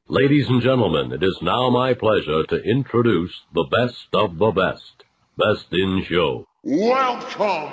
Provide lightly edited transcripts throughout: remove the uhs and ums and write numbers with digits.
Ladies and gentlemen, it is now my pleasure to introduce the best of the best. Best in Show. Welcome!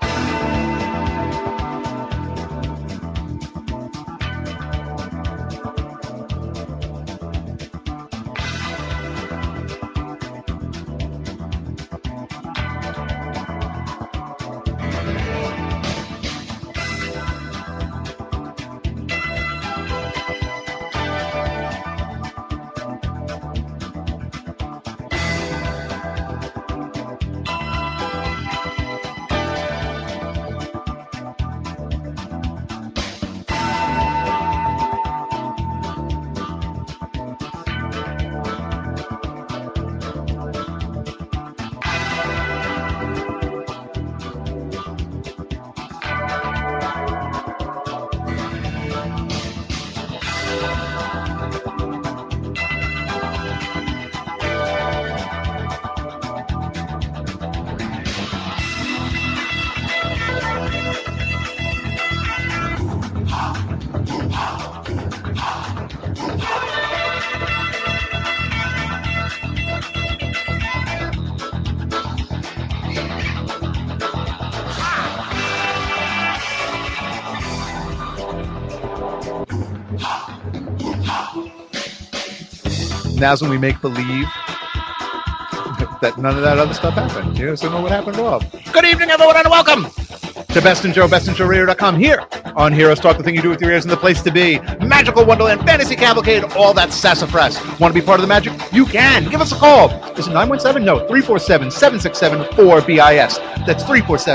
Now's when we make believe that none of that other stuff happened. You just don't know what happened at all. Good evening, everyone, and welcome to Best in Show, bestinshowradio.com, here on Heroes Talk, the thing you do with your ears and the place to be. Magical Wonderland, Fantasy Cavalcade, all that sassafras. Want to be part of the magic? You can. Give us a call. Is it 917? No, 347-767-4BIS. That's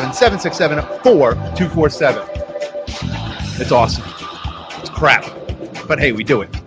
347-767-4247. It's awesome. It's crap. But hey, we do it.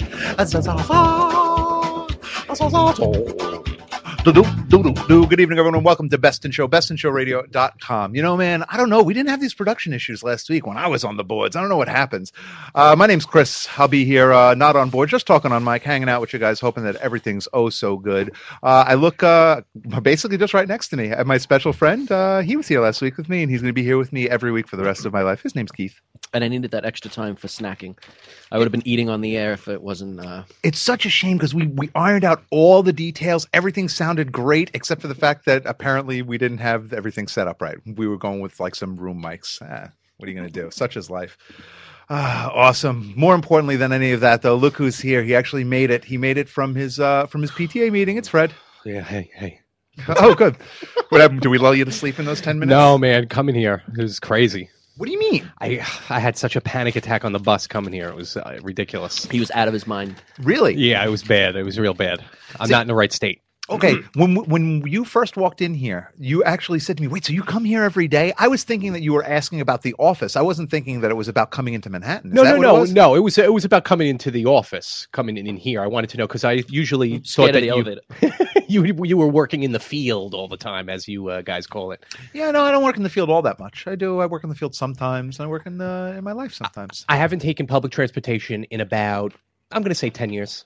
Good evening, everyone, and welcome to Best in Show, bestinshowradio.com. You know, man, I don't know. We didn't have these production issues last week when I was on the boards. I don't know what happens. My name's Chris. I'll be here, not on board, just talking on mic, hanging out with you guys, hoping that everything's oh so good. I look basically just right next to me at my special friend. He was here last week with me, and he's going to be here with me every week for the rest of my life. His name's Keith. And I needed that extra time for snacking. I would have been eating on the air if it wasn't... It's such a shame because we ironed out all the details. Everything sounded great, except for the fact that apparently we didn't have everything set up right. We were going with like some room mics. What are you going to do? Such is life. Awesome. More importantly than any of that, though, look who's here. He actually made it. He made it from his PTA meeting. It's Fred. Yeah, hey. Oh, good. What happened? Do we lull you to sleep in those 10 minutes? No, man, coming here. It was crazy. What do you mean? I had such a panic attack on the bus coming here. It was ridiculous. He was out of his mind. Really? Yeah, it was bad. It was real bad. I'm not in the right state. Okay, when you first walked in here, you actually said to me, wait, so you come here every day? I was thinking that you were asking about the office. I wasn't thinking that it was about coming into Manhattan. No. It was about coming into the office, coming in here. I wanted to know because I usually thought that you were working in the field all the time, as you guys call it. Yeah, no, I don't work in the field all that much. I work in the field sometimes, and I work in my life sometimes. I haven't taken public transportation in about, I'm going to say 10 years.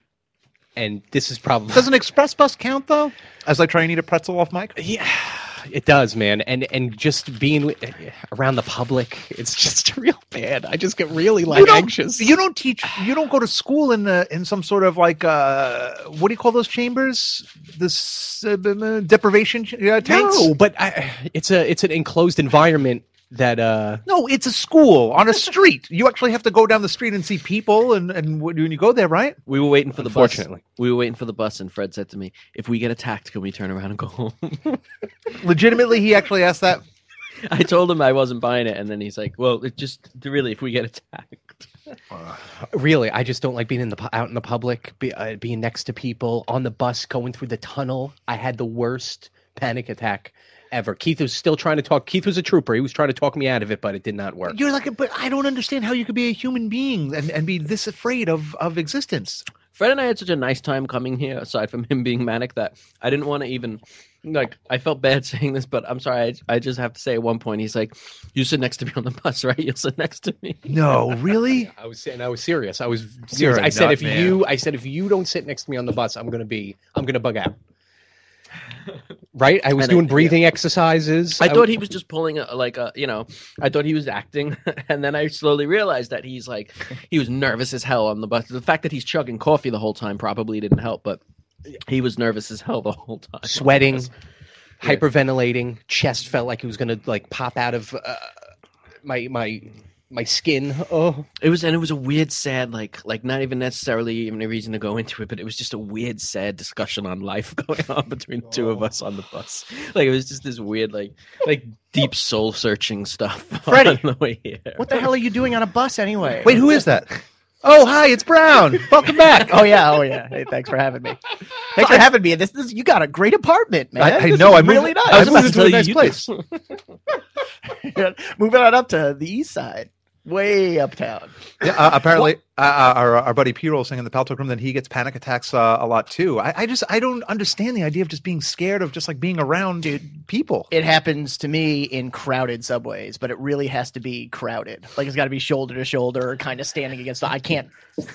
And this is probably... Does an express bus count, though? As I try and eat a pretzel off mic? Yeah, it does, man. And just being around the public, it's just real bad. I just get really anxious. You don't go to school in some sort of like, what do you call those chambers? This deprivation tanks? No, but it's an enclosed environment. No, it's a school on a street. You actually have to go down the street and see people, and when you go there, right? We were waiting for the bus. Unfortunately. We were waiting for the bus, and Fred said to me, if we get attacked, can we turn around and go home? Legitimately, he actually asked that? I told him I wasn't buying it, and then he's like, well, it just, really, if we get attacked. Really, I just don't like being out in the public, being next to people, on the bus, going through the tunnel. I had the worst panic attack ever. Keith was still trying to talk. Keith was a trooper. He was trying to talk me out of it, but it did not work. You're like, but I don't understand how you could be a human being and be this afraid of existence. Fred and I had such a nice time coming here, aside from him being manic, that I didn't want to even, I felt bad saying this, but I'm sorry. I just have to say at one point, he's like, you sit next to me on the bus, right? You'll sit next to me. No, really? I was serious. I was serious. You're a I said, nut, if you don't sit next to me on the bus, I'm going to bug out. right? I was And doing I- breathing exercises. I thought he was just pulling I thought he was acting, and then I slowly realized that he was nervous as hell on the bus. The fact that he's chugging coffee the whole time probably didn't help, but he was nervous as hell the whole time. sweating, hyperventilating, chest felt like it was going to like pop out of my skin. Oh, It was a weird, sad, like not even necessarily even a reason to go into it, but it was just a weird, sad discussion on life going on between the two of us on the bus. Like it was just this weird, like deep soul searching stuff. Freddie, on the way here. What the hell are you doing on a bus anyway? Wait, who is that? Oh, hi, it's Brown. Welcome back. Oh yeah. Hey, thanks for having me. Thanks for having me. This you got a great apartment, man. I This know. is I moved, really nice. I was about moved to into a tell nice you place. Moving on up to the east side, way uptown. Yeah, apparently, our buddy P-Roll saying in the Paltalk room that he gets panic attacks a lot too. I don't understand the idea of just being scared of just like being around people. It happens to me in crowded subways, but it really has to be crowded. Like it's got to be shoulder to shoulder, kind of standing against. I can't.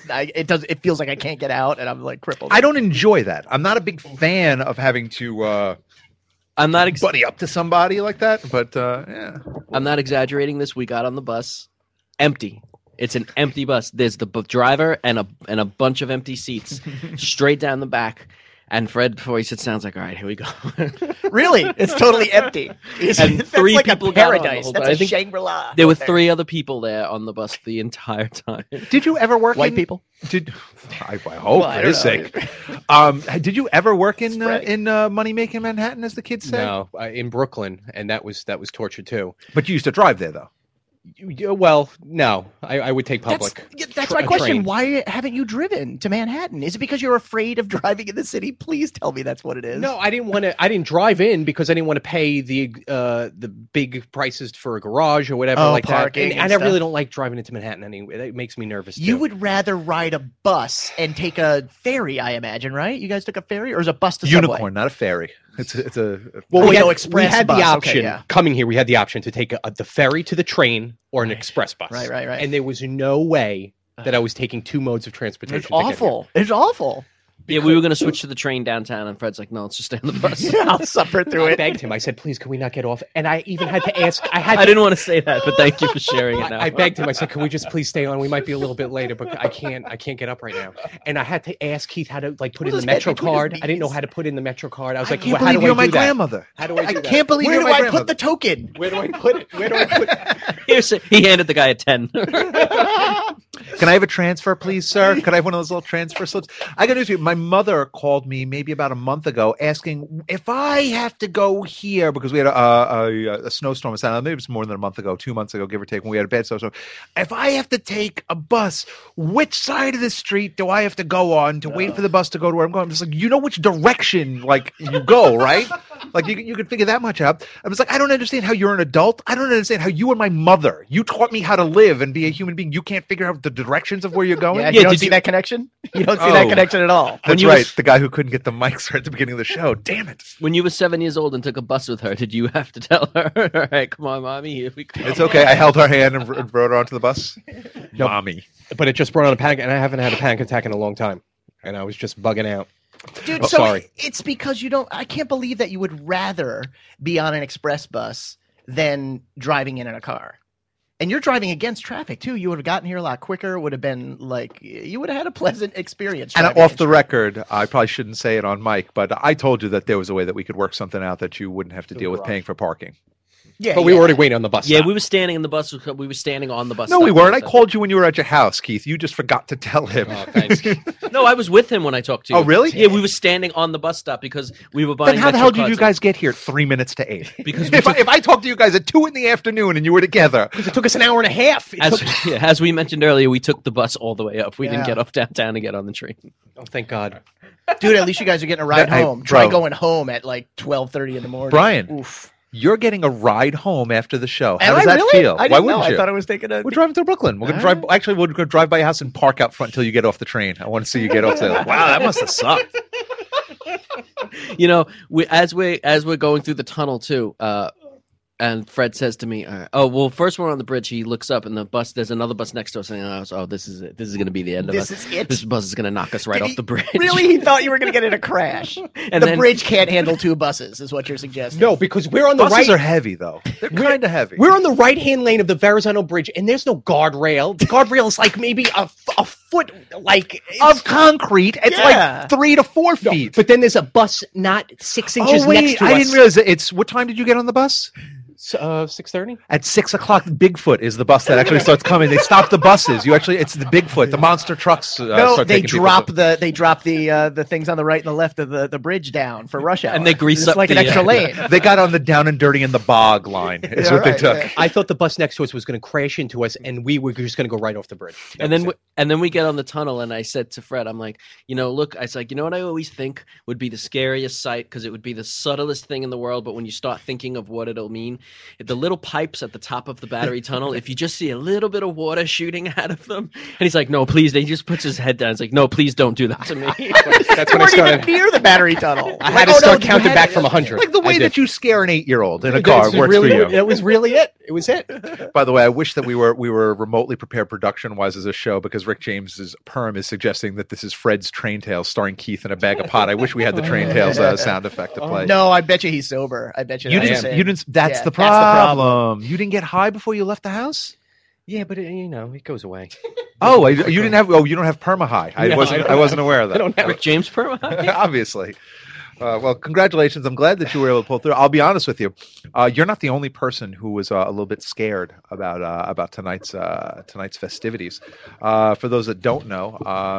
It feels like I can't get out, and I'm like crippled. I don't enjoy that. I'm not a big fan of having to I'm not buddy up to somebody like that. But yeah, I'm not exaggerating this. We got on the bus, empty. It's an empty bus. There's the driver and a bunch of empty seats, straight down the back. And Fred, before he sits down, is like, "All right, here we go." Really, it's totally empty. And That's three like people a got on the paradise. whole That's time. a I think Shangri-La. There were right 3 other people there on the bus the entire time. did you ever work White in, people. Did I hope Well, I for don't his know. sake? Did you ever work in Spread. money making Manhattan, as the kids say? no, in Brooklyn, and that was torture too. But you used to drive there though. Well, no, I would take public. That's Tra- my question. train. Why haven't you driven to Manhattan? Is it because you're afraid of driving in the city? Please tell me that's what it is. No, I didn't want to. I didn't drive in because I didn't want to pay the big prices for a garage or whatever Oh, like that. parking and I stuff. really don't like driving into Manhattan anyway. That makes me nervous. You too. would rather ride a bus and take a ferry, I imagine, right? You guys took a ferry, or is a bus to Unicorn, Subway? not a ferry. It's a Oh, we wait, had, no, express we had bus. the Okay, option yeah. coming here. We had the option to take the ferry to the train or an express bus. Right. And there was no way that I was taking 2 modes of transportation. It's to get here. awful. It's awful. Yeah, we were going to switch to the train downtown, and Fred's like, "No, let's just stay on the bus." I'll suffer through I it. begged him. I said, "Please, can we not get off?" And I even had to ask. I didn't want to say that, but thank you for sharing it now. I begged him. I said, "Can we just please stay on? We might be a little bit later, but I can't get up right now." And I had to ask Keith how to like put in the His head Metro between his card. I didn't know knees. how to put in the Metro card. I was I like, can't "Well, how believe do you're I my do that? grandmother. How do I I do that? can't believe Where you're do my I grandmother. put the token? Where do I put it? Where do I put it?" He handed the guy a 10. Can I have a transfer, please, sir? Could I have one of those little transfer slips? I got news for you. My mother called me maybe about a month ago asking if I have to go here because we had a snowstorm in Staten Island. Maybe it was more than a month ago, 2 months ago, give or take, when we had a bad snowstorm. If I have to take a bus, which side of the street do I have to go on to wait for the bus to go to where I'm going? I'm just like, you know which direction like you go, right? Like you could figure that much out. I was like, I don't understand how you're an adult. I don't understand how you and my mother, you taught me how to live and be a human being. You can't figure out the directions of where you're going. Yeah, you don't did see you- that connection? You don't see that Oh. connection at all. That's you right. was- The guy who couldn't get the mics right at the beginning of the show. Damn it. When you were 7 years old and took a bus with her, did you have to tell her, "All right, come on, mommy, here we go"? It's okay. I held her hand and rode her onto the bus. Mommy. But it just brought on a panic, and I haven't had a panic attack in a long time, and I was just bugging out. Dude, Oh, so sorry. it's because you don't. I can't believe that you would rather be on an express bus than driving in a car. And you're driving against traffic too. You would have gotten here a lot quicker. Would have been like you would have had a pleasant experience. And driving off against the traffic. record, I probably shouldn't say it on mic, but I told you that there was a way that we could work something out that you wouldn't have to deal with paying for parking. Yeah, But we were already waiting on the bus. Yeah, stop. we were standing in the bus. We were standing on the bus. No, stop. we weren't. I called you when you were at your house, Keith. You just forgot to tell him. Oh, thanks. No, I was with him when I talked to you. Oh, really? Yeah, we were standing on the bus stop because we were buying. Then how the Metro hell did you cards. guys get here 3 minutes to 8? Because if I talked to you guys at 2 in the afternoon and you were together, It took us an hour and a half. It As, took- yeah, as we mentioned earlier, we took the bus all the way up. We didn't Yeah. get off downtown to get on the train. Oh, thank God. Dude, at least you guys are getting a ride Hey, home. Try bro. going home at like 12:30 in the morning. Brian, Oof. you're getting a ride home after the show. How Am does I that really? feel? I didn't Why know. wouldn't you? I thought I was taking a. We're driving through Brooklyn. We're gonna drive. Actually, we're gonna drive by your house and park out front until you get off the train. I want to see you get off. Wow, that must have sucked. You know, as we're going through the tunnel too. And Fred says to me, "Oh, well, first we're on the bridge." He looks up, and there's another bus next to us, and I was, "Oh, this is it. This is going to be the end of us. This is it. This bus is going to knock us right Did off he- the bridge." Really, he thought you were going to get in a crash. And the then- bridge can't handle 2 buses, is what you're suggesting. No, because we're on the Buses right. are heavy though. They're kind of heavy. We're on the right-hand lane of the Verrazano Bridge, and there's no guardrail. The guardrail is like maybe a foot, like of concrete. It's Yeah. like 3 to 4 No, feet. but then there's a bus not 6 inches Oh wait, next to us. I didn't realize that. It's what time did you get on the bus? 6:30. At 6 o'clock. Bigfoot is the bus that actually starts coming. They stop the buses. It's the Bigfoot, the monster trucks. No, start they taking people drop to- the things on the right and the left of the bridge down for rush hour, And they grease it's up like an the, extra uh, lane. They got on the down and dirty in the bog line. Is Yeah, what they right, took. yeah. I thought the bus next to us was going to crash into us, and we were just going to go right off the bridge. And then we get on the tunnel, and I said to Fred, I'm like, look, I was like, you know what I always think would be the scariest sight, because it would be the subtlest thing in the world, but when you start thinking of what it'll mean, the little pipes at the top of the battery tunnel, if you just see a little bit of water shooting out of them, and he's like, no, please, he just puts his head down. He's like, no, please don't do that to me. That's You when I weren't even started. near the battery tunnel. I had to start counting back from 100. Like the way I did. that you scare an 8-year-old in a That's car works really, for you. That was really it. It was it. By the way, I wish that we were remotely prepared production-wise as a show, because Rick James's perm is suggesting that this is Fred's Train Tales starring Keith in a bag of pot. I wish we had the Train Tales sound effect to play. No, I bet you he's sober. I bet you. You that's didn't. it. You didn't. That's Yeah, the that's the problem. problem. You didn't get high before you left the house. Yeah, but it goes away. Oh, you didn't have. Oh, you don't have perma high. I No, wasn't. I I wasn't aware of that. I don't have Rick James Perma? Obviously. Well, congratulations. I'm glad that you were able to pull through. I'll be honest with you. You're not the only person who was a little bit scared about tonight's festivities. For those that don't know,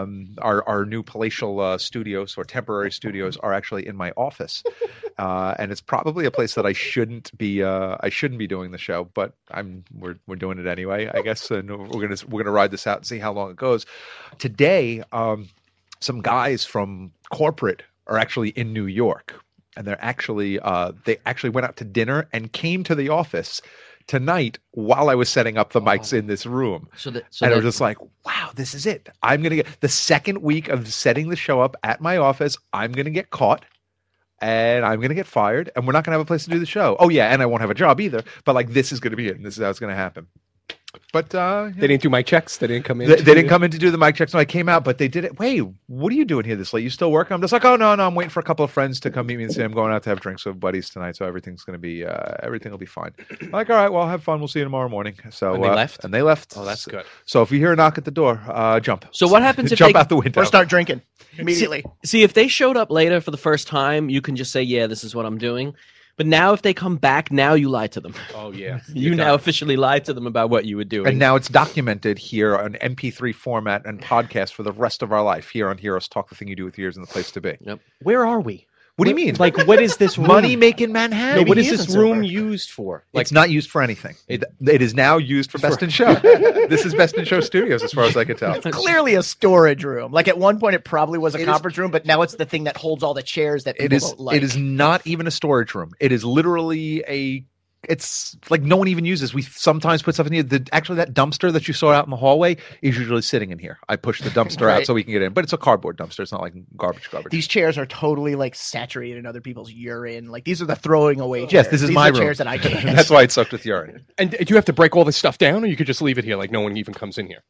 our new palatial studios or temporary studios are actually in my office, and it's probably a place that I shouldn't be doing the show, but we're doing it anyway, I guess, and we're gonna ride this out and see how long it goes. Today, some guys from corporate are actually in New York, and they actually went out to dinner and came to the office tonight while I was setting up the mics in this room. And I was just like, wow, this is it. I'm going to get the second week of setting the show up at my office. I'm going to get caught and I'm going to get fired, and we're not going to have a place to do the show. Oh yeah. And I won't have a job either, but like, this is going to be it. And this is how it's going to happen. But They didn't do mic checks. They didn't come in. they didn't come in to do the mic checks. No, I came out, but they did it. Wait, what are you doing here this late? You still working? I'm just like, oh no, I'm waiting for a couple of friends to come meet me and say I'm going out to have drinks with buddies tonight, so everything will be fine. I'm like, all right, well, have fun. We'll see you tomorrow morning. So And they left? And they left. Oh, that's good. So if you hear a knock at the door, jump. So what happens if jump they- out the window? Or start drinking immediately. See, if they showed up later for the first time, you can just say, yeah, this is what I'm doing. But now if they come back, now you lie to them. Oh yeah. You now officially lied to them about what you were doing. And now it's documented here on MP3 format and podcast for the rest of our life here on Heroes Talk, the thing you do with your ears and the place to be. Where are we? What do you mean? Like, what is this room? Money making Manhattan? No, what he is this isn't room sober. used for? Like, It's not used for anything. It is now used for Best in Show. This is Best in Show Studios, as far as I can tell. Clearly a storage room. Like at one point, it probably was a It is- conference room, but now it's the thing that holds all the chairs that It people is. don't like. It is not even a storage room. It is literally a. It's like no one even uses. We sometimes put stuff in here. Actually, that dumpster that you saw out in the hallway is usually sitting in here. I push the dumpster out Right. so we can get in, but it's a cardboard dumpster. It's not like garbage. These chairs are totally like saturated in other people's urine. Like these are the throwing away chairs. Yes, this is These my are the room. chairs that I can't. That's why it's soaked with urine. and do you have to break all this stuff down, or you could just leave it here, like no one even comes in here?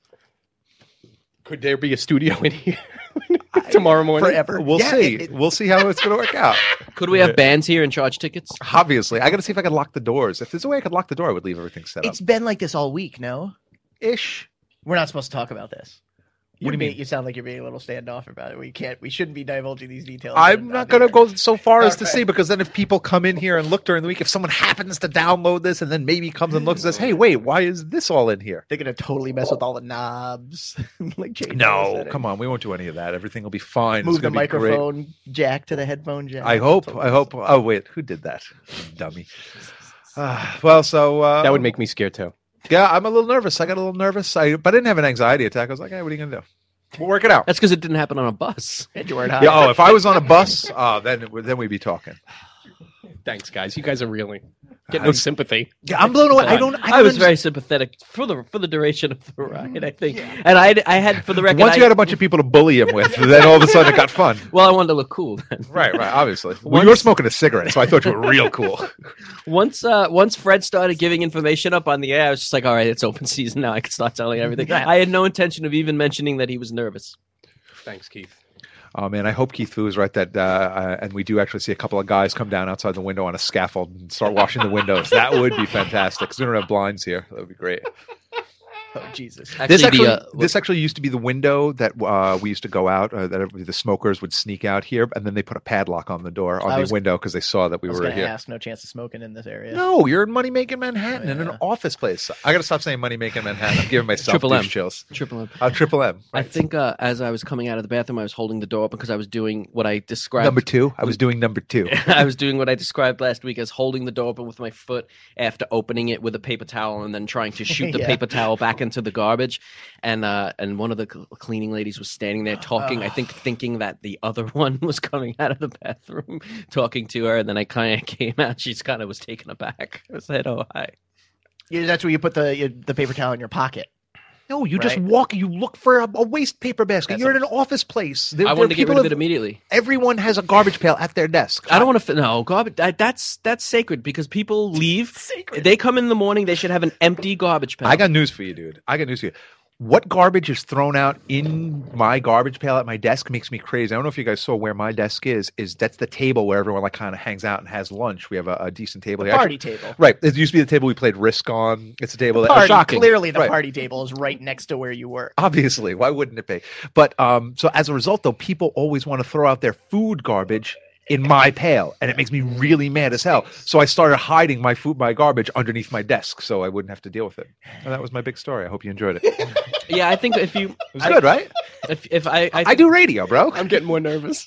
Could there be a studio in here tomorrow morning? Forever. We'll Yeah, see. it- We'll see how it's going to work out. Could we have bands here and charge tickets? Obviously, I got to see if I can lock the doors. If there's a way I could lock the door, I would leave everything set up. It's been like this all week, no? Ish. We're not supposed to talk about this. What do you You're mean? You sound like you're being a little standoff about it. We shouldn't be divulging these details. I'm not going to go so far as to Okay. see, because then if people come in here and look during the week, if someone happens to download this and then maybe comes and looks and says, hey, wait, why is this all in here? They're gonna totally mess with all the knobs. Like Jay No, said. come on. We won't do any of that. Everything will be fine. Move It's the gonna be great. microphone jack to the headphone jack. I hope. Oh, wait. Who did that? Dummy. Well, so. That would make me scared too. Yeah, I'm a little nervous. I got a little nervous. But I didn't have an anxiety attack. I was like, hey, what are you going to do? We'll work it out. That's because it didn't happen on a bus. And you weren't high. Yeah, oh, if I was on a bus, then we'd be talking. Thanks, guys. You guys are really. Get no sympathy. Yeah, I'm blown away. I don't was very sympathetic for the duration of the ride, I think. And I had, for the record, Once you had a bunch of people to bully him with, then all of a sudden it got fun. well, I wanted to look cool then. Right, obviously. Well, you were smoking a cigarette, so I thought you were real cool. Once Fred started giving information up on the air, I was just like, all right, it's open season now. I can start telling everything. I had no intention of even mentioning that he was nervous. Thanks, Keith. Oh man, I hope Keith Fu is right that, and we do actually see a couple of guys come down outside the window on a scaffold and start washing the windows. That would be fantastic. 'Cause we don't have blinds here. That would be great. Oh Jesus! This actually used to be the window that we used to go out. That the smokers would sneak out here, and then they put a padlock on the door on the window because they saw that we I was were going to here. ask, no chance of smoking in this area. No, you're in Money Making Manhattan Oh, in an yeah. office place. I got to stop saying Money Making Manhattan. I'm giving myself Triple M. douche chills. Triple M. Triple M. I think as I was coming out of the bathroom, I was holding the door open because I was doing what I described. Number 2. I was doing number 2. I was doing what I described last week as holding the door open with my foot after opening it with a paper towel and then trying to shoot the Yeah. paper towel back into the garbage. And one of the cleaning ladies was standing there talking, I think thinking that the other one was coming out of the bathroom talking to her. And then I kind of came out. She's kind of was taken aback. I said, oh, hi. Yeah, that's where you put the paper towel in your pocket. No, you just Right. walk. You look for a waste paper basket. That's You're in an office place. I wanted to get rid of it immediately. Everyone has a garbage pail at their desk. I don't want to. No, garbage. That's sacred because people leave. Sacred. They come in the morning. They should have an empty garbage pail. I got news for you, dude. I got news for you. What garbage is thrown out in my garbage pail at my desk makes me crazy. I don't know if you guys saw where my desk is. That's the table where everyone like kind of hangs out and has lunch. We have a decent table here. Party table. Right. It used to be the table we played Risk on. It's a table that Party. shocking. Clearly, the Right. party table is right next to where you work. Obviously, why wouldn't it be? But so as a result, though, people always want to throw out their food garbage in my pail, and it makes me really mad as hell. So I started hiding my garbage underneath my desk, so I wouldn't have to deal with it. And that was my big story. I hope you enjoyed it. It Yeah, I think if you, was good, right? if I I do radio, bro. I'm getting more nervous.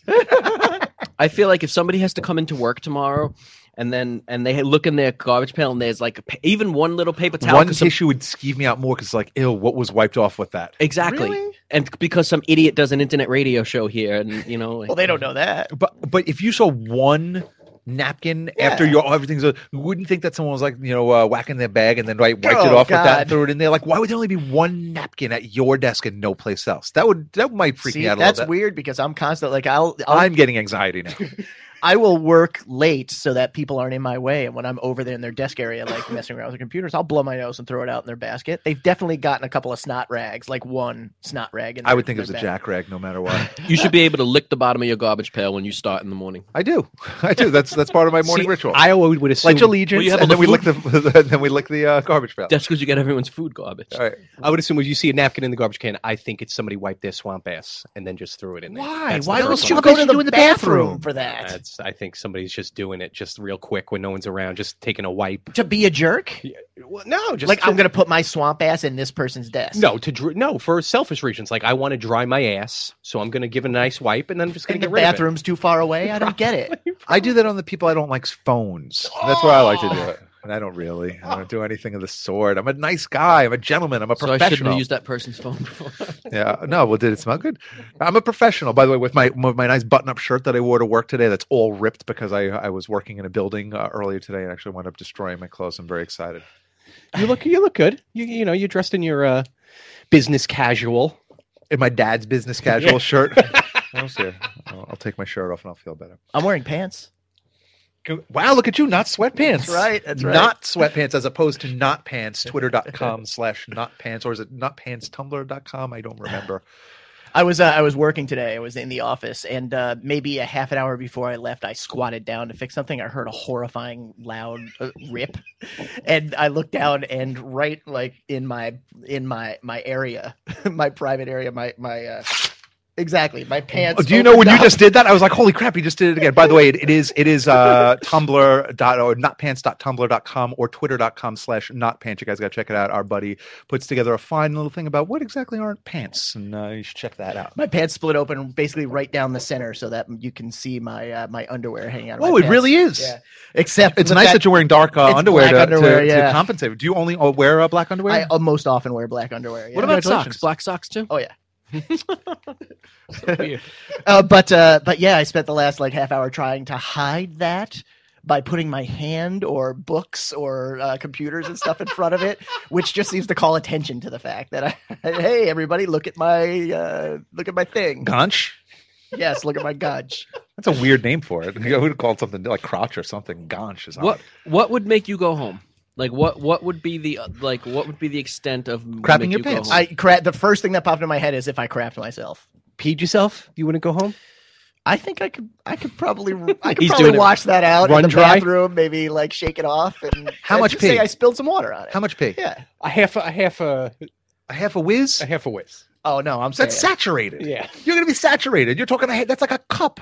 I feel like if somebody has to come into work tomorrow and they look in their garbage pail and there's like even one little paper towel. One 'cause some- tissue would skeeve me out more because, like, ew, what was wiped off with that? exactly. Really? And because some idiot does an internet radio show here, and like, Well, they don't know that. But if you saw one napkin after everything's, you wouldn't think that someone was like, whacking their bag and then wiped it Oh, off with that God. and threw it in there. Like, why would there only be one napkin at your desk and no place else? That might freak See, me out a that's little bit. weird because I'm constant. Like I'm getting anxiety now. I will work late so that people aren't in my way. And when I'm over there in their desk area, like messing around with their computers, I'll blow my nose and throw it out in their basket. They've definitely gotten a couple of snot rags, like one snot rag. I would think it was a jack rag no matter what. you should be able to lick the bottom of your garbage pail when you start in the morning. I do. That's part of my morning See, ritual. I always would assume. Pledge allegiance, Well, you have and all then we the lick the garbage pail. That's because you get everyone's food garbage. All right. I would assume when you see a napkin in the garbage can, I think it's somebody wiped their swamp ass and then just threw it in there. Why? That's Why the don't first you one. go to you the do in the bathroom bathroom? for that? That's. I think somebody's just doing it just real quick when no one's around, just taking a wipe. To be a jerk? Well, no, just Like I'm gonna put my swamp ass in this person's desk. no for selfish reasons. Like I want to dry my ass, so I'm going to give it a nice wipe, and then I'm just going And to the get rid of it. bathroom's too far away. I don't get it. I do that on the people I don't like's phones. That's where I like to do it. And I don't really. I don't do anything of the sort. I'm a nice guy. I'm a gentleman. I'm a So I shouldn't professional. have used that person's phone before. Yeah. No. Well, did it smell good? I'm a professional, by the way, with my nice button-up shirt that I wore to work today. That's all ripped because I was working in a building earlier today and actually wound up destroying my clothes. I'm very excited. You look good. You're dressed in your business casual. In my dad's business casual shirt. I'll see. I'll take my shirt off and I'll feel better. I'm wearing pants. Wow, look at you, not sweatpants. That's right. That's right. Not sweatpants as opposed to not pants, twitter.com/notpants, or is it notpantstumblr.com? I don't remember. I was working today. I was in the office, and maybe a half an hour before I left, I squatted down to fix something. I heard a horrifying loud rip, and I looked down, and right like in my area, my private area, my exactly my pants. Do you know when you opened up. just did that? I was like, holy crap, he just did it again. By the way, it is Tumblr or notpants.tumblr.com or twitter.com/notpants. You guys got to check it out. Our buddy puts together a fine little thing about what exactly aren't pants, and you should check that out. My pants split open basically right down the center so that you can see my my underwear hanging out. Of Oh, my it pants. really is. Yeah. Except It's with nice that you're wearing dark underwear, black to, underwear, to yeah. compensate. Do you only wear black underwear? I most often wear black underwear. Yeah. What about Congratulations. socks? Black socks too? Oh yeah. Weird. But yeah, I spent the last like half hour trying to hide that by putting my hand or books or computers and stuff in front of it, which just seems to call attention to the fact that hey, everybody, look at my thing. Gonch? Yes, look at my gunch. That's a weird name for it. You would call it something like crotch or something. Gonch is odd. What would make you go home? Like what would be the extent of Crapping make your you go pants. home? The first thing that popped in my head is if I crapped myself. Peed yourself? You wouldn't go home? I think I could probably He's doing it. wash that out Run in the dry? bathroom, maybe like shake it off and How much just say pee? I spilled some water on it. How much pee? Yeah. A half a A half a whiz? whiz. Oh no, I'm saying That's saturated. Yeah. You're going to be saturated. You're talking, that's like a cup.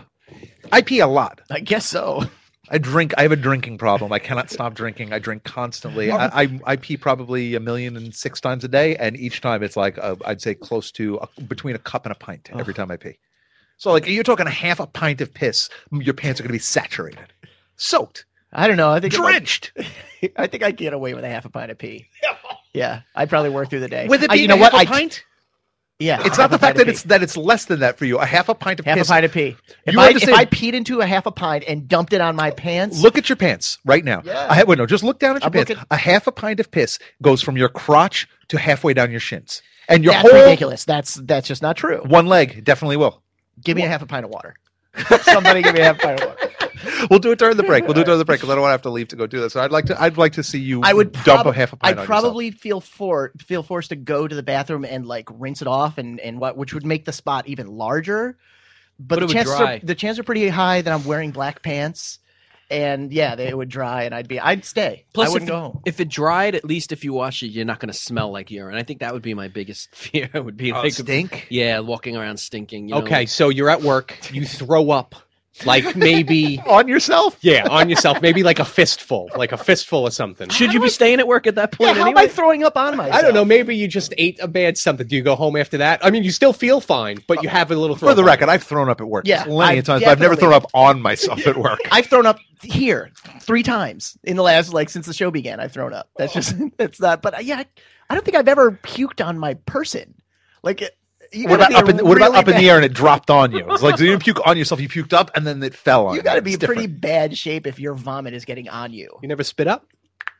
I pee a lot. I guess so. I have a drinking problem. I cannot stop drinking. I drink constantly. I pee probably 1,000,006 times a day, and each time it's like I'd say close to between a cup and a pint every time I pee. So like you're talking a half a pint of piss, your pants are going to be saturated, soaked, I don't know. I think drenched. I think I'd get away with a half a pint of pee. Yeah, I'd probably work through the day. With it being you know a what? half a pint, Yeah, it's not the fact that it's less than that for you. A half a pint of half piss. a pint of pee. If You I understand- peed into a half a pint and dumped it on my pants, Look at your pants right now. Yeah. No, just look down at your I'm pants. looking- A half a pint of piss goes from your crotch to halfway down your shins, and your that's whole ridiculous. That's just not true. one leg definitely will. Give me a half a pint of water. Somebody give me a half a pint of water. We'll do it during the break. We'll do it during the break because I don't want to have to leave to go do this. So I'd like to see you. I would dump a half a pint. I'd on probably feel forced to go to the bathroom and like rinse it off and which would make the spot even larger. But it the would chances dry. the chances are pretty high that I'm wearing black pants, and yeah, they would dry, and I'd stay. Plus, I wouldn't go home. if it dried, at least if you wash it, you're not going to smell like urine. I think that would be my biggest fear. Would be like stink. Yeah, walking around stinking. You know? Okay, so you're at work. You throw up, like maybe, on yourself. yeah, on yourself. Maybe like a fistful or something. Should you be staying at work at that Yeah, point how anyway? am I throwing up on myself? I don't know. Maybe you just ate a bad something. Do you go home after that? I mean, you still feel fine, but you have a little. For the record, I've thrown up at work Yeah, plenty I of times, but I've never definitely- thrown up on myself at work. I've thrown up here 3 times in the last since the show began. I've thrown up. That's just that's not. But yeah, I don't think I've ever puked on my person. Like, you What gotta about be what about really up in bad- the air and it dropped on you? It's like so you didn't puke on yourself, you puked up and then it fell on you. You got to be It's in pretty different. bad shape if your vomit is getting on you. You never spit up,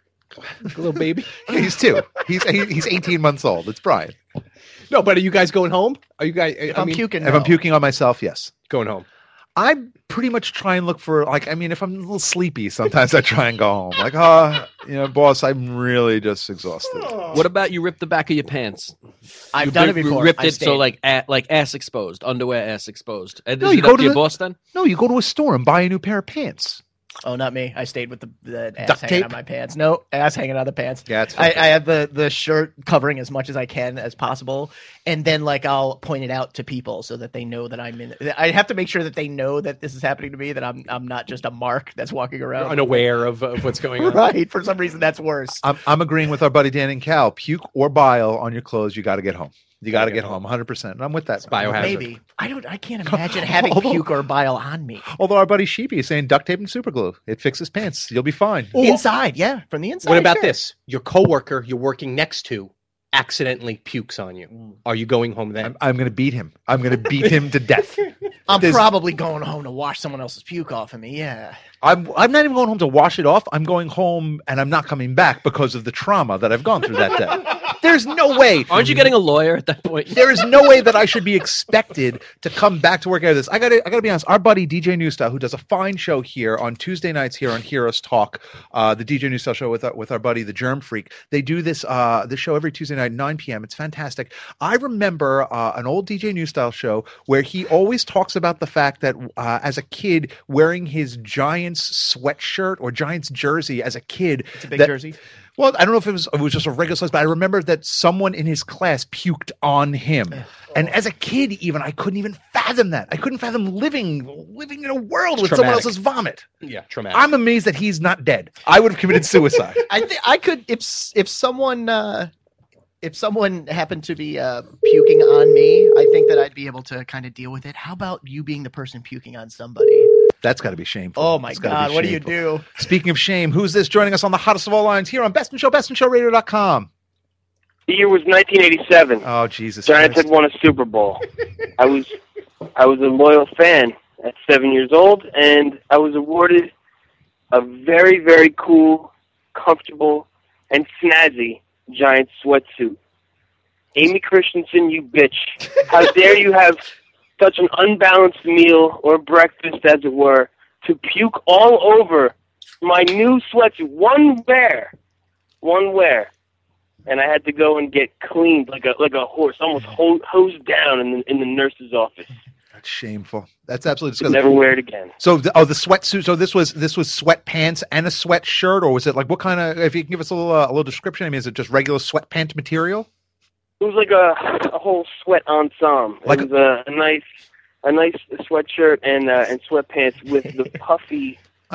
like a little baby. Yeah, he's 2. He's 18 months old. It's Brian. No, but are you guys going home? Are you guys? If I'm puking, If I'm puking on myself, yes. going home. I pretty much try and look for if I'm a little sleepy, sometimes I try and go home. Like, boss, I'm really just exhausted. What about you rip the back of your pants? I've You done it rip- before. Ripped I it so stayed. like ass exposed, underwear ass exposed. And No, is you it go up to to your the- boss then? No, you go to a store and buy a new pair of pants. Oh, not me. I stayed with the ass Duct hanging tape? on my pants. No, ass hanging on the pants. Yeah, it's I have the shirt covering as much as I can as possible, and then I'll point it out to people so that they know that I'm in. I have to make sure that they know that this is happening to me. That I'm not just a mark that's walking around. Unaware of what's going on. Right. For some reason, that's worse. I'm agreeing with our buddy Dan and Cal. Puke or bile on your clothes, you got to get home. You got to get home 100%. And I'm with that. biohazard. Maybe I can't imagine having puke or bile on me Although our buddy Sheepy is saying duct tape and super glue. It fixes pants. You'll be fine. inside. Yeah, from the inside. What about sure. this? Your coworker you're working next to accidentally pukes on you. Are you going home then? I'm going to beat him. I'm going to beat him to death. I'm There's- probably going home to wash someone else's puke off of me. Yeah. I'm not even going home to wash it off. I'm going home and I'm not coming back because of the trauma that I've gone through that day. There's no way. Aren't you getting a lawyer at that point? There is no way that I should be expected to come back to work out of this. I gotta be honest. Our buddy DJ Newstyle, who does a fine show here on Tuesday nights here on Heroes Talk, the DJ Newstyle show with our buddy the Germ Freak. They do this show every Tuesday night, 9 p.m. It's fantastic. I remember an old DJ Newstyle show where he always talks about the fact that as a kid, wearing his Giants sweatshirt or Giants jersey as a kid, It's a big that- jersey. Well, I don't know if it was just a regular size, but I remember that someone in his class puked on him. And as a kid, even I couldn't even fathom that. I couldn't fathom living in a world with someone traumatic. else's vomit. Yeah, traumatic. I'm amazed that he's not dead. I would have committed suicide. I think I could if someone happened to be puking on me, I think that I'd be able to kind of deal with it. How about you being the person puking on somebody? That's got to be shameful. Oh my It's gotta God, be what do you shameful. do? Speaking of shame, who's this joining us on the hottest of all lines here on Best in Show, bestinshowradio.com? The year was 1987. Oh, Jesus Giants Christ. had won a Super Bowl. I was a loyal fan at 7 years old, and I was awarded a very, very cool, comfortable, and snazzy giant sweatsuit. Amy Christensen, you bitch. How dare you have such an unbalanced meal, or breakfast as it were, to puke all over my new sweatsuit. One wear. And I had to go and get cleaned like a horse, almost hosed down in the nurse's office. That's shameful. That's absolutely I'll disgusting. never wear it again. So, the sweatsuit. So this was sweatpants and a sweatshirt, or was it like what kind of? If you can give us a little description. I mean, is it just regular sweatpant material? It was like a whole sweat ensemble. Like it was a nice sweatshirt and sweatpants with the puffy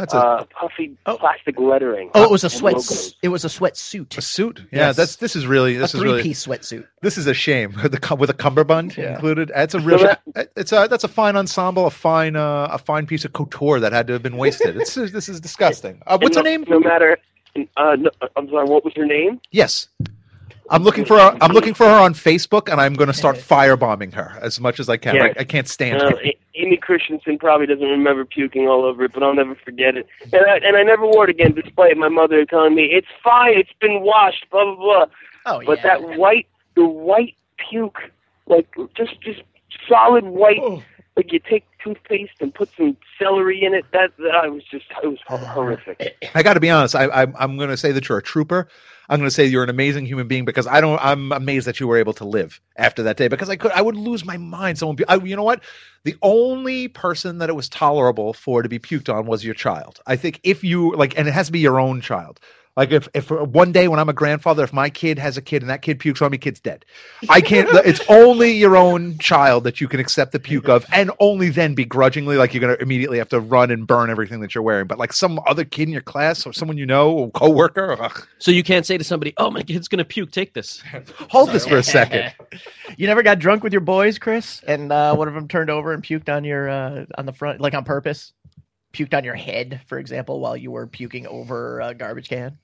plastic lettering. Oh, it was a and sweat. logos. It was a sweatsuit. A suit. Yeah, Yes. this is really A three-piece sweatsuit. This is a shame with a cummerbund Yeah. included. That's a real. That's a fine ensemble, a fine piece of couture that had to have been wasted. This is disgusting. What's her name? No matter. I'm sorry. What was her name? Yes. I'm looking for her on Facebook, and I'm going to start firebombing her as much as I can. Yeah. I can't stand her. Amy Christensen probably doesn't remember puking all over it, but I'll never forget it. And I never wore it again, despite my mother telling me it's fine, it's been washed, blah blah blah. Oh yeah. But the white puke, like just solid white. Like you take toothpaste and put some celery in it. It was horrific. I got to be honest. I'm going to say that you're a trooper. I'm going to say you're an amazing human being because I'm amazed that you were able to live after that day because I would lose my mind. You know what? The only person that it was tolerable for to be puked on was your child. I think if you and it has to be your own child. Like if one day when I'm a grandfather, if my kid has a kid and that kid pukes on me, kid's dead. I can't. It's only your own child that you can accept the puke of, and only then begrudgingly, like you're gonna immediately have to run and burn everything that you're wearing. But like some other kid in your class or someone you know, or coworker, So you can't say to somebody, "Oh, my kid's gonna puke. Take this." hold this for a second. You never got drunk with your boys, Chris, and one of them turned over and puked on your on the front, like on purpose? Puked on your head, for example, while you were puking over a garbage can?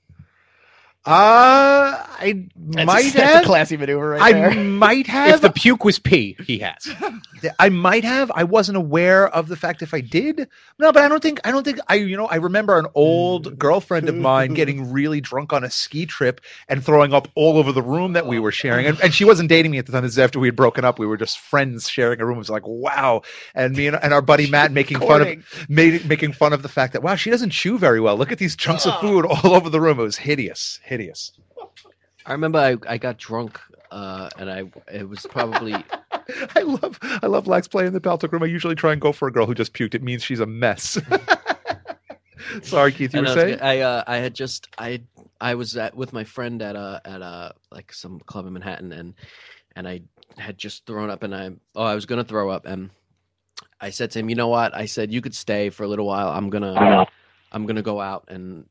I might That's a have. classy maneuver right I there. might have. If the puke was pee, he has. I might have. I wasn't aware of the fact if I did. No, but I don't think I remember an old girlfriend of mine getting really drunk on a ski trip and throwing up all over the room that we were sharing. And she wasn't dating me at the time. This is after we had broken up. We were just friends sharing a room. It was like, wow. And me and our buddy Matt making fun of the fact that, wow, she doesn't chew very well. Look at these chunks of food all over the room. It was hideous. I remember I got drunk, and it was probably I love Lex playing the Baltic room. I usually try and go for a girl who just puked. It means she's a mess. Sorry, Keith, you were saying? I was with my friend at like some club in Manhattan, and I had just thrown up, and I was gonna throw up, and I said to him, you know what? I said, you could stay for a little while. I'm gonna go out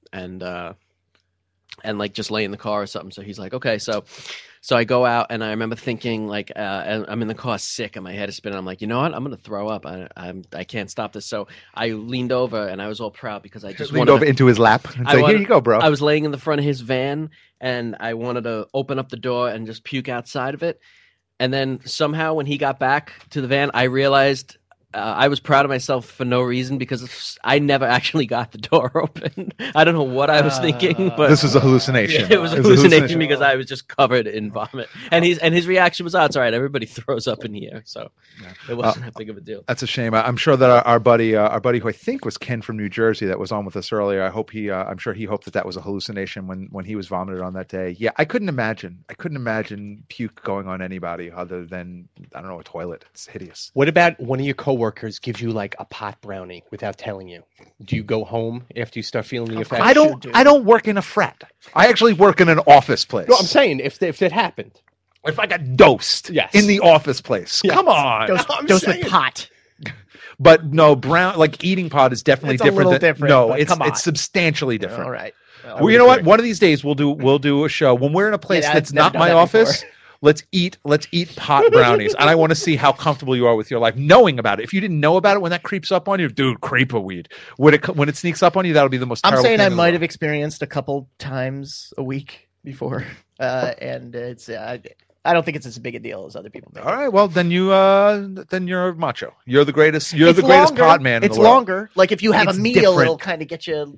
and like just lay in the car or something. So he's like, okay. So I go out, and I remember thinking like, and I'm in the car sick and my head is spinning. I'm like, you know what? I'm going to throw up. I can't stop this. So I leaned over, and I was all proud because I just leaned over into his lap and say, here you go, bro. I was laying in the front of his van, and I wanted to open up the door and just puke outside of it. And then somehow when he got back to the van, I realized I was proud of myself for no reason because I never actually got the door open. I don't know what I was thinking, but this was a hallucination. it was a hallucination because I was just covered in vomit. And his reaction was, "Oh, it's all right. Everybody throws up in here," so it wasn't that big of a deal. That's a shame. I'm sure that our buddy who I think was Ken from New Jersey that was on with us earlier. I'm sure he hoped that was a hallucination when he was vomited on that day. Yeah, I couldn't imagine puke going on anybody other than, I don't know, a toilet. It's hideous. What about one of your coworkers gives you like a pot brownie without telling you? Do you go home after you start feeling the effects? I don't work in a frat. I actually work in an office place. No, I'm saying if it happened. If I got dosed in the office place, come on. Dosed with pot. But no, eating pot is definitely It's a different. little different, No, but come on. it's substantially different. All right. Well, you know what? One of these days we'll do a show when we're in a place Yeah, that's I've never not done my that office. before. Let's eat pot brownies, and I want to see how comfortable you are with your life, knowing about it. If you didn't know about it when that creeps up on you, dude, creeper weed. When it sneaks up on you, that'll be the most. I'm terrible saying thing I in the might world. have experienced a couple times a week before, and it's. I don't think it's as big a deal as other people make. All right, well then you're macho. You're the greatest. You're It's the greatest longer. pot man. In It's the world. longer. Like if you have It's a meal, different. it'll kind of get you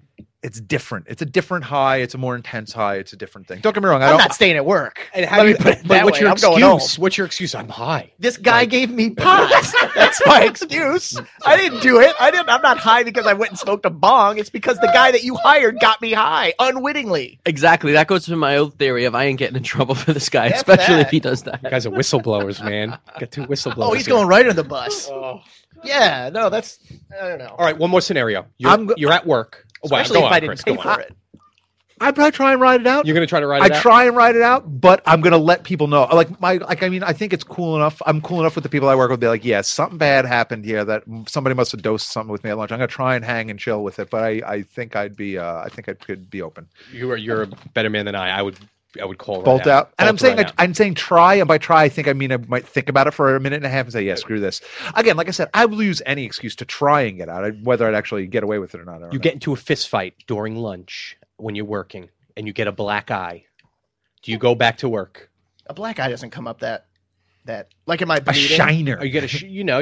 it's different. It's a different high. It's a more intense high. It's a different thing. Don't get me wrong. I'm not staying at work. And how Let do me you, put it but that what's way. your I'm going home. excuse? What's your excuse? I'm high. This guy gave me pies. That's my excuse. I didn't do it. I'm not high because I went and smoked a bong. It's because the guy that you hired got me high unwittingly. Exactly. That goes to my old theory of I ain't getting in trouble for this guy, F especially that. if he does that. You guys are whistleblowers, man. Got 2 whistleblowers. Oh, he's here. going right on the bus. Oh. Yeah, no, that's I don't know. All right, one more scenario. I'm You're at work. Wow, Especially go if on, I didn't Chris, pay go for on. it. I probably try and ride it out. You're going to try to write I it out? try and write it out, but I'm gonna let people know. I think it's cool enough. I'm cool enough with the people I work with. Be like, yeah, something bad happened here. That somebody must have dosed something with me at lunch. I'm gonna try and hang and chill with it, but I think I could be open. You're a better man than I would call right Bolt out. And I'm Bolt saying right out. I'm saying try, and by try I think I mean I might think about it for a minute and a half and say, yeah, screw this. Again, like I said, I will use any excuse to try and get out. Whether I'd actually get away with it or not. I don't You know. get into a fist fight during lunch when you're working, and you get a black eye. Do you go back to work? A black eye doesn't come up that like in my a bleeding. shiner. Or you get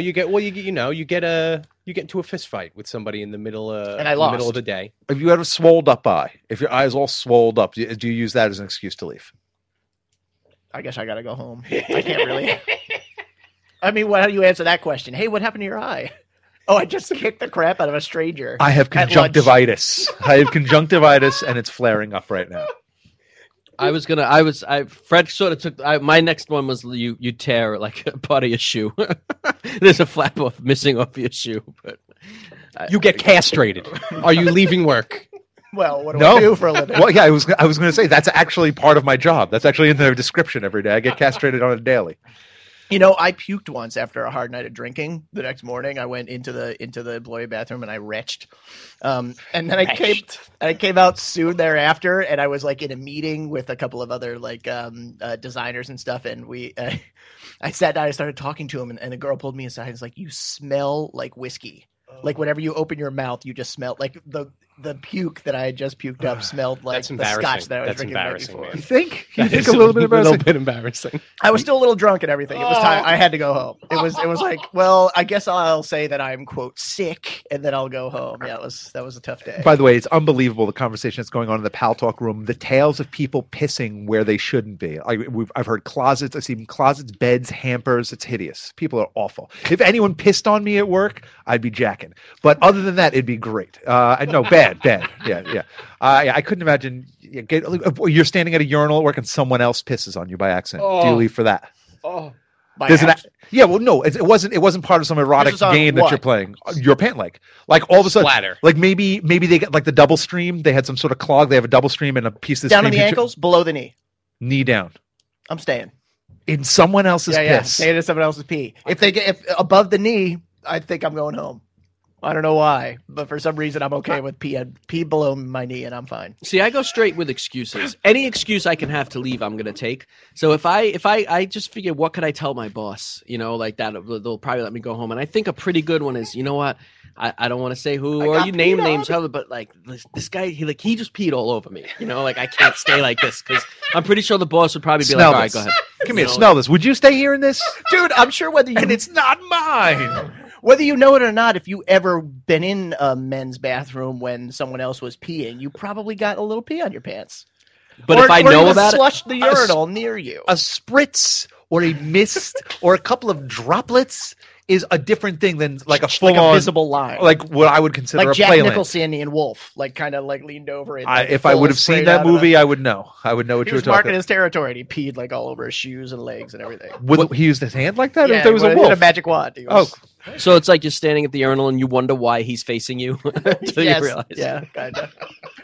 you get into a fist fight with somebody in the middle And I in the middle lost. of the day. If you had a swolled up eye, if your eye's all swolled up, do you use that as an excuse to leave? I guess I gotta go home. I can't really. I mean, how do you answer that question? Hey, what happened to your eye? Oh, I just kicked the crap out of a stranger. I have At lunch. conjunctivitis. I have conjunctivitis, and it's flaring up right now. Fred sort of took, my next one was you tear like a part of your shoe. There's a flap missing off your shoe, but You get castrated. Are you leaving work? Well, what do No. I do for a living? Well, yeah, I was going to say that's actually part of my job. That's actually in the description every day. I get castrated on a daily. You know, I puked once after a hard night of drinking. The next morning, I went into the employee bathroom and I retched. And then I came out soon thereafter, and I was like in a meeting with a couple of other like designers and stuff. And I sat down, I started talking to him, and the girl pulled me aside. And was like, "You smell like whiskey. Like whenever you open your mouth, you just smell like the puke that I had just puked up smelled like That's the embarrassing. scotch that I was That's drinking the night embarrassing, before. man. You think? You That think is a little bit embarrassing? bit embarrassing. I was still a little drunk and everything. It was time. I had to go home. It was like, well, I guess I'll say that I'm quote sick, and then I'll go home. Yeah, that was a tough day. By the way, it's unbelievable the conversation that's going on in the Pal Talk room. The tales of people pissing where they shouldn't be. I've heard closets. I've seen closets, beds, hampers. It's hideous. People are awful. If anyone pissed on me at work, I'd be jacking. But other than that, it'd be great. No, bad. Yeah. I couldn't imagine. You're standing at a urinal at work and someone else pisses on you by accident. Do you Oh. leave for that? Oh, By There's accident. yeah, well, no, it wasn't part of some erotic This is on game that what? you're playing. Your pant leg, like all of a sudden, Splatter. like maybe they get like the double stream. They had some sort of clog. They have a double stream and a piece of the Down on stream the feature- ankles, below the knee. knee down I'm staying. in someone else's Yeah. piss. Staying in someone else's pee. If above the knee, I think I'm going home. I don't know why, but for some reason I'm okay with pee below my knee, and I'm fine. See, I go straight with excuses. Any excuse I can have to leave, I'm gonna take. So if I just figure, what could I tell my boss? You know, like that, they'll probably let me go home. And I think a pretty good one is, you know what? I don't want to say who or got you name peed names, on. but like this guy, he just peed all over me. You know, like I can't stay like this because I'm pretty sure the boss would probably be Smell like, all right, this. go ahead. Come You here, know, smell this. Would you stay here in this? Dude, I'm sure whether And it's not mine. Whether you know it or not, if you ever been in a men's bathroom when someone else was peeing, you probably got a little pee on your pants. But Or- if I or know even about it, flushed the urinal near you. A spritz or a mist or a couple of droplets is a different thing than like a full like a on visible line, like what I would consider like a Jack playland. Nicholson in Wolf, like kind of like leaned over it. If I would have seen that movie, I would know. I would know what He you were was marking talking. his territory, and he peed like all over his shoes and legs and everything. Would he used his hand like that? or Yeah, if there was a he had wolf. a magic wand. He was- so it's like you're standing at the urinal and you wonder why he's facing you until yes, you realize. yeah, kind of.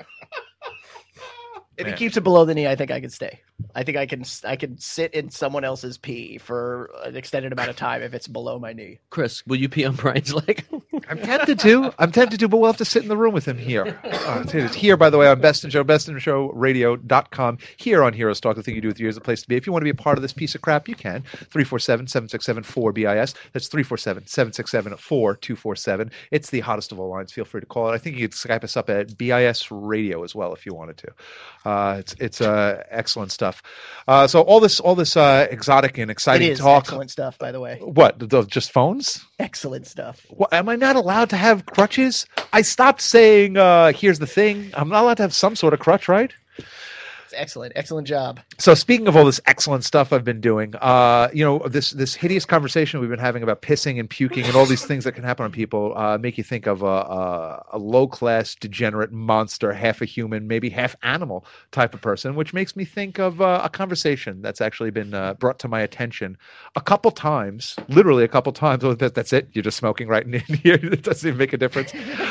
If he Man. keeps it below the knee, I think I can stay. I think I can sit in someone else's pee for an extended amount of time if it's below my knee. Chris, will you pee on Brian's leg? I'm tempted to, but we'll have to sit in the room with him here. It's here, by the way, on Best in Show, bestinshowradio.com. Here on Heroes Talk, the thing you do with your ears, the place to be. If you want to be a part of this piece of crap, you can. 347-767-4BIS. That's 347-767-4247. It's the hottest of all lines. Feel free to call it. I think you could Skype us up at BIS Radio as well if you wanted to. It's excellent stuff. So all this exotic and It exciting is talk. excellent stuff, by the way. What? Just phones? Excellent stuff. What am I not? not allowed to have crutches? I stopped saying, here's the thing. I'm not allowed to have some sort of crutch, right? It's excellent job. So speaking of all this excellent stuff I've been doing, this hideous conversation we've been having about pissing and puking and all these things that can happen on people make you think of a low-class, degenerate monster, half a human, maybe half animal type of person, which makes me think of a conversation that's actually been brought to my attention a couple times, literally a couple times. Oh, that's it? You're just smoking right in here? It doesn't even make a difference.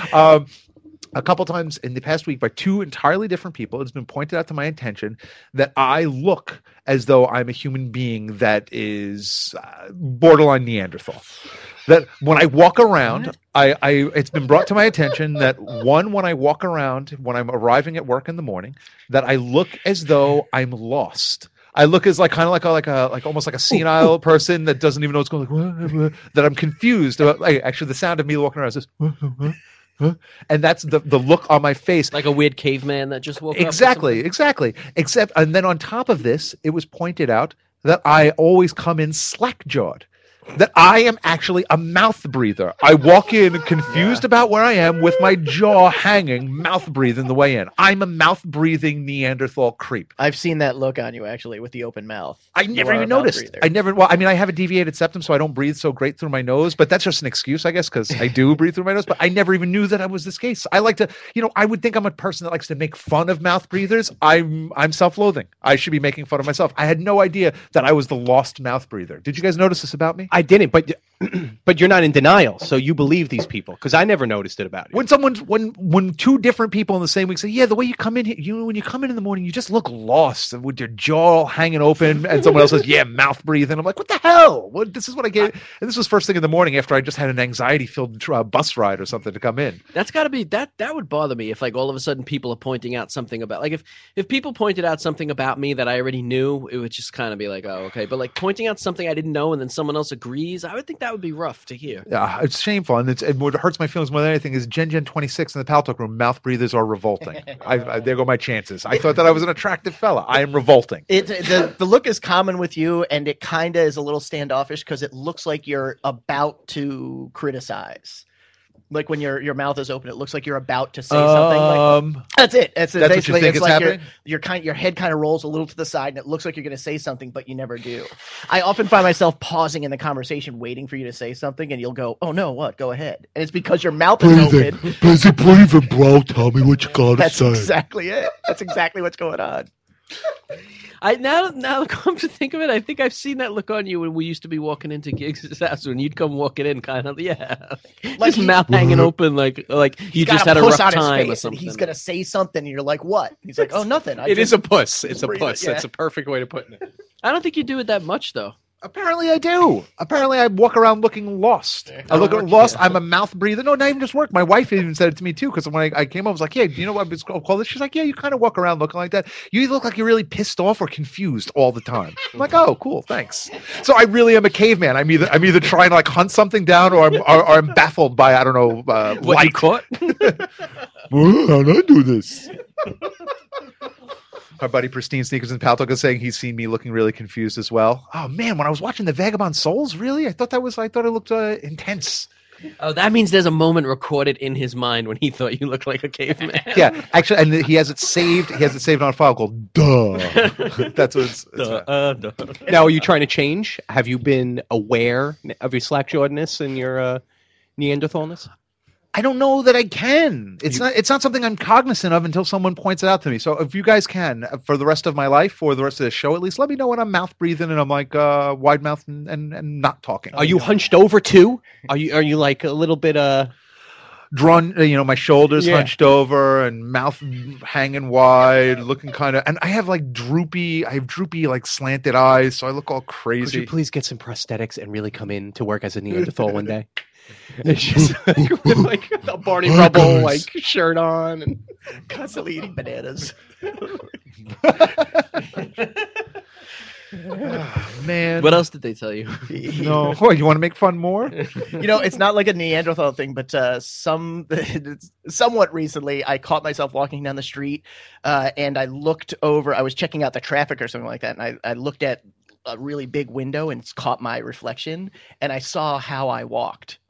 A couple times in the past week by two entirely different people, it's been pointed out to my attention that I look as though I'm a human being that is borderline Neanderthal. That when I walk around, it's been brought to my attention that when I walk around, when I'm arriving at work in the morning, that I look as though I'm lost. I look as like almost like a senile person that doesn't even know what's going on. That I'm confused about. Actually, the sound of me walking around is this. Huh? And that's the look on my face, like a weird caveman that just woke up. Exactly. Except, and then on top of this, it was pointed out that I always come in slack-jawed. That I am actually a mouth breather. I walk in confused about where I am with my jaw hanging, mouth breathing the way in. I'm a mouth breathing Neanderthal creep. I've seen that look on you actually with the open mouth. I never even noticed. I have a deviated septum, so I don't breathe so great through my nose, but that's just an excuse, I guess, because I do breathe through my nose, but I never even knew that I was this case. I like to, I would think I'm a person that likes to make fun of mouth breathers. I'm self-loathing. I should be making fun of myself. I had no idea that I was the lost mouth breather. Did you guys notice this about me? I didn't, but you're not in denial, so you believe these people because I never noticed it about you. When two different people in the same week say, yeah, the way you come in here, when you come in the morning, you just look lost with your jaw hanging open, and someone else says, yeah, mouth breathing. I'm like, what the hell? This is what I get. And this was first thing in the morning after I just had an anxiety-filled bus ride or something to come in. That's got to be that would bother me if all of a sudden people are pointing out something about if people pointed out something about me that I already knew, it would just kind of be like, oh, okay. But pointing out something I didn't know and then someone else agrees, I would think that would be rough to hear. Yeah, it's shameful, and what hurts my feelings more than anything is Gen 26 in the Paltalk room. Mouth breathers are revolting. There go my chances. I thought that I was an attractive fella. I am revolting. The look is common with you, and it kind of is a little standoffish because it looks like you're about to criticize. Like when your mouth is open, it looks like you're about to say something. That's it. That's what you basically, think it's is like happening? your head kind of rolls a little to the side, and it looks like you're going to say something, but you never do. I often find myself pausing in the conversation, waiting for you to say something, and you'll go, "Oh no, what? Go ahead." And it's because your mouth is open. Basic breathing, bro. Tell me what you gotta That's say. exactly it. That's exactly what's going on. Now come to think of it, I think I've seen that look on you when we used to be walking into Giggs' house when you'd come walking in, kind of like his mouth hanging open, like you just had a rough time or something. He's gonna say something, and you're like, "What?" He's like, "Oh, nothing." It is a puss. It's a breathe puss. it, yeah. That's a perfect way to put it. I don't think you do it that much though. Apparently I do. Apparently I walk around looking lost. I look lost. I'm a mouth breather. No, not even just work. My wife even said it to me too, because when I came over, I was like, yeah, do you know what it's called this? She's like, yeah, you kind of walk around looking like that. You either look like you're really pissed off or confused all the time. I'm like, oh, cool, thanks. So I really am a caveman. I'm either trying to hunt something down or I'm baffled by, I don't know, What light. you caught? Well, how'd I do this? Our buddy Pristine Sneakers and Paltalk is saying he's seen me looking really confused as well. Oh man, when I was watching the Vagabond Souls, really, I thought it looked intense. Oh, that means there's a moment recorded in his mind when he thought you looked like a caveman. Yeah, actually, and he has it saved. He has it saved on a file called "Duh." That's what it's. Duh. Now, are you trying to change? Have you been aware of your slack-jawedness and your Neanderthalness? I don't know that I can. It's not something I'm cognizant of until someone points it out to me. So if you guys can, for the rest of my life, or the rest of the show at least, let me know when I'm mouth breathing and I'm like wide mouth and not talking. Are you hunched over too? Are you like a little bit drawn? My shoulders Yeah. hunched over and mouth hanging wide, looking kind of. And I have droopy slanted eyes, so I look all Could crazy. you please get some prosthetics and really come in to work as a Neanderthal one day? It's just with a Barney Hi, Rubble guys. shirt on and Constantly eating bananas. Man, What else did they tell you? no. What, you want to make fun more? It's not like a Neanderthal thing, but somewhat recently, I caught myself walking down the street, and I looked over. I was checking out the traffic or something like that, and I looked at a really big window and caught my reflection, and I saw how I walked.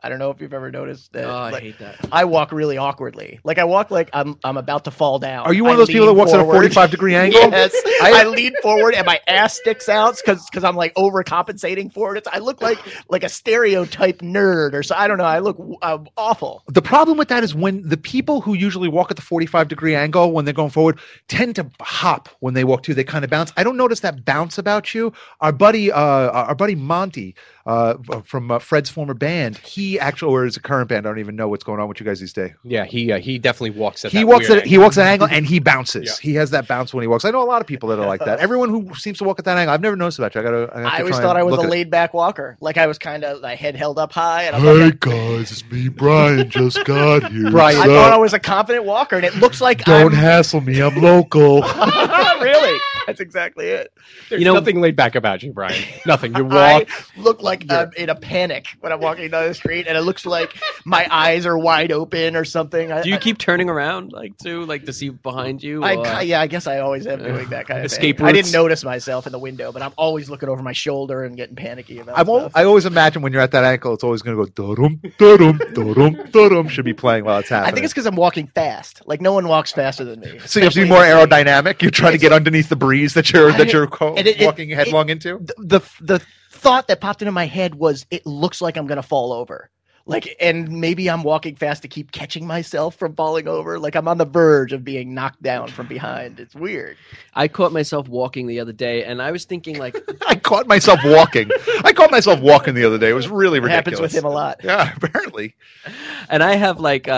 I don't know if you've ever noticed that. Oh, I like, hate that. I walk really awkwardly. Like I walk like I'm about to fall down. Are you one I of those people that lean walks at a forward. 45-degree angle? Yes, I lean forward and my ass sticks out because I'm like overcompensating for it. I look like a stereotype nerd or so. I don't know. I look awful. The problem with that is when the people who usually walk at the 45-degree angle when they're going forward tend to hop when they walk too. They kind of bounce. I don't notice that bounce about you. Our buddy Monty from Fred's former band, he actually, or his current band, I don't even know what's going on with you guys these days. Yeah, he definitely walks at He that walks weird at he walks at an angle and he bounces. Yeah. He has that bounce when he walks. I know a lot of people that are like that. Everyone who seems to walk at that angle, I've never noticed about you. I always thought I was a laid back walker. Like I was kind of my head held up high, and I'm Hey like, guys, it's me, Brian. Just got here. Brian, I What's thought I up? was a confident walker, and it looks like Don't hassle me. I'm local. really. That's exactly it. There's You know- nothing laid back about you, Brian. Nothing. You I walk. look like I'm in a panic when I'm walking down the street, and it looks like my eyes are wide open or something. Do you keep turning around like to see behind you? or- I guess I always am doing that kind of Escape thing. I didn't routes. notice myself in the window, but I'm always looking over my shoulder and getting panicky about stuff. I always imagine when you're at that ankle, it's always going to go da-dum, da-dum, da-dum, da-dum. Should be playing while it's happening. I think it's because I'm walking fast. Like no one walks faster than me. so you have to be especially more in the city. aerodynamic. You're trying to get underneath the breeze that you're And it- walking headlong into. The thought that popped into my head was it looks like I'm gonna fall over. Like, and maybe I'm walking fast to keep catching myself from falling over. Like I'm on the verge of being knocked down from behind. It's weird. I caught myself walking the other day, and I was thinking like, I caught myself walking. The other day. It was really It ridiculous. happens with him a lot. Yeah, apparently. and I have like,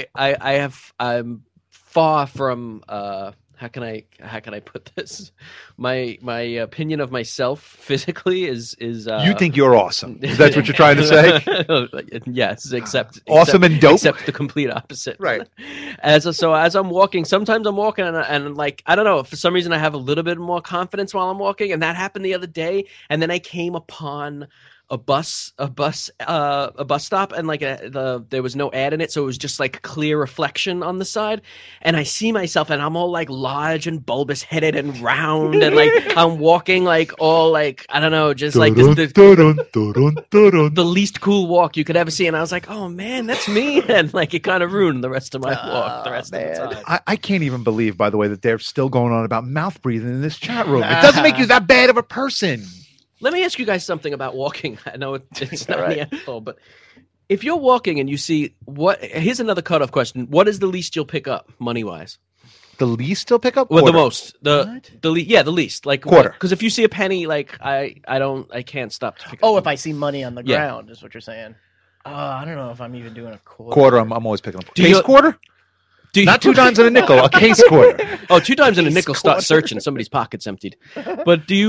I'm far from. How can I put this? My opinion of myself physically is You think you're awesome. That's what you're trying to say? Yes, except Awesome and dope? Except the complete opposite. Right. As I'm walking, sometimes I'm walking and like I don't know, for some reason I have a little bit more confidence while I'm walking, and that happened the other day. And then I came upon a bus stop, and like there was no ad in it, so it was just like clear reflection on the side, and I see myself, and I'm all like large and bulbous headed and round, and like I'm walking like all like I don't know, just like Dun, this, dun, dun, dun, dun, dun. the least cool walk you could ever see, and I was like, oh man, that's me, and like it kind of ruined the rest of my walk the rest of the man. time. I can't even believe, by the way, that they're still going on about mouth breathing in this chat room. It doesn't make you that bad of a person. Let me ask you guys something about walking. I know it's not Right. the asshole, but if you're walking and you see here's another cutoff question. What is the least you'll pick up money wise? The least still pick up? Well, the Quarter. most. The least. Like Quarter. Because if you see a penny, like I can't stop to pick up. Oh, if I see money on the Yeah. ground, is what you're saying. I don't know if I'm even doing a quarter. Quarter, I'm always picking up. Do Case you- quarter? Do you- Not 2 times in a nickel, a case quarter. Oh, 2 times in a Case nickel, start quarter. searching. Somebody's pocket's emptied. But does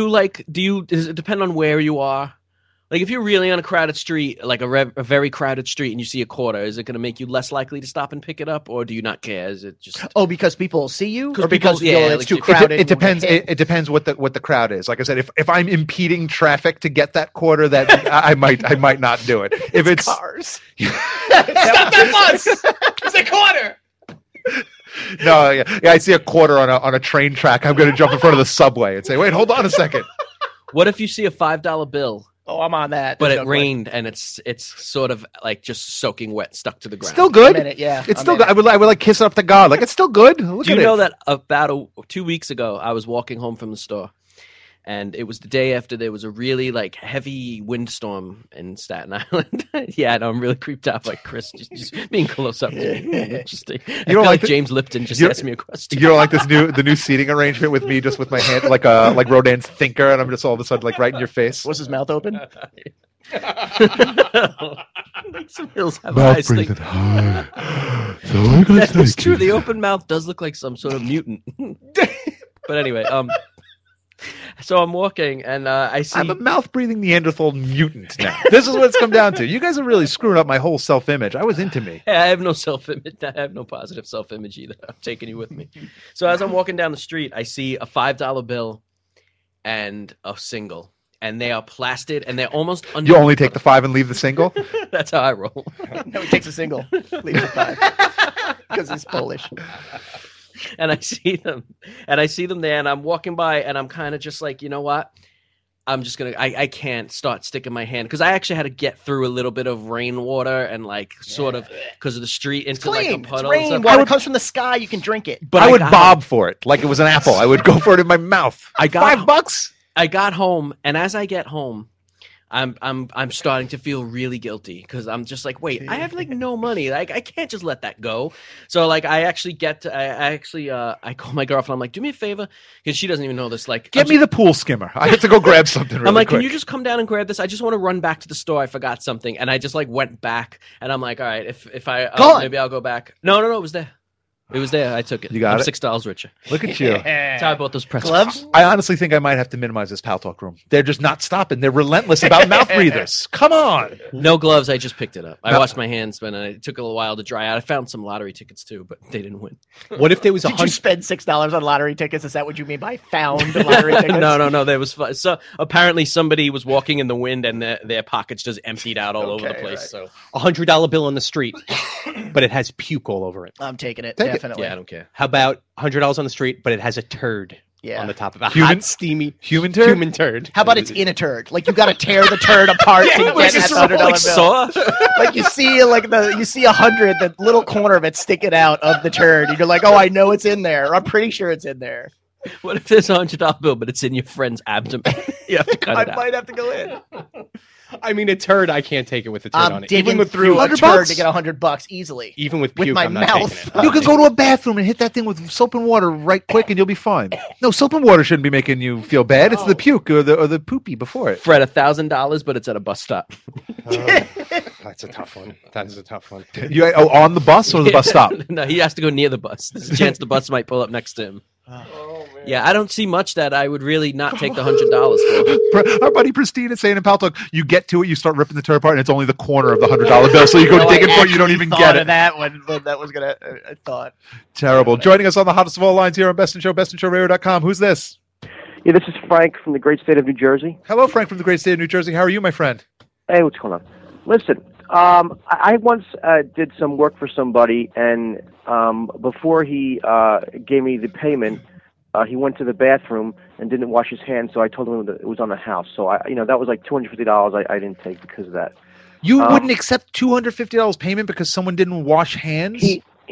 it depend on where you are? Like if you're really on a crowded street, like a very crowded street, and you see a quarter, is it going to make you less likely to stop and pick it up, or do you not care? Is it just Oh, because people see you, 'Cause or because people- yeah, it's like, too it- crowded. It depends. and It depends what the crowd is. Like I said, if I'm impeding traffic to get that quarter, that I might not do it. If it's cars. Stop that bus! It's a quarter. no, yeah, I see a quarter on a train track. I'm going to jump in front of the subway and say, "Wait, hold on a second." what if you see a $5 bill, Oh, I'm on that. but There's it no rained and it's sort of like just soaking wet, stuck to the ground? Still question. good. A minute, yeah, It's I'm still in good. I would like kiss it up to God. Like it's still good. Look Do you at know it. that about 2 weeks ago, I was walking home from the store, and it was the day after there was a really like heavy windstorm in Staten Island. Yeah, I know, I'm really creeped out by Chris just being close up to me. Interesting. I feel don't like like James Lipton just you- asked me a question. You don't like the new seating arrangement with me just with my hand like Rodin's thinker, and I'm just all of a sudden like right in your face. Was his mouth open? Some hills have Mouth eyes. Like, breathing hard. So I got that is to true. The open mouth does look like some sort of mutant. But anyway, so I'm walking and I see. I'm a mouth breathing Neanderthal mutant now. This is what it's come down to. You guys are really screwing up my whole self image. I was into me. Hey, I have no self-image. I have no positive self-image either. I'm taking you with me. So as I'm walking down the street, I see a $5 bill and a single, and they are plastered, and they're almost under. You only take the 5 and leave the single. That's how I roll. No, he takes a single. Leaves a 5. Because he's Polish. And I see them there, and I'm walking by, and I'm kind of just like, you know what? I'm just gonna. I can't start sticking my hand because I actually had to get through a little bit of rainwater and like sort of because of the street into like a Clean. It's puddle. and rain. stuff. Water comes from the sky. You can drink it. But I would got bob for it like it was an apple. I would go for it in my mouth. I got $5. I got home, and as I get home, I'm starting to feel really guilty because I'm just like, wait, I have like no money. Like I can't just let that go. So like I actually I call my girlfriend. I'm like, do me a favor because she doesn't even know this. Like, Get me the pool skimmer. I have to go grab something really I'm like, quick. can you just come down and grab this? I just want to run back to the store. I forgot something, and I just like went back, and I'm like, all right, if I maybe I'll go back. No, it was there. It was there. I took it. You got I'm it? $6 richer. Look at you. That's how I bought those pretzels. Gloves? I honestly think I might have to minimize this Pal Talk room. They're just not stopping. They're relentless about mouth breathers. Come on. No gloves. I just picked it up. I No. washed my hands, but it took a little while to dry out. I found some lottery tickets too, but they didn't win. What if there was Did you 100? spend $6 on lottery tickets? Is that what you mean by found lottery tickets? No. There was fun. So apparently somebody was walking in the wind and their pockets just emptied out all over the Okay, place. right. So $100 bill on the street, but it has puke all over it. I'm taking it. Take it. Definitely. yeah, I don't care. How about $100 on the street, but it has a turd Yeah. on the top of it? Human- Hot, steamy Human turd? human turd. How about it's in a turd? Like you got to tear the turd apart to get Like that a $100 bill. saw. Like you see, you see 100, the little corner of it sticking out of the turd, and you're like, oh, I know it's in there. I'm pretty sure it's in there. What if there's a $100 bill, but it's in your friend's abdomen? You have to cut it I out. might have to go in. I mean, a turd, I can't take it with a turd I'm on it. digging with through a $100 turd to get $100 easily. Even with with puke, my I'm not mouth. taking it. You can go to a bathroom and hit that thing with soap and water right quick and you'll be fine. No, soap and water shouldn't be making you feel bad. It's the puke or the poopy before it. Fred, $1,000, but it's at a bus stop. That's a tough one. That is a tough one. On the bus or the bus stop? No, he has to go near the bus. There's a chance the bus might pull up next to him. Yeah, I don't see much that I would really not take the $100 for. Our buddy Pristine is saying in Pal Talk, you get to it, you start ripping the turd apart, and it's only the corner of the $100 bill. So you go digging for it, you don't even get it. That when that was gonna. I thought. Terrible. Joining us on the hottest of all lines here on Best in Show, bestinshowradio.com. Who's this? Yeah, this is Frank from the great state of New Jersey. Hello, Frank from the great state of New Jersey. How are you, my friend? Hey, what's going on? Listen, I once did some work for somebody, and before he gave me the payment, he went to the bathroom and didn't wash his hands. So I told him that it was on the house. So that was like $250. I didn't take because of that. You wouldn't accept $250 payment because someone didn't wash hands?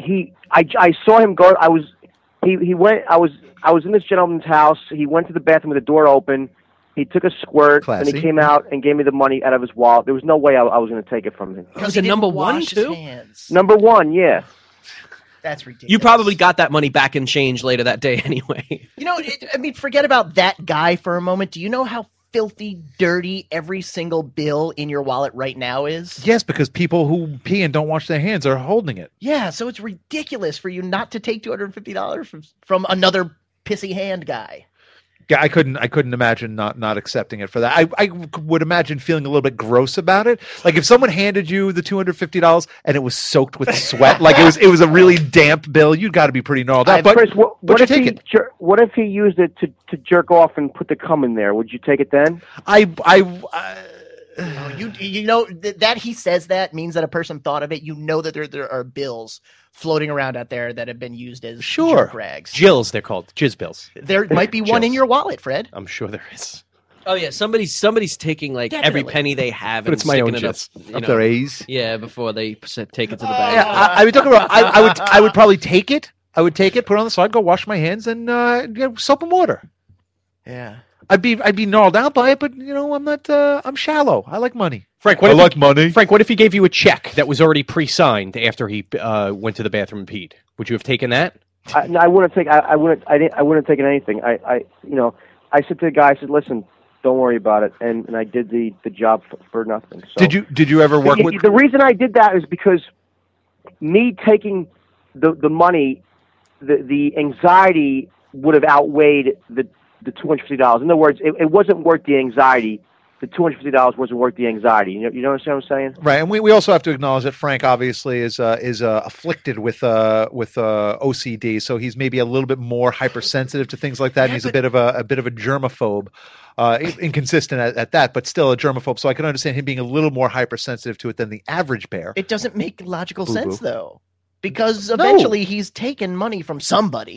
I saw him go. He went. I was in this gentleman's house. He went to the bathroom with the door open. He took a squirt, and Classy. he came out and gave me the money out of his wallet. There was no way I was going to take it from him. Was he it didn't number one, wash his too? hands. Number one, yeah. That's ridiculous. You probably got that money back in change later that day anyway. You know, forget about that guy for a moment. Do you know how filthy, dirty every single bill in your wallet right now is? Yes, because people who pee and don't wash their hands are holding it. Yeah, so it's ridiculous for you not to take $250 from another pissy hand guy. Yeah, I couldn't imagine not accepting it for that. I would imagine feeling a little bit gross about it. Like if someone handed you the $250 and it was soaked with sweat, like it was a really damp bill, you'd got to be pretty gnarled out. But Chris, what you if take he it? what if he used it to jerk off and put the cum in there? Would you take it then? You know that he says that means that a person thought of it. You know that there are bills floating around out there that have been used as Sure. jerk rags. Jills, they're called. Jizz bills. There might be one in Jills. your wallet, Fred. I'm sure there is. Oh yeah, somebody's taking like every Definitely. penny they have But and it's my own sticking it up, jizz. you up know. their A's. Yeah, before they take it to the bag. Yeah, I would talk about. I would probably take it. I would take it, put it on the side, go wash my hands, and get soap and water. Yeah. I'd be gnarled out by it, but I'm not. I'm shallow. I like money. Frank, what I if like money. Frank, what if he gave you a check that was already pre-signed after he went to the bathroom and peed? Would you have taken that? No, I wouldn't take. I wouldn't. I wouldn't have taken anything. I said to the guy, I said, listen, don't worry about it, and I did the job for nothing. So. Did you ever work with? The reason I did that is because me taking the money, the anxiety would have outweighed the $250. In other words, it wasn't worth the anxiety. The $250 wasn't worth the anxiety. You know what I'm saying? Right, and we also have to acknowledge that Frank obviously is afflicted with OCD, so he's maybe a little bit more hypersensitive to things like that. And he's a bit of a germaphobe, inconsistent at that, but still a germaphobe. So I can understand him being a little more hypersensitive to it than the average bear. It doesn't make logical Boo-boo. sense though, because eventually he's taken money from somebody.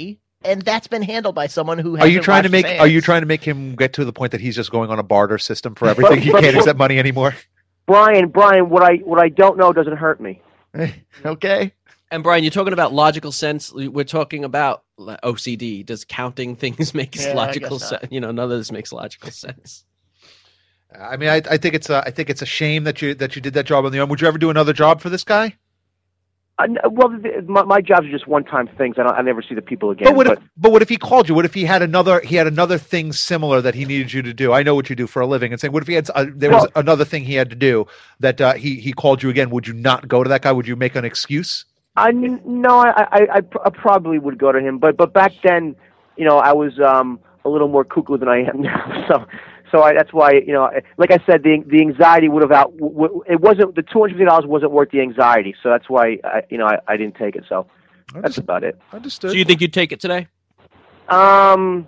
and that's been handled by someone who Are you hasn't trying to washed make? his Are you hands. trying to make him get to the point that he's just going on a barter system for everything? He but- can't accept money anymore. Brian, what I don't know doesn't hurt me. Okay. And Brian, you're talking about logical sense. We're talking about OCD. Does counting things make Yeah, I logical guess not. sense? None of this makes logical sense. I mean, I think it's a shame that you did that job on the own. Would you ever do another job for this guy? Well, my jobs are just one-time things. I never see the people again. But what if he called you? What if he had another thing similar that he needed you to do? I know what you do for a living, and saying, what if he had there was another thing he had to do that he called you again? Would you not go to that guy? Would you make an excuse? No, I probably would go to him, but back then, I was a little more cuckoo than I am now. So that's why, like I said, the anxiety would have it wasn't, the $250 wasn't worth the anxiety. So that's why I didn't take it. So that's about it. Understood. So you think you'd take it today? I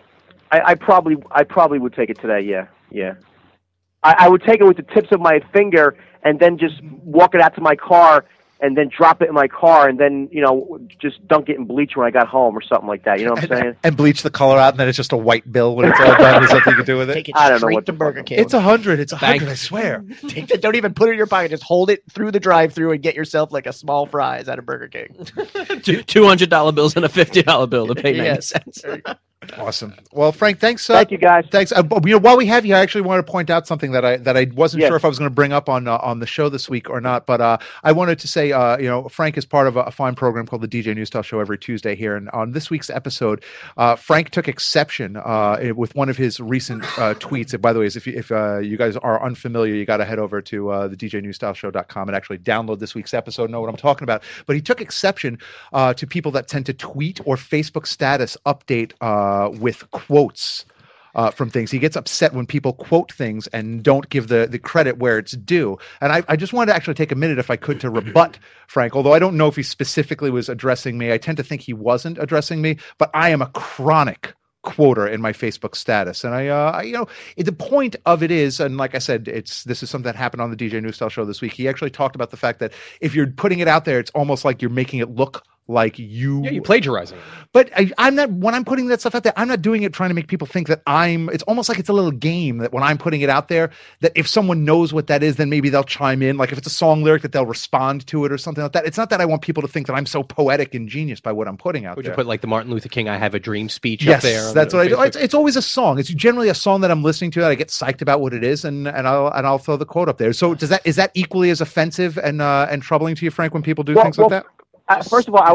probably would take it today. Yeah. I would take it with the tips of my finger and then just walk it out to my car and then drop it in my car and then, just dunk it in bleach when I got home or something like that. You know what I'm saying? And bleach the color out, and then it's just a white bill when it's all done. There's nothing you can do with it. Take it I don't know straight what to the Burger fuck- King. It's 100. It's 100. Thank- I swear. Take it, don't even put it in your pocket. Just hold it through the drive-through and get yourself like a small fries out of Burger King. $200 bills and a $50 bill to pay 90 Yes. cents. Awesome. Well, Frank, thanks. Thank you, guys. Thanks. While we have you, I actually wanted to point out something that I wasn't Yes. sure if I was going to bring up on the show this week or not. But I wanted to say, Frank is part of a fine program called the DJ News Style Show every Tuesday here. And on this week's episode, Frank took exception with one of his recent tweets. And by the way, if you guys are unfamiliar, you got to head over to the DJNewStyleShow.com and actually download this week's episode, know what I'm talking about. But he took exception to people that tend to tweet or Facebook status update with quotes from things. He gets upset when people quote things and don't give the credit where it's due. And I just wanted to actually take a minute, if I could, to rebut Frank, although I don't know if he specifically was addressing me. I tend to think he wasn't addressing me, but I am a chronic quoter in my Facebook status. And the point of it is, and like I said, this is something that happened on the DJ News Style Show this week. He actually talked about the fact that if you're putting it out there, it's almost like you're making it look like you're plagiarizing. But I'm not, when I'm putting that stuff out there, I'm not doing it trying to make people think that it's almost like it's a little game that when I'm putting it out there, that if someone knows what that is, then maybe they'll chime in. Like if it's a song lyric, that they'll respond to it or something like that. It's not that I want people to think that I'm so poetic and genius by what I'm putting out Would there. you put like the Martin Luther King "I Have a Dream" speech Yes, up there? that's what I do. Facebook? It's always a song. It's generally a song that I'm listening to that I get psyched about what it is, and I'll throw the quote up there. So is that equally as offensive and troubling to you, Frank, when people do things like that? First of all,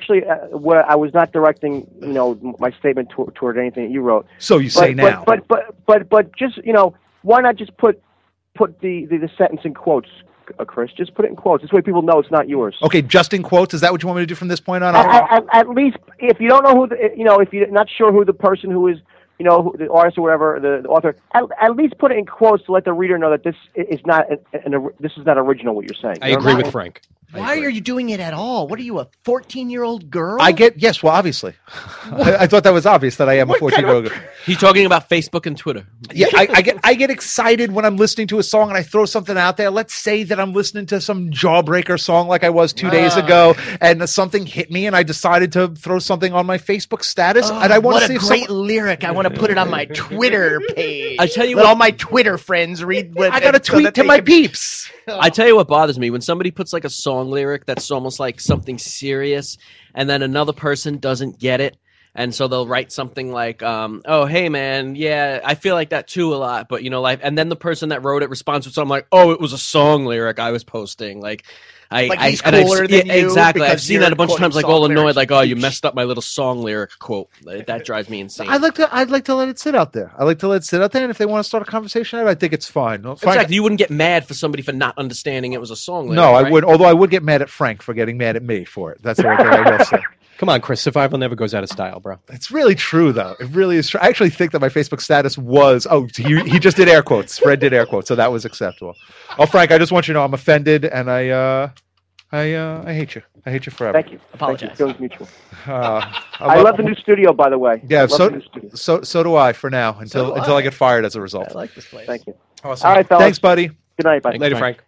I was not directing, my statement toward anything that you wrote. So you say now. But just, why not just put the sentence in quotes, Chris? Just put it in quotes. This way people know it's not yours. Okay, just in quotes. Is that what you want me to do from this point on? At least, if you don't know if you're not sure who the person who is, who the artist or whatever, the author, at least put it in quotes to let the reader know that this is not original what you're saying. I agree with Frank. Why are you doing it at all? What are you, a 14-year-old girl? Yes, well, obviously. I thought that was obvious that I am a 14-year-old girl. He's talking about Facebook and Twitter. Yeah, I get excited when I'm listening to a song and I throw something out there. Let's say that I'm listening to some Jawbreaker song like I was 2 days ago, and something hit me, and I decided to throw something on my Facebook status, and I want to see if great lyric! I want to put it on my Twitter page. I tell you Let what- all my Twitter friends read. I got to tweet to my peeps. I tell you what bothers me when somebody puts like a song lyric that's almost like something serious, and then another person doesn't get it, and so they'll write something like, "Oh, hey man, yeah, I feel like that too a lot," but and then the person that wrote it responds with something like, "Oh, it was a song lyric I was posting." He's cooler than you exactly. I've because seen that a bunch of you're times, like quoting all song annoyed, lyrics. like, "Oh, you messed up my little song lyric quote." That drives me insane. I'd like to let it sit out there. I like to let it sit out there, and if they want to start a conversation, I think it's fine. Frank, Exactly. You wouldn't get mad for somebody for not understanding it was a song lyric. no, I right? would. Although I would get mad at Frank for getting mad at me for it. That's the one thing I will say. Come on, Chris. Survival never goes out of style, bro. It's really true, though. It really is true. I actually think that my Facebook status was. Oh, he just did air quotes. Fred did air quotes, so that was acceptable. Oh, Frank, I just want you to know I'm offended, and I hate you. I hate you forever. Thank you. Apologize. Feelings mutual. I I love the new studio, by the way. Yeah, I love the new studio. so do I for now until I get fired as a result. I like this place. Thank you. Awesome. All right, fellas. Thanks, buddy. Good night, buddy. Later, Frank.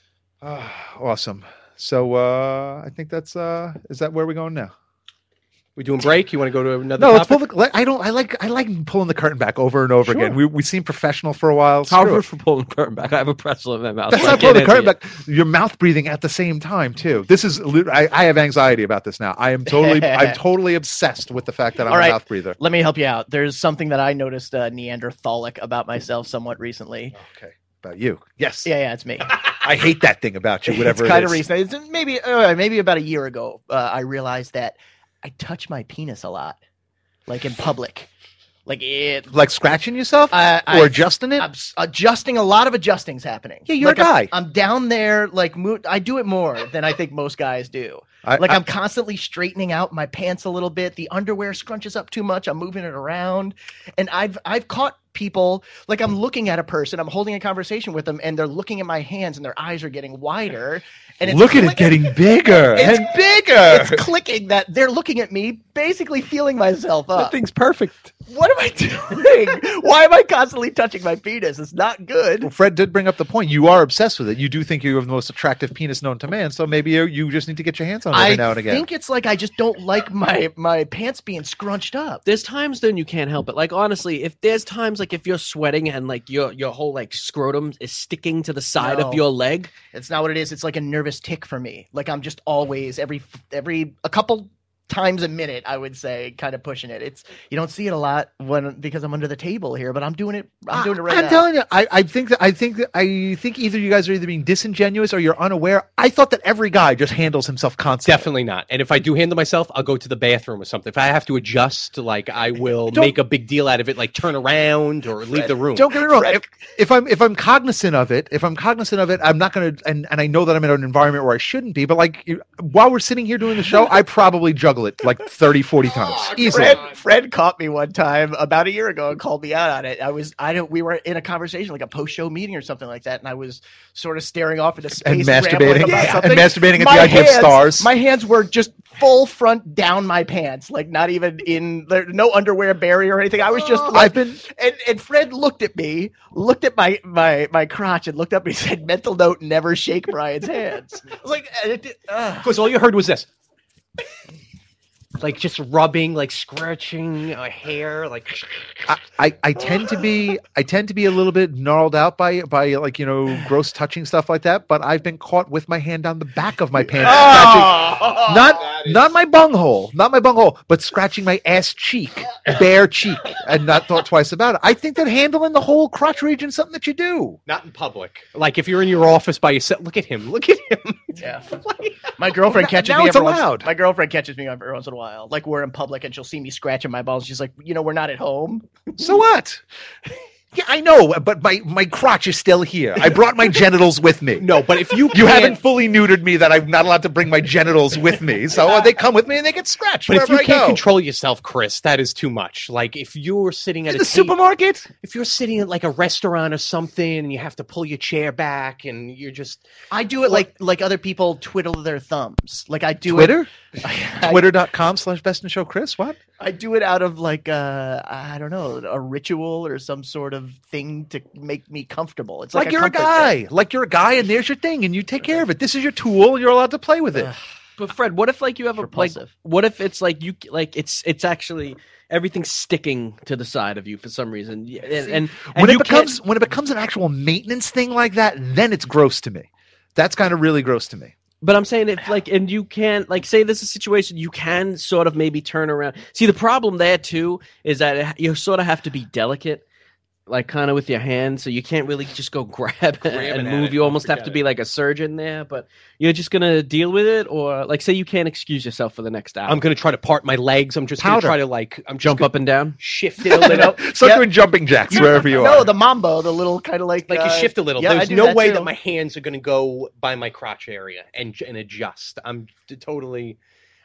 Awesome. So I think that's is that where we're going now? We doing break? You want to go to another No, let's topic? pull the, I like pulling the curtain back over and over Sure. again. We seem professional for a while. Screw However, it. for pulling the curtain back, I have a pretzel in my mouth. That's so I not pulling the can't curtain answer back. Your mouth breathing at the same time too. This is I have anxiety about this now. I'm totally obsessed with the fact that I'm All right. a mouth breather. Let me help you out. There's something that I noticed Neanderthalic about myself somewhat recently. Okay, about you. Yes. Yeah, it's me. I hate that thing about you. Whatever It's kind it of is. recent. It's maybe about a year ago. I realized that I touch my penis a lot, like in public. Like it. Like scratching yourself or adjusting it. I'm adjusting. A lot of adjusting's happening. Yeah, you're like a guy. I'm down there. Like I do it more than I think most guys do. I'm constantly straightening out my pants a little bit. The underwear scrunches up too much. I'm moving it around, and I've caught people, like I'm looking at a person, I'm holding a conversation with them, and they're looking at my hands, and their eyes are getting wider. And it's Look at it getting bigger It's and bigger. It's clicking that they're looking at me, basically feeling myself up. That thing's perfect. What am I doing? Why am I constantly touching my penis? It's not good. Well, Fred did bring up the point. You are obsessed with it. You do think you have the most attractive penis known to man, so maybe you just need to get your hands on it every now and again. I think it's like I just don't like my pants being scrunched up. There's times then you can't help it. Like honestly, if there's times like if you're sweating and like your whole like scrotum is sticking to the side No. of your leg, It's not what it is. It's like a nervous tick for me. Like I'm just always every a couple times a minute, I would say, kind of pushing it. It's you don't see it a lot because I'm under the table here, but I'm doing it. I'm doing it right now. I'm telling you, I think either you guys are either being disingenuous or you're unaware. I thought that every guy just handles himself constantly. Definitely not. And if I do handle myself, I'll go to the bathroom or something. If I have to adjust, like I will make a big deal out of it, like turn around or leave the room. Don't get me wrong. If I'm cognizant of it, I'm not going to. And I know that I'm in an environment where I shouldn't be. But like while we're sitting here doing the show, I probably juggle it like 30, 40 times easily. Fred caught me one time about a year ago and called me out on it. We were in a conversation, like a post-show meeting or something like that, and I was sort of staring off into space And rambling masturbating. about Yeah. something. And masturbating at My the idea of hands- stars. My hands were just full front down my pants, like not even in there, no underwear barrier or anything. I was just like, and Fred looked at me, looked at my crotch, and looked up and he said, "Mental note: never shake Brian's hands." I was like, Because all you heard was this. Like just rubbing, like scratching hair, like I tend to be a little bit gnarled out by like gross touching stuff like that, but I've been caught with my hand on the back of my pants, scratching, not my bunghole, but scratching my ass cheek, bare cheek, and not thought twice about it. I think that handling the whole crotch region is something that you do. not in public. Like if you're in your office by yourself, look at him. yeah. My girlfriend catches Now me it's every once. allowed. My girlfriend catches me every once in a while. Like we're in public and she'll see me scratching my balls. She's like, we're not at home. So what? Yeah, I know, but my crotch is still here. I brought my genitals with me. No, but if you You can't- haven't fully neutered me that I'm not allowed to bring my genitals with me. So they come with me and they get scratched But if wherever you I can't go. control yourself, Chris, that is too much. Like if you're sitting at In a the supermarket? if you're sitting at like a restaurant or something, and you have to pull your chair back, and you're just I do it like other people twiddle their thumbs. Like I do Twitter? it. Twitter.com/bestinshowchris. Chris. What? I do it out of like I don't know, a ritual or some sort of thing to make me comfortable. It's like You're a comfort guy. thing. Like you're a guy and there's your thing and you take care of it. This is your tool and you're allowed to play with it. but Fred, what if like you have a like? Repulsive. What if it's like you like it's actually everything's sticking to the side of you for some reason, and when you it becomes an actual maintenance thing like that, then it's gross to me. That's kind of really gross to me. But I'm saying if like, and you can't like say this is a situation you can sort of maybe turn around. See, the problem there too is that you sort of have to be delicate, like kind of with your hands, so you can't really just go grab it and at move. it. You almost have Forget to be like a surgeon there, but you're just gonna deal with it, or like say you can't excuse yourself for the next hour. I'm gonna try to part my legs. I'm just gonna Powder. try to like jump up and down. shift it a little. Start doing jumping jacks wherever you No, are. the mambo, the little kind of like Like you shift a little. Yeah, I There's do no that way too. that my hands are going to go by my crotch area and adjust. I'm totally.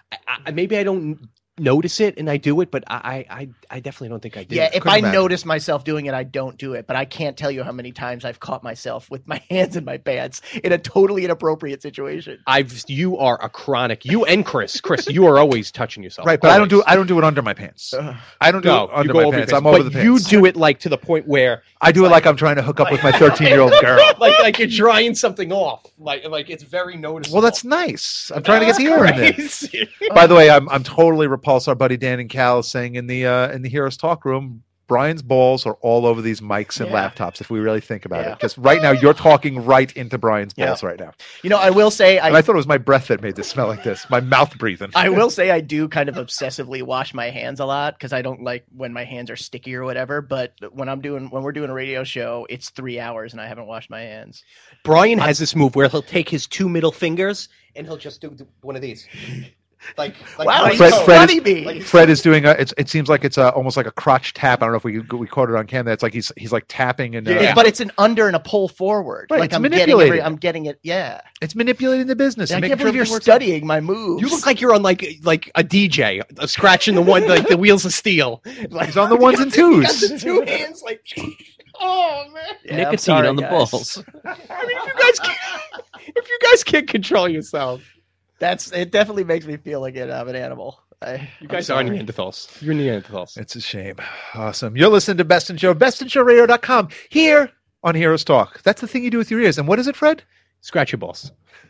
Maybe I don't notice it and I do it, but I definitely don't think I do. Yeah, if Couldn't I imagine. notice myself doing it, I don't do it. But I can't tell you how many times I've caught myself with my hands in my pants in a totally inappropriate situation. You are a chronic. You and Chris, you are always touching yourself. Right, but I Always. don't do it under my pants. I don't do No, it under you go my over pants. your I'm over the But pants. you do it like to the point where I do it like I'm trying to hook up with my 13-year-old girl. like you're drying something off. Like it's very noticeable. Well, that's nice. I'm trying to get the air in there. Crazy. By the way, I'm totally repulsed Pulse, our buddy Dan and Cal is saying in the Heroes Talk room, Brian's balls are all over these mics and laptops. If we really think about it, just right now, you're talking right into Brian's balls right now. You know, I will say, I thought it was my breath that made this smell like this. My mouth breathing. I will say I do kind of obsessively wash my hands a lot because I don't like when my hands are sticky or whatever. But when we're doing a radio show, it's 3 hours and I haven't washed my hands. Brian has this move where he'll take his 2 middle fingers and he'll just do one of these. Like wow, Fred is doing it seems like it's almost like a crotch tap. I don't know if we caught it on camera. It's like he's like tapping and but it's an under and a pull forward. Right, like I'm manipulating. I'm getting it. Yeah, it's manipulating the business. I can't believe you're studying my moves. You look like you're on like a DJ scratching the one like the wheels of steel. He's on the ones and twos. Got the 2 hands like. Oh man, nicotine on the balls. I mean, if you guys can't control yourself. It definitely makes me feel like I'm an animal. You guys are Neanderthals. You're Neanderthals. It's a shame. Awesome. You're listening to Best in Show, bestinshowradio.com, here on Heroes Talk. That's the thing you do with your ears. And what is it, Fred? Scratch your balls.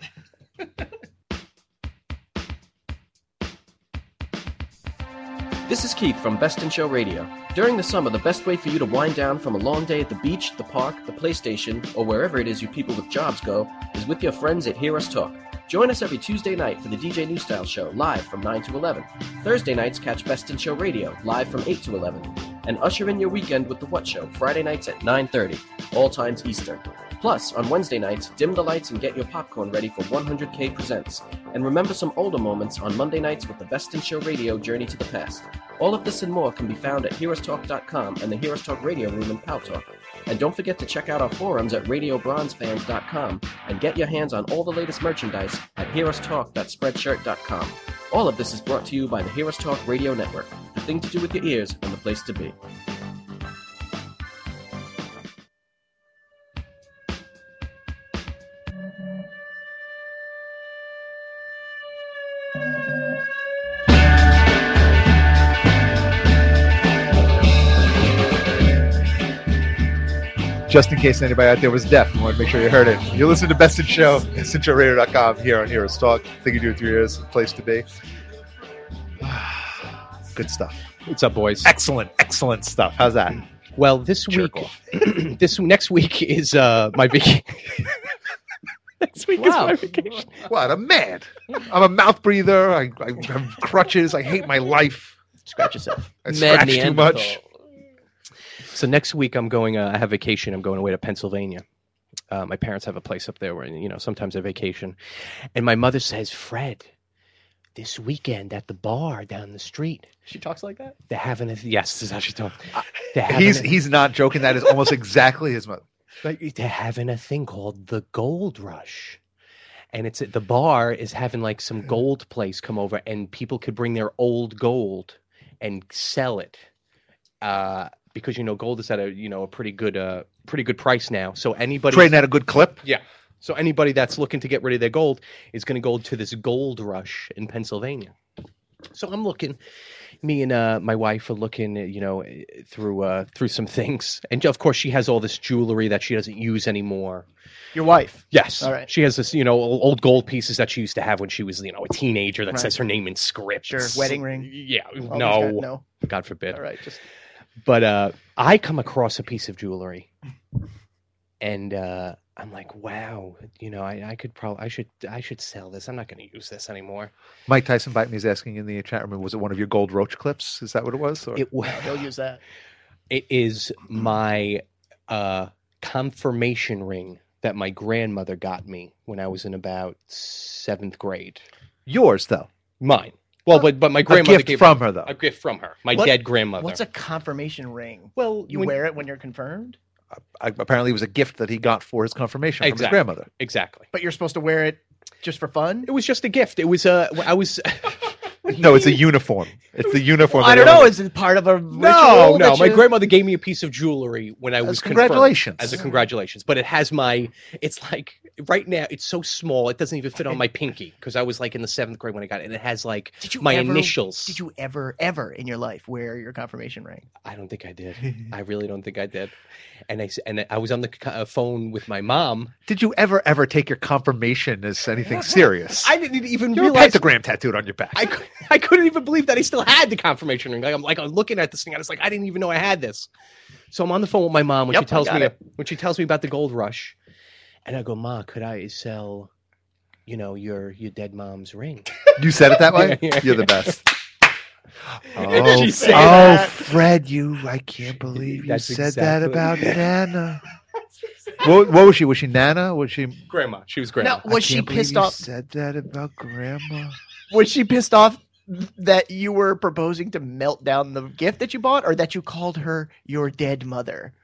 This is Keith from Best in Show Radio. During the summer, the best way for you to wind down from a long day at the beach, the park, the PlayStation, or wherever it is you people with jobs go, is with your friends at Hear Us Talk. Join us every Tuesday night for the DJ New Style Show, live from 9 to 11. Thursday nights, catch Best in Show Radio, live from 8 to 11. And usher in your weekend with The What Show, Friday nights at 9:30, all times Eastern. Plus, on Wednesday nights, dim the lights and get your popcorn ready for 100K Presents. And remember some older moments on Monday nights with the Best in Show Radio Journey to the Past. All of this and more can be found at HeroesTalk.com and the Heroes Talk Radio Room in Pal Talk. And don't forget to check out our forums at RadioBronzeFans.com and get your hands on all the latest merchandise at HeroesTalk.Spreadshirt.com. All of this is brought to you by the Heroes Talk Radio Network, the thing to do with your ears and the place to be. Just in case anybody out there was deaf, I want to make sure you heard it. You listen to Best in Show, bestinshowradio.com, here on Heroes Talk. Thing you do with your ears, place to be. Good stuff. What's up, boys? Excellent stuff. How's that? Well, this next week is my vacation. Next week is my vacation. What? I'm mad. I'm a mouth breather. I have crutches. I hate my life. Scratch yourself. I scratch too much. So next week I'm going. I have vacation. I'm going away to Pennsylvania. My parents have a place up there where sometimes I vacation, and my mother says, "Fred, this weekend at the bar down the street." She talks like that? They're having yes, this is how she talks. He's not joking. That is almost exactly his mother. They're having a thing called the Gold Rush. And the bar is having like some gold place come over and people could bring their old gold and sell it. Because gold is at a pretty good price now. So anybody trading at a good clip? Yeah. So anybody that's looking to get rid of their gold is going to go to this gold rush in Pennsylvania. So I'm looking. Me and my wife are looking, through some things, and of course she has all this jewelry that she doesn't use anymore. Your wife? Yes. All right. She has this, old gold pieces that she used to have when she was, a teenager that says her name in script. Sure. Wedding ring? Yeah. Oh, No. God forbid. All right. But I come across a piece of jewelry, and I'm like, wow, I should sell this. I'm not going to use this anymore. Mike Tyson Bite Me is asking in the chat room, was it one of your gold roach clips? Is that what it was? Or? They'll use that. It is my confirmation ring that my grandmother got me when I was in about 7th grade. Yours, though? Mine. Well, but my grandmother gave from her, though. A gift from her. My dead grandmother. What's a confirmation ring? Well, you wear it when you're confirmed? Apparently it was a gift that he got for his confirmation from his grandmother. Exactly. But you're supposed to wear it just for fun? It was just a gift. It was I was No, it's a uniform. It's the uniform. I don't know. Is it part of a ritual? No. My grandmother gave me a piece of jewelry when I was congratulations. As a congratulations. But it has it's like right now it's so small it doesn't even fit on my pinky because I was like in the 7th grade when I got it, and it has like my initials. Did you ever in your life wear your confirmation ring? I don't think I did. I really don't think I did. And I was on the phone with my mom. Did you ever take your confirmation as anything serious? I didn't even You're realize a pentagram tattooed on your back. I couldn't even believe that I still had the confirmation ring. I'm looking at this thing. I was like, I didn't even know I had this. So I'm on the phone with my mom when Yep, she tells I got me about the gold rush, and I go, Ma, could I sell, your dead mom's ring? You said it that way? Yeah. You're the best. She said Oh, that. Fred, I can't believe you That's said that exactly- about Nana. What was she? Was she Nana? Was she? Grandma. She was grandma. Now, was I she can't believe pissed you off? Said that about Grandma. Was she pissed off that you were proposing to melt down the gift that you bought, or that you called her your dead mother?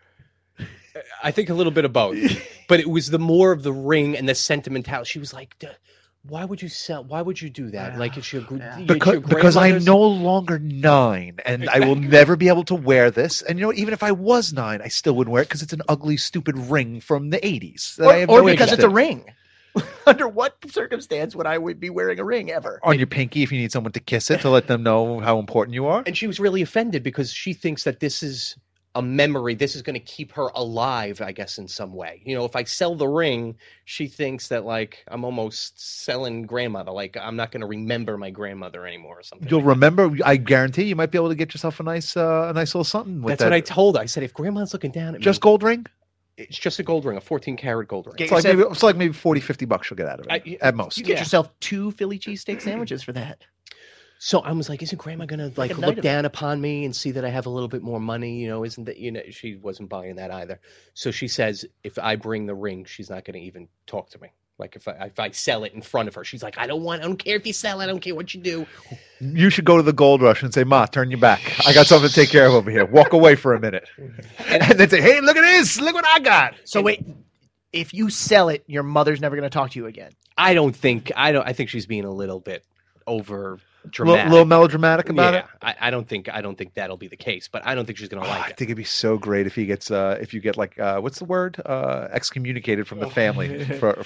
I think a little bit of both, but it was the more of the ring and the sentimentality. She was like, "Why would you sell? Why would you do that? Like it's your Because I'm grandmother's-" no longer 9, and I will never be able to wear this. And even if I was 9, I still wouldn't wear it because it's an ugly, stupid ring from the 80s. That I have Or no because interest it's a in. ring. Under what circumstance would I be wearing a ring ever? On your pinky if you need someone to kiss it to let them know how important you are. And she was really offended because she thinks that this is a memory. This is going to keep her alive, I guess, in some way. If I sell the ring, she thinks that like I'm almost selling grandmother. Like I'm not going to remember my grandmother anymore or something. You'll remember. I guarantee you might be able to get yourself a nice little something with That's that. what I told her. I said, if grandma's looking down at Just me, gold ring. it's just a gold ring, a 14-karat gold ring. Get It's like maybe $40-$50 you'll get out of it at most. You get Yeah. yourself 2 Philly cheesesteak sandwiches for that. So I was like, isn't grandma going to Like a night look of down upon me and see that I have a little bit more money? Isn't that, she wasn't buying that either. So she says, if I bring the ring, she's not going to even talk to me. Like if I sell it in front of her, she's like, I don't care if you sell it. I don't care what you do. You should go to the gold rush and say, Ma, turn your back. I got something to take care of over here. Walk away for a minute. And then say, hey, look at this. Look what I got. So wait, if you sell it, your mother's never going to talk to you again. I think she's being a little bit over A dramatic. little melodramatic about it. I don't think that'll be the case, but I don't think she's going to I like think it'd be so great if he gets if you get like what's the word excommunicated from the family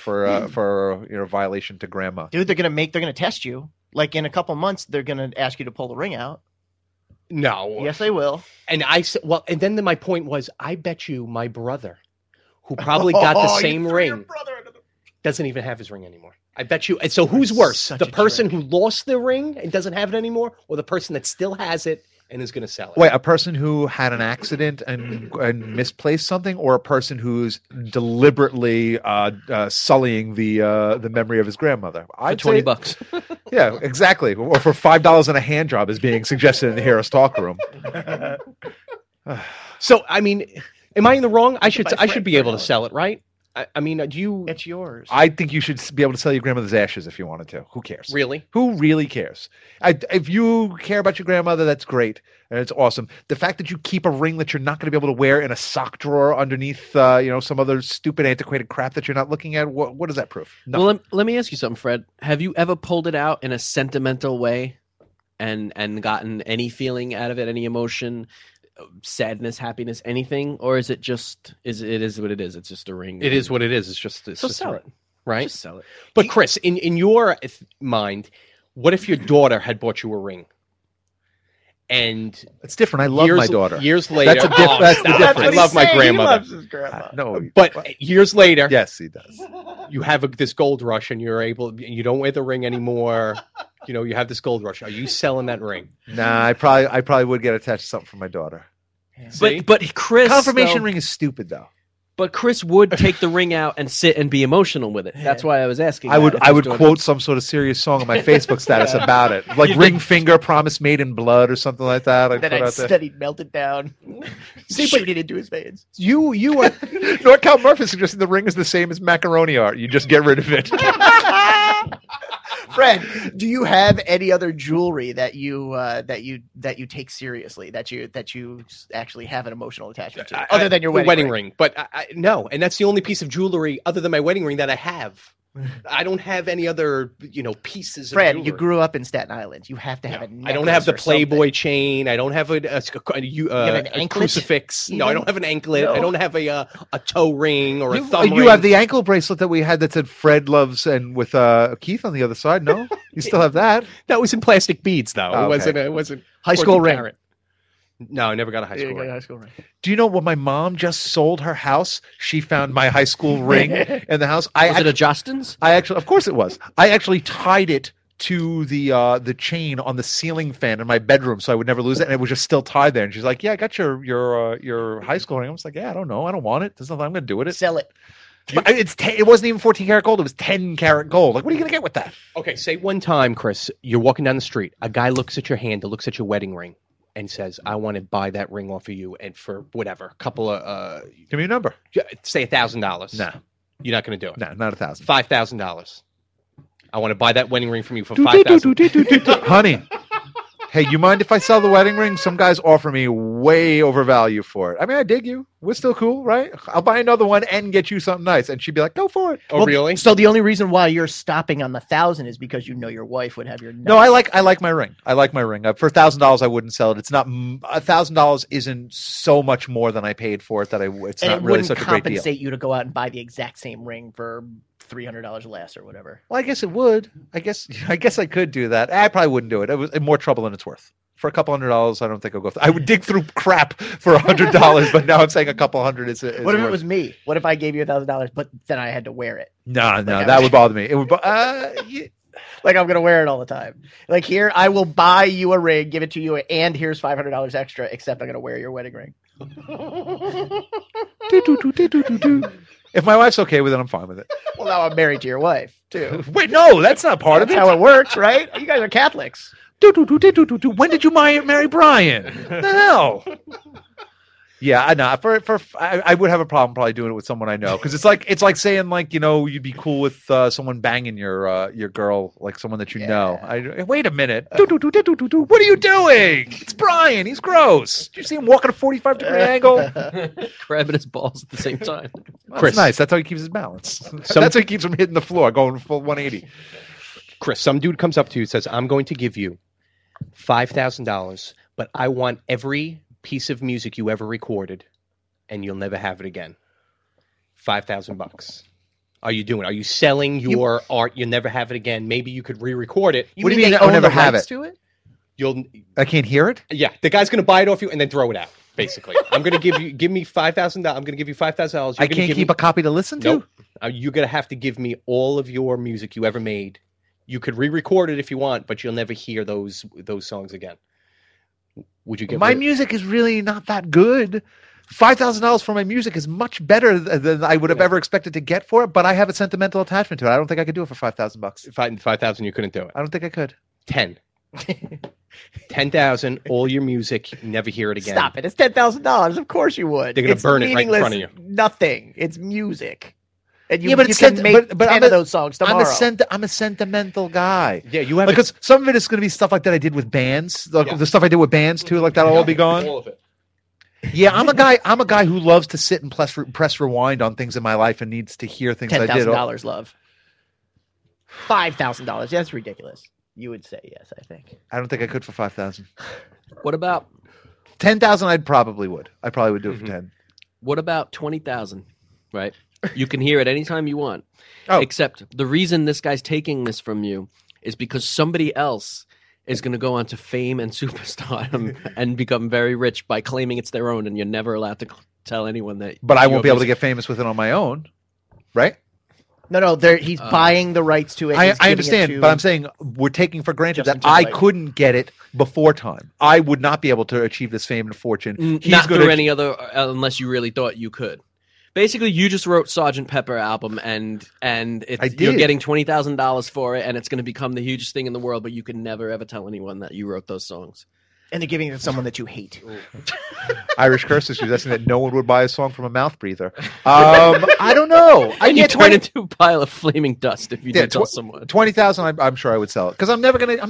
for violation to grandma. Dude, they're going to test you. Like in a couple months, they're going to ask you to pull the ring out. it. No. Yes, they will. And I said, well, and then my point was, I bet you my brother, who probably got the same ring, doesn't even have his ring anymore. I bet you. And so who's worse, Such the a person trick. who lost the ring and doesn't have it anymore, or the person that still has it and is going to sell it? Wait, a person who had an accident and misplaced something, or a person who's deliberately sullying the memory of his grandmother? For $20. Yeah, exactly. Or for $5 and a hand job is being suggested in the Harris Talk Room. So, I mean, am I in the wrong? I should My be friend able to Bernard. sell it, right? I mean, do you It's yours. I think you should be able to sell your grandmother's ashes if you wanted to. Who cares? really? Who really cares? If you care about your grandmother, that's great. And it's awesome. The fact that you keep a ring that you're not going to be able to wear in a sock drawer underneath, some other stupid antiquated crap that you're not looking at, what does that prove? Nothing. Well, let me ask you something, Fred. Have you ever pulled it out in a sentimental way and gotten any feeling out of it, any emotion, sadness, happiness, anything? Or is it just, it is what it is? It's just a ring. It is what it is. It's just So sell it. right? Just sell it. But Chris, in your mind, what if your daughter had bought you a ring? And It's different. I love my daughter. Years later, That's the stop. difference. I love my grandmother. his grandma. No, But years later, yes, he does. you have this gold rush, and you don't wear the ring anymore. You have this gold rush. Are you selling that ring? Nah, I probably would get attached to something for my daughter. See? But Chris, Confirmation though- ring is stupid, though. But Chris would take the ring out and sit and be emotional with it. That's why I was asking. I would that, if I his would daughter- quote some sort of serious song on my Facebook status about it, like "Ring Finger, Promise Made in Blood" or something like that. I'd Then put out there. then he'd melt it down, shoot it into his veins. You are NorCal Murphy suggesting the ring is the same as macaroni art. You just get rid of it. Fred, do you have any other jewelry that you take seriously, that you actually have an emotional attachment to, other than your the wedding ring? But no, and that's the only piece of jewelry other than my wedding ring that I have. I don't have any other, pieces. Fred, of you jewelry. grew up in Staten Island. You have to have a necklace. I don't have the or something. Playboy chain. I don't have a an anklet? crucifix. No, I Even? don't have an anklet. No. I don't have a toe ring or a You, thumb you ring. have the ankle bracelet that we had that said "Fred loves" and with Keith on the other side. No, you still have that. That was in plastic beads, though. Oh, It okay. wasn't High school 14 ring. karat. No, I never got a high Yeah, school you got a ring. high school ring. Do you know when my mom just sold her house? She found my high school ring in the house. Was it a Justin's? I actually, of course it was. I actually tied it to the chain on the ceiling fan in my bedroom so I would never lose it, and it was just still tied there. And she's like, "Yeah, I got your high school ring." I was like, "Yeah, I don't know. I don't want it. There's nothing I'm going to do with it." Sell it. It wasn't even 14 karat gold. It was 10 karat gold. Like, what are you going to get with that? Okay, say one time, Chris, you're walking down the street. A guy looks at your hand, looks at your wedding ring, and says, "I want to buy that ring off of you, and for whatever, a couple of Give me a number. say $1,000." No, You're not going to do it. no, not 1,000. $5,000. I want to buy that wedding ring from you for $5,000. Honey, hey, you mind if I sell the wedding ring? Some guys offer me way over value for it. I mean, I dig you. We're still cool, right? I'll buy another one and get you something nice. And she'd be like, "Go for it." Oh, Well, really? So the only reason why you're stopping on the 1,000 is because you know your wife would have your No, I like my ring. I like my ring. For $1,000, I wouldn't sell it. It's not $1,000 isn't so much more than I paid for it that it's and not it really wouldn't such a great deal. compensate you to go out and buy the exact same ring for $300 less or whatever. Well, I guess it would. I guess I could do that. I probably wouldn't do it. It was more trouble than it's worth. For a couple $100, I don't think I'll go. I would dig through crap for $100, but now I'm saying a couple hundred is What if worth. it was me? What if I gave you $1,000, but then I had to wear it? No, that would bother me. It would. Like I'm gonna wear it all the time. Like here, I will buy you a ring, give it to you, and here's $500 extra. Except I'm gonna wear your wedding ring. If my wife's okay with it, I'm fine with it. Well, now I'm married to your wife too. Wait, no, that's not part That's of it. how it works, right? You guys are Catholics. When did you marry Brian? The hell? Yeah, I know. I would have a problem probably doing it with someone I know, because it's like saying, like, you'd be cool with someone banging your girl, like someone that you know. Wait a minute. What are you doing? It's Brian. He's gross. Did you see him walking a 45-degree angle? Grabbing his balls at the same time. That's Chris. nice. That's how he keeps his balance. That's how he keeps him hitting the floor, going full 180. Chris, some dude comes up to you and says, "I'm going to give you $5,000, but I want every piece of music you ever recorded, and you'll never have it again. $5,000. Are you doing it? Are you selling your art? You'll never have it again. Maybe you could re-record it. What do you mean I'll never have it? To it? You'll, I can't hear it? yeah, the guy's going to buy it off you and then throw it out. Basically, I'm going to give me $5,000. I'm going to give you $5,000. I can't keep a copy to listen to? Nope. You're going to have to give me all of your music you ever made. You could re-record it if you want, but you'll never hear those songs again. Would you get My music is really not that good. $5,000 for my music is much better than I would have ever expected to get for it, but I have a sentimental attachment to it. I don't think I could do it for $5,000. 5,000? You couldn't do it. I don't think I could. 10. 10,000. All your music. You never hear it again. Stop it! It's $10,000. Of course you would. They're gonna It's burn it right in front of meaningless Nothing. It's music. And you, Yeah, but you it's can sent- make but 10 I'm of those songs tomorrow. I'm a sentimental guy. Yeah, you have Because some of it is going to be stuff like that I did with bands. The stuff I did with bands too, like that'll all be gone. all of it. Yeah, I'm a guy who loves to sit and press rewind on things in my life and needs to hear things I did. $10,000, love. $5,000. That's ridiculous. You would say yes, I think. I don't think I could for 5,000. What about 10,000, I probably would do it for 10. what about 20,000? Right? You can hear it anytime you want. Oh. Except the reason this guy's taking this from you is because somebody else is going to go on to fame and superstardom and become very rich by claiming it's their own, and you're never allowed to tell anyone that. But I won't be able to music. get famous with it on my own, right? No, he's buying the rights to it. I He's giving it understand, to- but I'm saying we're taking for granted Justin that I Timberlake. couldn't get it before time. I would not be able to achieve this fame and fortune. Not gonna through any other, unless you really thought you could. Basically, you just wrote Sgt. Pepper album, and I did. you're getting $20,000 for it, and it's going to become the hugest thing in the world. But you can never ever tell anyone that you wrote those songs. And they're giving it to someone that you hate. Irish curses suggesting that no one would buy a song from a mouth breather. I don't know. And you turn into a pile of flaming dust if you Yeah, do tell someone. 20,000. I'm sure I would sell it because I'm never gonna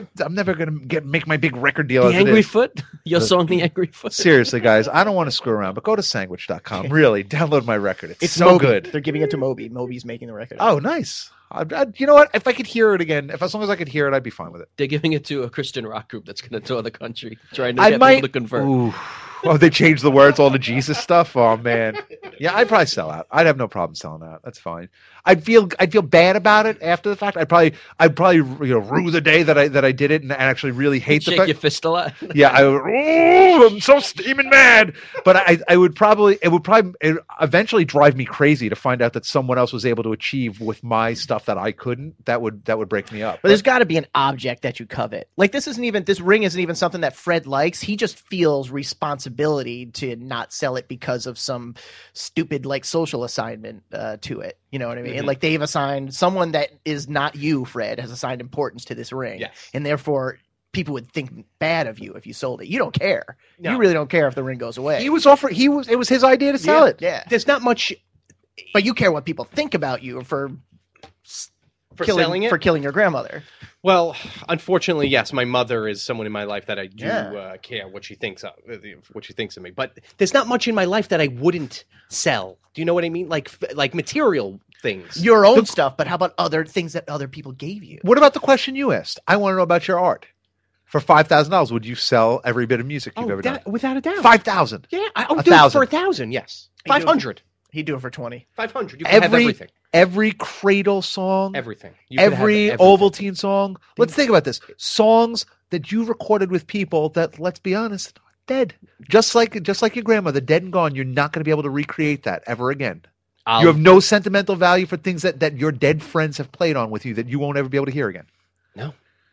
make my big record deal. The as it Angry is. Foot? Your song, The Angry Foot? Seriously, guys, I don't want to screw around, but go to sandwich.com. Really, download my record. It's so Moby. good. They're giving it to Moby. Moby's making the record. Oh, nice. You know what? If I could hear it again, as long as I could hear it, I'd be fine with it. They're giving it to a Christian rock group that's going to tour the country, trying to I get might. people to convert. Ooh, Oh, they changed the words, all the Jesus stuff. Oh man, yeah, I'd probably sell out. I'd have no problem selling out. That's fine. I'd feel bad about it after the fact. I'd probably rue the day that I did it and actually really hate the Shake fact. your fist a lot. Yeah, I'm so steaming mad. But it would eventually drive me crazy to find out that someone else was able to achieve with my stuff that I couldn't. That would break me up. But there's got to be an object that you covet. Like this ring isn't even something that Fred likes. He just feels responsibility to not sell it because of some stupid like social assignment to it. You know what I mean? Mhm. Like they've assigned someone that is not you, Fred, has assigned importance to this ring. Yes. And therefore people would think bad of you if you sold it. You don't care. No. You really don't care if the ring goes away. It was his idea to sell it. Yeah. There's not much But you care what people think about you for selling it. for killing your grandmother. Well, unfortunately, yes, my mother is someone in my life that I do Yeah. care what she thinks of me. But there's not much in my life that I wouldn't sell. Do you know what I mean? Like material things. Your own stuff, but how about other things that other people gave you? What about the question you asked? I want to know about your art. For $5,000, would you sell every bit of music you've ever done? Without a doubt. 5,000. Yeah, I would 1,000. do it for 1,000. Yes, He'd do it- 500. He'd do it for 20. 500. You can have everything. Every Cradle song, Everything. You can have every everything. Ovaltine song. Let's think about this: songs that you recorded with people that, let's be honest, are dead. Just like your grandmother, dead and gone. You're not going to be able to recreate that ever again. You have no sentimental value for things that your dead friends have played on with you that you won't ever be able to hear again. No.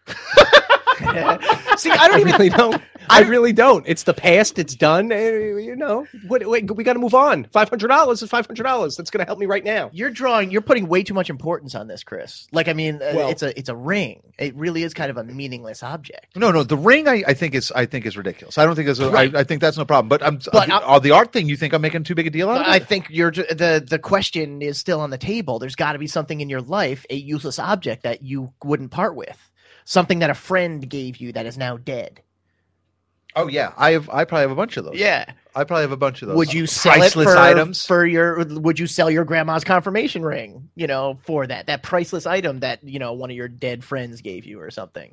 See, I don't even. really don't. I really don't. It's the past. It's done. We got to move on. $500 is $500. That's going to help me right now. You're putting way too much importance on this, Chris. Like, I mean, Well- it's a ring. It really is kind of a meaningless object. No, the ring I think is ridiculous. I don't think Right. I think that's no problem. But But the art thing, you think I'm making too big a deal out of it? I think the question is still on the table. There's got to be something in your life, a useless object that you wouldn't part with, something that a friend gave you that is now dead. Oh yeah, I probably have a bunch of those. Yeah. I probably have a bunch of those. Would you sell priceless it for, items? would you sell your grandma's confirmation ring, for that priceless item that, one of your dead friends gave you or something?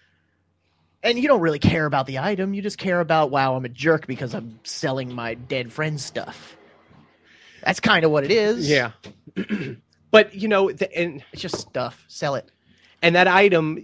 And you don't really care about the item. You just care about, wow, I'm a jerk because I'm selling my dead friend's stuff. That's kind of what it is. Yeah. But, and It's just stuff. Sell it. that item,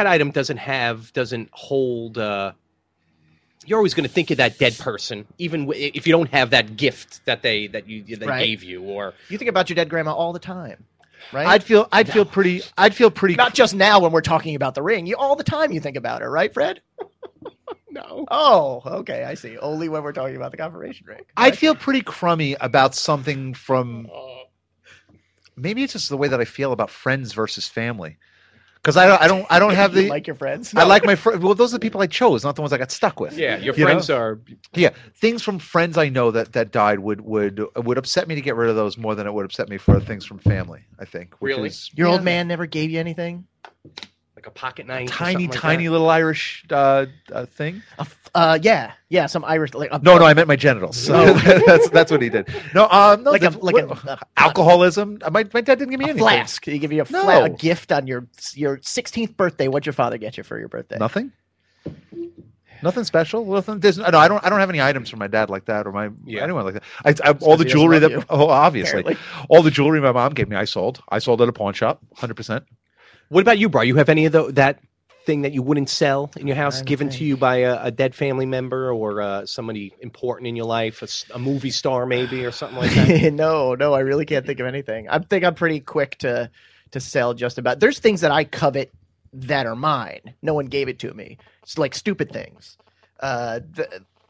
doesn't hold. You're always going to think of that dead person, even if you don't have that gift that they Right. gave you, or You think about your dead grandma all the time, right? I'd feel pretty. Not just now when we're talking about the ring. All the time you think about her, right, Fred? no. Oh, okay, I see. Only when we're talking about the confirmation ring. I'd feel pretty crummy about something from. Maybe it's just the way that I feel about friends versus family, because I don't have You the. like your friends. I like my friends. Well, those are the people I chose, not the ones I got stuck with. Yeah, your You know? friends are. Yeah, things from friends I know that died would upset me to get rid of those more than it would upset me for things from family. I think. Which Really? is, Your yeah, old man never gave you anything. Like a pocket knife, or tiny, something like tiny that? little Irish thing. Yeah, some Irish. Like No, I meant my genitals. So that's what he did. No, no, Like alcoholism. My dad didn't give me a anything. flask. He give you No. a gift on your 16th birthday. What'd your father get you for your birthday? Nothing. Nothing special. Nothing. No, I don't have any items from my dad like that, or anyone like that. All the 'cause he jewelry doesn't that, love obviously, Apparently. all the jewelry my mom gave me, I sold. I sold at a pawn shop, 100%. What about you, bro? You have any of that thing that you wouldn't sell in your house, Trying to given to think. you by a dead family member or somebody important in your life, a movie star maybe, or something like that? No, I really can't think of anything. I think I'm pretty quick to sell just about. There's things that I covet that are mine. No one gave it to me. It's like stupid things. God,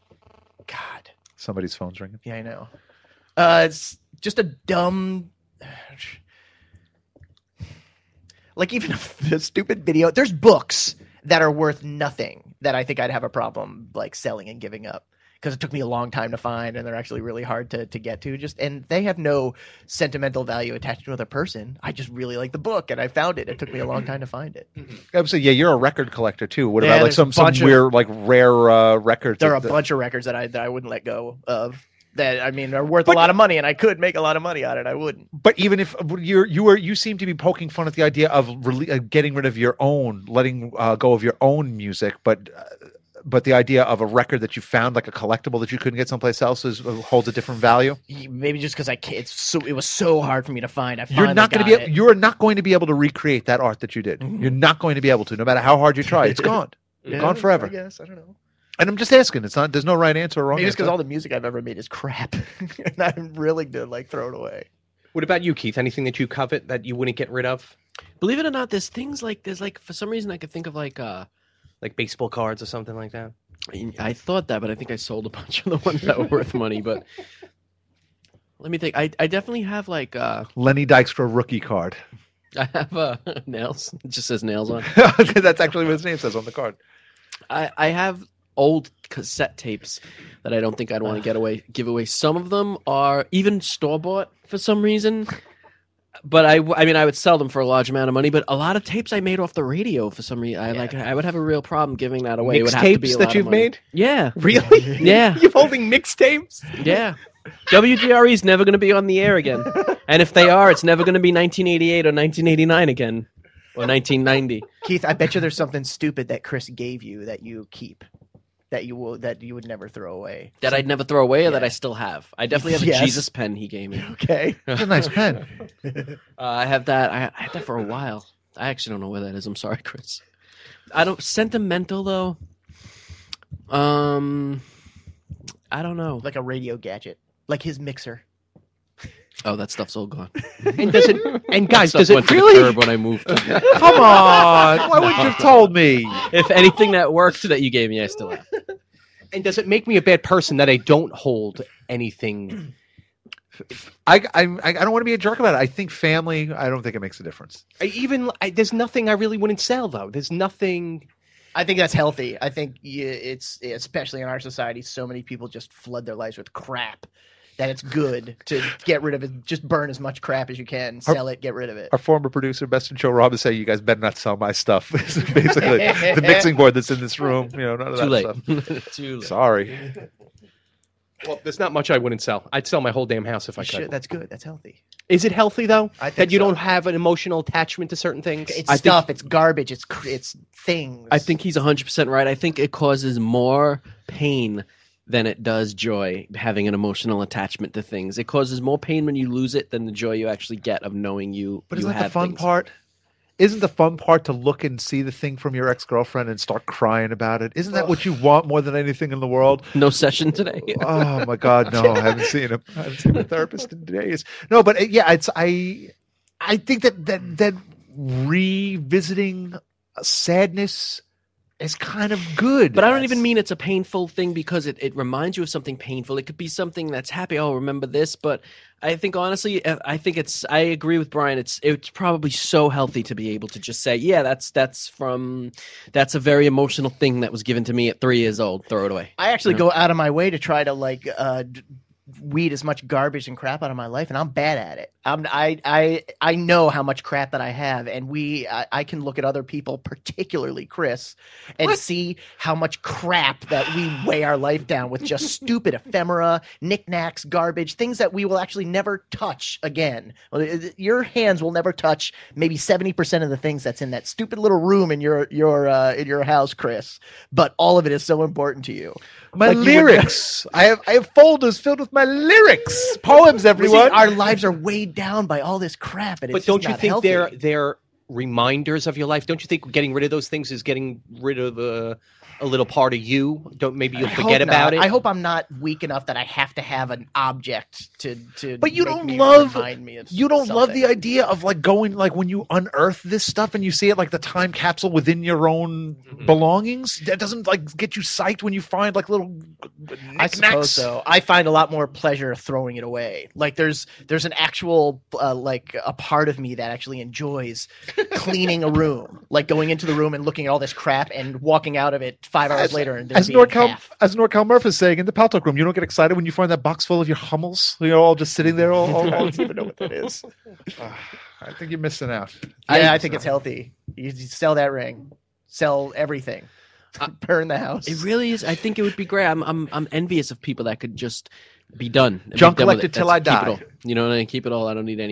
Somebody's phone's ringing. yeah, I know. It's just a dumb. Like even a stupid video. There's books that are worth nothing that I think I'd have a problem like selling and giving up because it took me a long time to find and they're actually really hard to get to. And they have no sentimental value attached to another person. I just really like the book and I found it. It took me a long time to find it. So yeah, you're a record collector too. What Yeah, about like there's a some bunch of- weird like rare records? There are a that- bunch of records that I wouldn't let go of. That I mean are worth a lot of money, and I could make a lot of money on it. I wouldn't. But even if you seem to be poking fun at the idea of getting rid of your own, letting go of your own music, but but the idea of a record that you found, like a collectible that you couldn't get someplace else, holds a different value. Maybe just because it was so hard for me to find. You're not going to be able to recreate that art that you did. You're not going to be able to, no matter how hard you try. It's gone. It's gone forever. I guess I don't know. And I'm just asking. There's no right answer or wrong Maybe it's answer. because all the music I've ever made is crap, and I'm willing to like throw it away. What about you, Keith? Anything that you covet that you wouldn't get rid of? Believe it or not, there's for some reason I could think of like baseball cards or something like that. I thought that, but I think I sold a bunch of the ones that were worth money. But let me think. I definitely have like Lenny Dykstra rookie card. I have nails. It just says nails on. That's actually what his name says on the card. I have old cassette tapes that I don't think I'd want to give away. Some of them are even store bought for some reason. But I mean, I would sell them for a large amount of money. But a lot of tapes I made off the radio for some reason. I would have a real problem giving that away. It would have to be a lot that of you've money. made? Yeah, Really? yeah, You're holding mixtapes? yeah. WGRE is never going to be on the air again, and if they are, it's never going to be 1988 or 1989 again, or 1990. Keith, I bet you there's something stupid that Chris gave you that you keep, that you would never throw away. That I'd never throw away, or that Yeah. I still have. I definitely have Yes. a Jesus pen he gave me. Okay. It's a nice pen. I have that. I had that for a while. I actually don't know where that is. I'm sorry, Chris. I don't sentimental though. I don't know. Like a radio gadget, like his mixer. Oh, that stuff's all gone. And does it? And guys, Stuff does it went to the really? curb when I moved? Come on. Why wouldn't you have told me? If anything that worked that you gave me, I still have. And does it make me a bad person that I don't hold anything? I don't want to be a jerk about it. I think family, I don't think it makes a difference. There's nothing I really wouldn't sell though. There's nothing. I think that's healthy. I think it's especially in our society, so many people just flood their lives with crap that it's good to get rid of it. Just burn as much crap as you can, sell it, get rid of it. Our former producer, Best in Show Rob, is saying you guys better not sell my stuff. This is basically the mixing board that's in this room. None of Too that late. stuff. Too late. Sorry. Well, there's not much I wouldn't sell. I'd sell my whole damn house if I could. That's good. That's healthy. Is it healthy though? I think that you so. don't have an emotional attachment to certain things. It's I stuff. It's garbage. It's things. I think he's 100% right. I think it causes more pain than it does joy, having an emotional attachment to things. It causes more pain when you lose it than the joy you actually get of knowing you. But you isn't that have the fun things. part? Isn't the fun part to look and see the thing from your ex-girlfriend and start crying about it? Isn't that what you want more than anything in the world? No session today. Oh my God, no! I haven't seen him. I haven't seen a therapist in days. No, but yeah, I think that revisiting sadness is kind of good. But I don't even mean it's a painful thing because it reminds you of something painful. It could be something that's happy. Oh, remember this. But I think honestly, I agree with Brian. It's probably so healthy to be able to just say, yeah, that's a very emotional thing that was given to me at 3 years old. Throw it away. I actually go out of my way to try to weed as much garbage and crap out of my life, and I'm bad at it. I know how much crap that I have, and I can look at other people, particularly Chris, and see how much crap that we weigh our life down with just stupid ephemera, knickknacks, garbage, things that we will actually never touch again. Your hands will never touch maybe 70% of the things that's in that stupid little room in your house, Chris. But all of it is so important to you. My Like you would- lyrics. I have folders filled with my lyrics, poems. See, Everyone. our lives are weighed down by all this crap, and it's But don't just you not think healthy. they're reminders of your life? Don't you think getting rid of those things is getting rid of a little part of you? Maybe you'll I forget hope about not. it? I hope I'm not weak enough that I have to have an object to. But you make don't me love remind me of you don't love something. the idea of like going like when you unearth this stuff and you see it like the time capsule within your own belongings. That doesn't like get you psyched when you find like little I suppose knickknacks. so. I find a lot more pleasure throwing it away. Like there's an actual like a part of me that actually enjoys cleaning a room, like going into the room and looking at all this crap and walking out of it 5 hours later and there As being half. NorCal Murph is saying in the Pal Talk room, you don't get excited when you find that box full of your Hummels. You're all just sitting there. All I don't even know what that is. I think you're missing out. I think it's healthy. You sell that ring, sell everything, burn the house. It really is. I think it would be great. I'm envious of people that could just be done. and be Junk done with collected it. till I Keep it die. all. You know what I mean? Keep it all. I don't need any of that.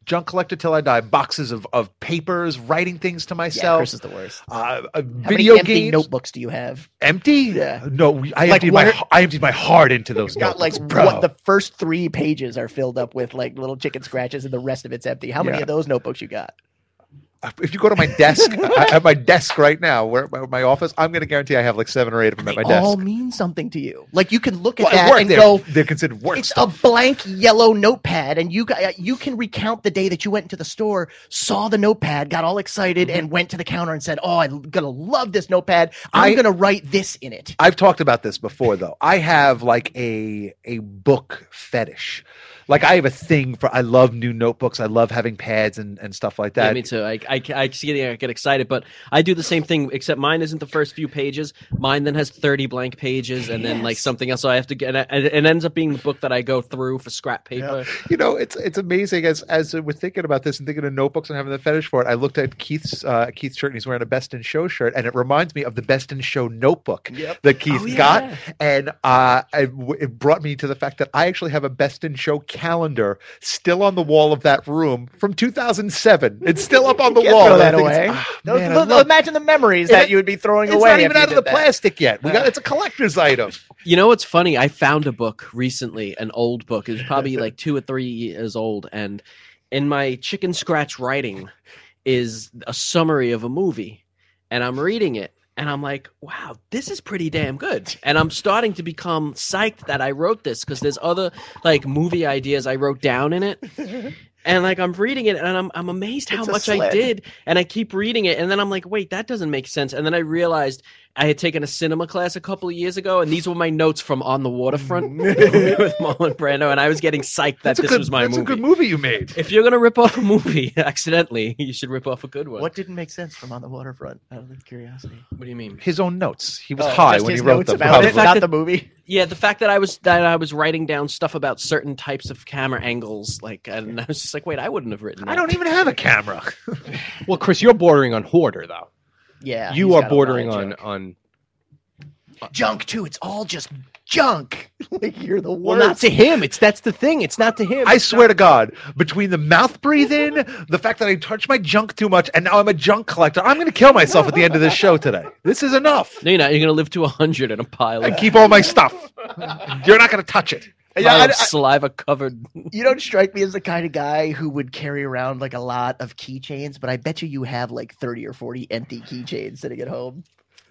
junk collector till I die. Boxes of papers, writing things to Yeah, myself. Chris is the worst. Video How many empty games. notebooks do you have? Empty? Yeah. No, I Like emptied my heart into those Got notebooks, like bro. what the first 3 pages are filled up with like little chicken scratches, and the rest of it's empty. How many Yeah. of those notebooks you got? If you go to my desk, at my desk right now, where my office, I'm going to guarantee I have like 7 or 8 of them at my They desk. all mean something to you. Like you can look at Well, that work, and they're, go, they're considered work it's stuff. a blank yellow notepad, and you can recount the day that you went into the store, saw the notepad, got all excited, and went to the counter and said, "Oh, I'm gonna love this notepad. I'm gonna write this in it." I've talked about this before, though. I have like a book fetish. Like I have a thing for. I love new notebooks. I love having pads and stuff like that. Yeah, me too. I see it, I get excited, but I do the same thing, except mine isn't the first few pages. Mine then has 30 blank pages and then like something else. So I have to get, and it ends up being the book that I go through for scrap paper. You know, it's amazing as we're thinking about this and thinking of notebooks and having the fetish for it. I looked at Keith's shirt, and he's wearing a Best in Show shirt, and it reminds me of the Best in Show notebook that Keith got, and it brought me to the fact that I actually have a Best in Show calendar still on the wall of that room from 2007. It's still up on the Can't wall. throw And I that think away. man, I love- Imagine the memories that you would be throwing it's away. not if even you out of did the that. plastic yet. It's a collector's item. You know what's funny? I found a book recently, an old book. It was probably like 2 or 3 years old, and in my chicken scratch writing is a summary of a movie, and I'm reading it. And I'm like, wow, this is pretty damn good. And I'm starting to become psyched that I wrote this because there's other like movie ideas I wrote down in it. And like I'm reading it and I'm amazed how It's a much I sled. did. And I keep reading it and then I'm like, wait, that doesn't make sense. And then I realized I had taken a cinema class a couple of years ago, and these were my notes from On the Waterfront with Marlon Brando, and I was getting psyched that this was my That's movie. a good movie you made. If you're gonna rip off a movie accidentally, you should rip off a good one. What didn't make sense from On the Waterfront? Out of curiosity. What do you mean? His own notes. He was high Just when he his wrote notes them. about it, probably. not the movie. Yeah, the fact that I was writing down stuff about certain types of camera angles, like, and I was just like, wait, I wouldn't have written that. I don't even have a camera. Well, Chris, you're bordering on hoarder, though. Yeah, You he's are got a lot bordering of on junk. on. Junk too. It's all just junk. Like you're the worst. Well, not to him. That's the thing. It's not to him. I swear to God, between the mouth breathe in, the fact that I touch my junk too much, and now I'm a junk collector, I'm going to kill myself at the end of this show today. This is enough. No, you're not. You're gonna live to 100 in a pile I of keep all my stuff. You're not going to touch it. saliva covered. You don't strike me as the kind of guy who would carry around like a lot of keychains, but I bet you have like 30 or 40 empty keychains sitting at home.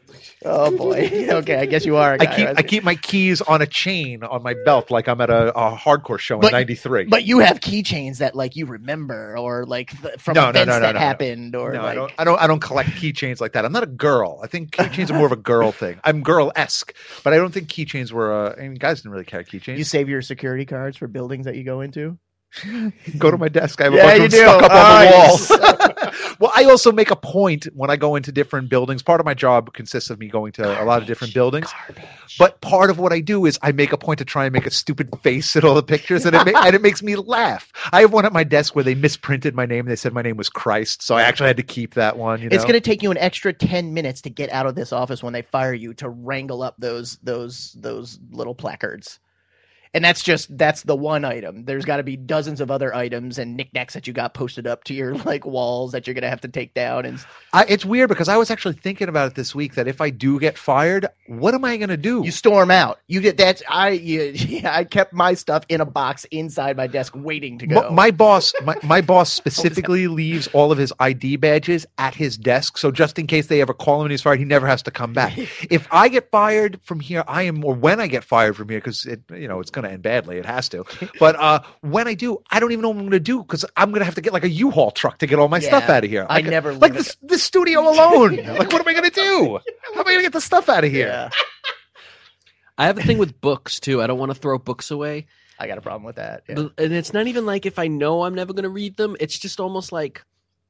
Oh boy. Okay, I guess you are a guy. I keep my keys on a chain on my belt like I'm at a hardcore show in '93. But you have keychains that like you remember, or like from events that happened, or no, like I don't collect keychains like that. I'm not a girl. I think keychains are more of a girl thing. I'm girl-esque, but I don't think keychains were. I mean, guys didn't really carry keychains. you save your security cards for buildings that you go into. Go to my desk. I have a Yeah, bunch you of them do. stuck up on the Oh, walls. Well, I also make a point when I go into different buildings. Part of my job consists of me going to a lot of different buildings. But part of what I do is I make a point to try and make a stupid face at all the pictures, and it makes me laugh. I have one at my desk where they misprinted my name. They said my name was Christ, so I actually had to keep that one. It's going to take you an extra 10 minutes to get out of this office when they fire you to wrangle up those little placards. And that's the one item. There's got to be dozens of other items and knickknacks that you got posted up to your like walls that you're going to have to take down. And it's weird because I was actually thinking about it this week that if I do get fired, what am I going to do? you storm out. You get that. I kept my stuff in a box inside my desk waiting to go. My boss specifically leaves all of his ID badges at his desk, so just in case they ever call him and he's fired, he never has to come back. If I get fired from here, when I get fired from here, because it's going to end badly, it has to. But when I do, I don't even know what I'm going to do because I'm going to have to get like a U-Haul truck to get all my stuff out of here. I never like leave it. the studio alone. Like, what am I going to do? How am I going to get the stuff out of here? Yeah. I have a thing with books too. I don't want to throw books away. I got a problem with that. Yeah. And it's not even like if I know I'm never going to read them. It's just almost like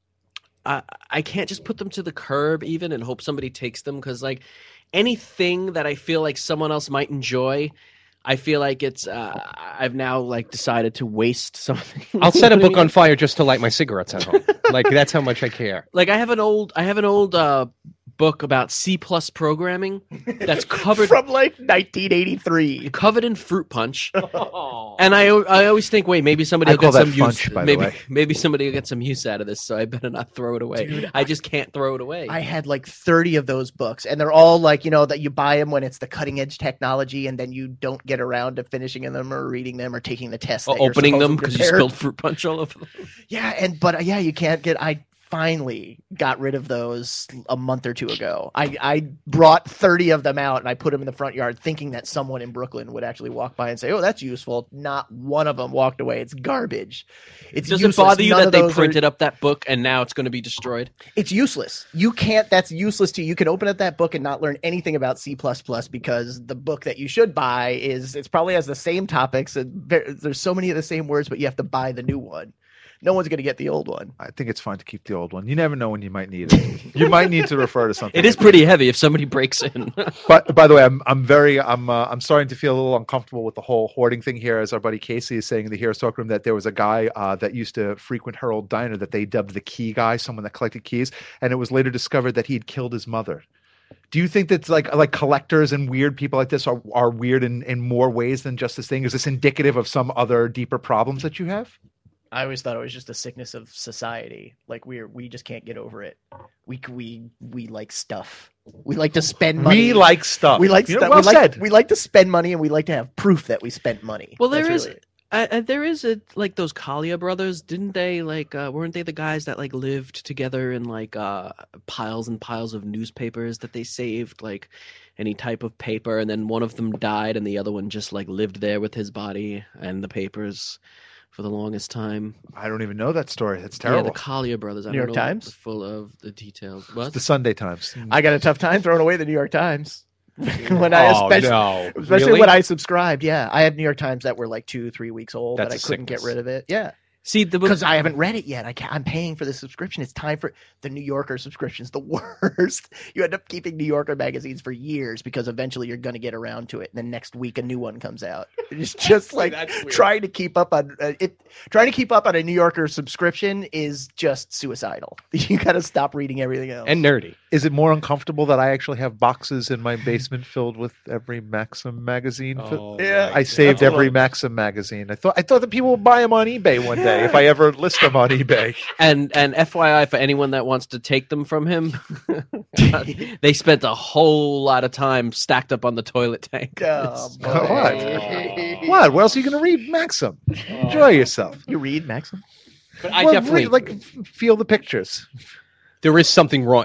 I can't just put them to the curb even and hope somebody takes them, because like anything that I feel like someone else might enjoy, I feel like it's I've now like decided to waste something. I'll set a book on fire just to light my cigarettes at home. Like that's how much I care. Like I have an old book about C+ programming that's covered From like 1983. covered in fruit punch. And I always think, wait, maybe somebody I will call get that some use. funch, by the way. Maybe somebody will get some use out of this, so I better not throw it away. Dude, I just can't throw it away. I had like 30 of those books, and they're all like, that you buy them when it's the cutting edge technology, and then you don't get around to finishing them or reading them or taking the test. that you're Opening them supposed because to you prepare. spilled fruit punch all over them. Yeah, you can't get. I finally got rid of those a month or two ago. I brought 30 of them out and I put them in the front yard, thinking that someone in Brooklyn would actually walk by and say, "Oh, that's useful." Not one of them walked away. It's garbage. It's Does useless. it bother you None that of they those are- printed up that book and now it's going to be destroyed? It's useless. You can't. That's useless to you. You can open up that book and not learn anything about C++ because the book that you should buy it's probably has the same topics and there's so many of the same words, but you have to buy the new one. No one's going to get the old one. I think it's fine to keep the old one. You never know when you might need it. You might need to refer to something. It is pretty heavy if somebody breaks in. But by the way, I'm starting to feel a little uncomfortable with the whole hoarding thing here, as our buddy Casey is saying in the Heroes Talk Room that there was a guy that used to frequent her old diner that they dubbed the key guy, someone that collected keys, and it was later discovered that he had killed his mother. Do you think that's like collectors and weird people like this are weird in more ways than just this thing? Is this indicative of some other deeper problems that you have? I always thought it was just a sickness of society. Like we just can't get over it. We like stuff. We like to spend money. We like stuff. We like You know, stuff. well said. We like to spend money, and we like to have proof that we spent money. Well, That's there is like those Collier brothers. Didn't they weren't they the guys that like lived together in like piles and piles of newspapers that they saved, like any type of paper, and then one of them died and the other one just like lived there with his body and the papers for the longest time. I don't even know that story. That's Yeah, terrible. the Collier brothers. I New don't York know Times? full of the details. What? The Sunday Times. I got a tough time throwing away the New York Times. When especially when I subscribed. Yeah, I had New York Times that were like 2-3 weeks old That's that I a couldn't get sickness. rid of it. Yeah. See, Because I haven't read it yet. I'm paying for the subscription. It's time for the New Yorker subscription's the worst. You end up keeping New Yorker magazines for years because eventually you're going to get around to it. And then next week a new one comes out. It's just like That's weird. trying to keep up on it. Trying to keep up on a New Yorker subscription is just suicidal. You got to stop reading everything else. And nerdy. Is it more uncomfortable that I actually have boxes in my basement filled with every Maxim magazine? Yeah. I saved every Maxim magazine. I thought that people would buy them on eBay one day if I ever list them on eBay. And FYI for anyone that wants to take them from him, they spent a whole lot of time stacked up on the toilet tank. Oh, What? What? What else are you going to read? Maxim. Enjoy yourself. You read Maxim? But I Well, definitely feel the pictures. there is something wrong.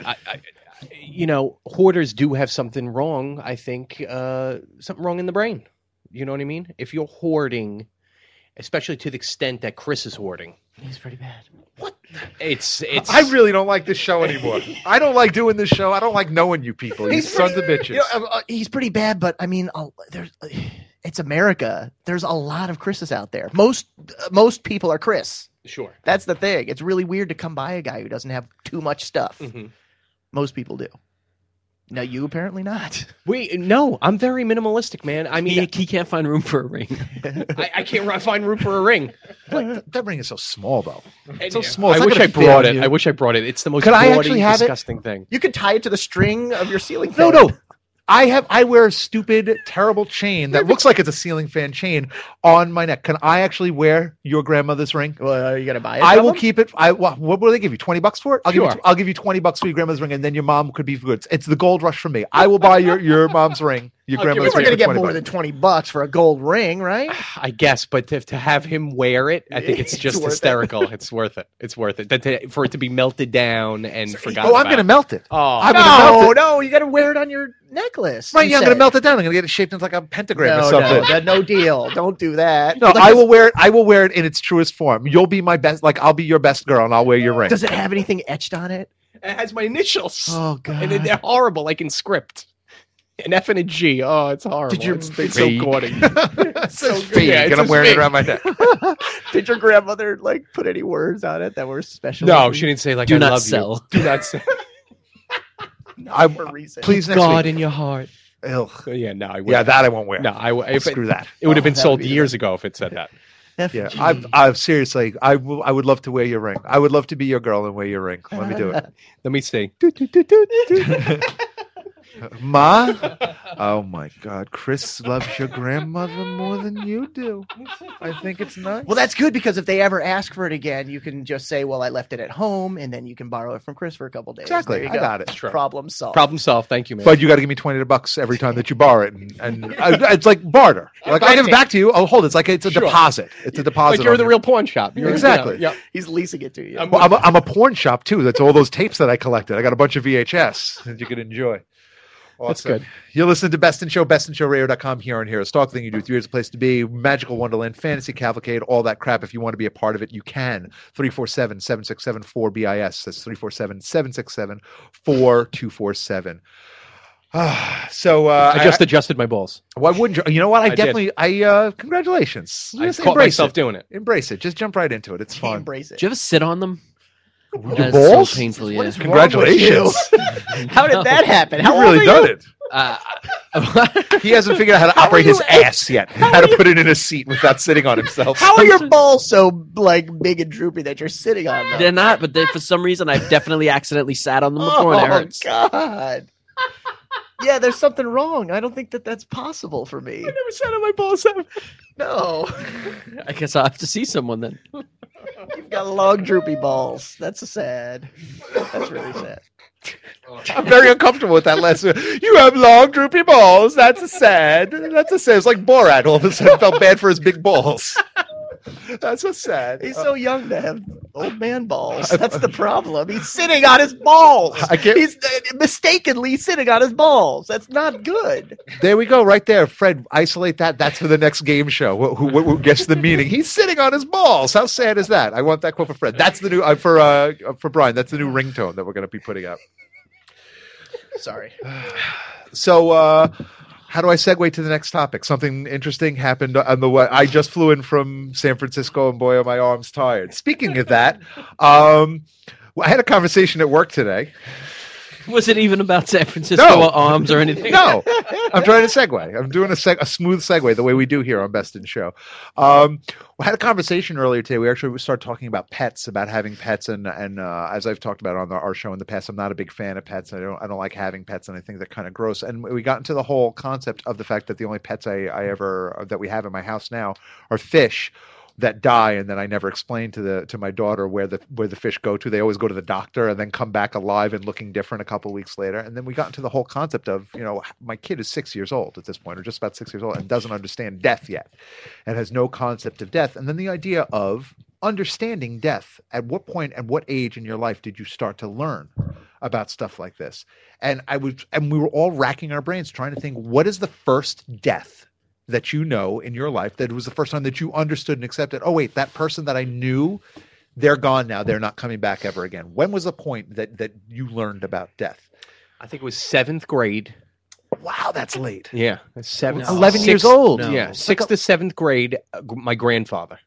Hoarders do have something wrong. I think something wrong in the brain. You know what I mean? If you're hoarding, especially to the extent that Chris is hoarding, He's pretty bad. it's. I really don't like this show anymore. I don't like doing this show. I don't like knowing you people. You sons of bitches. He's pretty bad, but I mean, it's America. There's a lot of Chris's out there. Most people are Chris. sure. That's the thing. It's really weird to come by a guy who doesn't have too much stuff. Mhm. Most people do. Now you apparently not. No, I'm very minimalistic, man. I mean, He can't find room for a ring. I can't find room for a ring. That ring is so small, though. And, so small. It's I not wish gonna I fit brought on it. you. I wish I brought it. It's the most Could I gaudy, actually have it? disgusting thing. You could tie it to the string of your ceiling fan. No. I wear a stupid, terrible chain that looks like it's a ceiling fan chain on my neck. Can I actually wear your grandmother's ring? Well, are you gonna buy it? I from will him? keep it. What will they give you? $20 for it? Sure. I'll give you $20 for your grandmother's ring, and then your mom could be good. It's the gold rush for me. I will buy your mom's ring, your You grandmother's were ring. gonna for get more $20. than $20 for a gold ring, right? I guess, but to have him wear it, I think it's It's just worth it. hysterical. It's worth it. It's worth it. For it to be melted down and forgotten. Oh, I'm going to melt it. Oh, I'm gonna melt it. No, you got to wear it on your necklace. Right, you yeah, I'm going to said. melt it down. I'm going to get it shaped into like a pentagram or No, something. no deal. Don't do that. No, Like, I will wear it. I will wear it in its truest form. You'll be my best. Like I'll be your best girl, and I'll wear your ring. Does it have anything etched on it? it has my initials. Oh God! And they're horrible, like in script. An F and a G. Oh, it's horrible. Did you- It's so gaudy. so good. fake, Yeah, and it's I'm a wearing it fake. around my neck. Did your grandmother like put any words on it that were special? No, she didn't say like Do I not love sell. you. Do not sell. I for a reason. please next God week. in your heart. Ugh. Yeah, no, I would. Yeah, that I won't wear. No, Screw that. It would have been that would sold be years ago if it said that. Yeah, I've seriously, I would love to wear your ring. I would love to be your girl and wear your ring. Let me do it. Let me see. Ma? Oh my God. Chris loves your grandmother more than you do. I think it's nice. Well, that's good because if they ever ask for it again, you can just say, well, I left it at home, and then you can borrow it from Chris for a couple days. Exactly. There you I go. got it. Sure. Problem solved. Problem solved. Thank you, man. But you got to give me $20 every time that you borrow it, and it's like barter. Like I'll give it back to you. Oh, hold it. It's a Sure. deposit. It's a deposit. like you're on the your- real pawn shop. You're, Exactly. Yeah. He's leasing it to you. Well, I'm a porn shop too. That's all those tapes that I collected. I got a bunch of VHS that you can enjoy. That's Awesome. good. You're listening to Best in Show, bestinshowradio.com, here on Heroes Talk. Thing you do, 3 years a place to be, Magical Wonderland, Fantasy Cavalcade, all that crap. If you want to be a part of it, you can. 347-767-4BIS. That's 347-767-4247. So I just adjusted my balls. why wouldn't you? You know what? I did. definitely. Congratulations. I Just caught embrace myself it. doing it. Embrace it. Just jump right into it. It's Can't fun. embrace it. Did you ever sit on them? Your That's balls? so painful. Yeah. What is Congratulations. How did that happen? How You've really old are done you? it. Uh, He hasn't figured out how to How operate are his you- ass yet. How to put it in a seat without sitting on himself. How are your balls so like big and droopy that you're sitting on them? they're not, but for some reason I've definitely accidentally sat on them before and it hurts. God. Yeah, there's something wrong. I don't think that's possible for me. never sat on my balls. No. I guess I'll have to see someone then. You've got long droopy balls. That's sad. That's really sad. I'm very uncomfortable with that last. You have long, droopy balls. That's a sad. It's like Borat. All of a sudden, felt bad for his big balls. That's so sad. He's so young to have old man balls. That's the problem. He's sitting on his balls. I can't- He's mistakenly sitting on his balls. That's not good. There we go, right there, Fred. Isolate that. That's for the next game show. Who gets the meaning? He's sitting on his balls. How sad is that? I want that quote for Fred. That's the new for Brian. That's the new ringtone that we're going to be putting out. Sorry. So, how do I segue to the next topic? Something interesting happened on the way. I just flew in from San Francisco, and boy, are my arms tired. Speaking of that, I had a conversation at work today. Was it even about San Francisco No. or arms or anything? No, I'm trying to segue. I'm doing a smooth segue the way we do here on Best in Show. We had a conversation earlier today. We started talking about pets, about having pets, and as I've talked about on our show in the past, I'm not a big fan of pets. I don't like having pets, and I think they're kind of gross. And we got into the whole concept of the fact that the only pets that we have in my house now are fish that die, and then I never explained to my daughter where the fish go to. They always go to the doctor and then come back alive and looking different a couple of weeks later. And then we got into the whole concept of, my kid is 6 years old at this point, or just about 6 years old, and doesn't understand death yet, and has no concept of death. And then the idea of understanding death. At what point and what age in your life did you start to learn about stuff like this? And we were all racking our brains trying to think, what is the first death that you know in your life that was the first time that you understood and accepted, oh wait, that person that I knew, they're gone now, they're not coming back ever again? When was the point that you learned about death? I think it was 7th grade. Wow, that's late. Yeah, 7th. 11 years old. No. Yeah, 6th to 7th grade. My grandfather,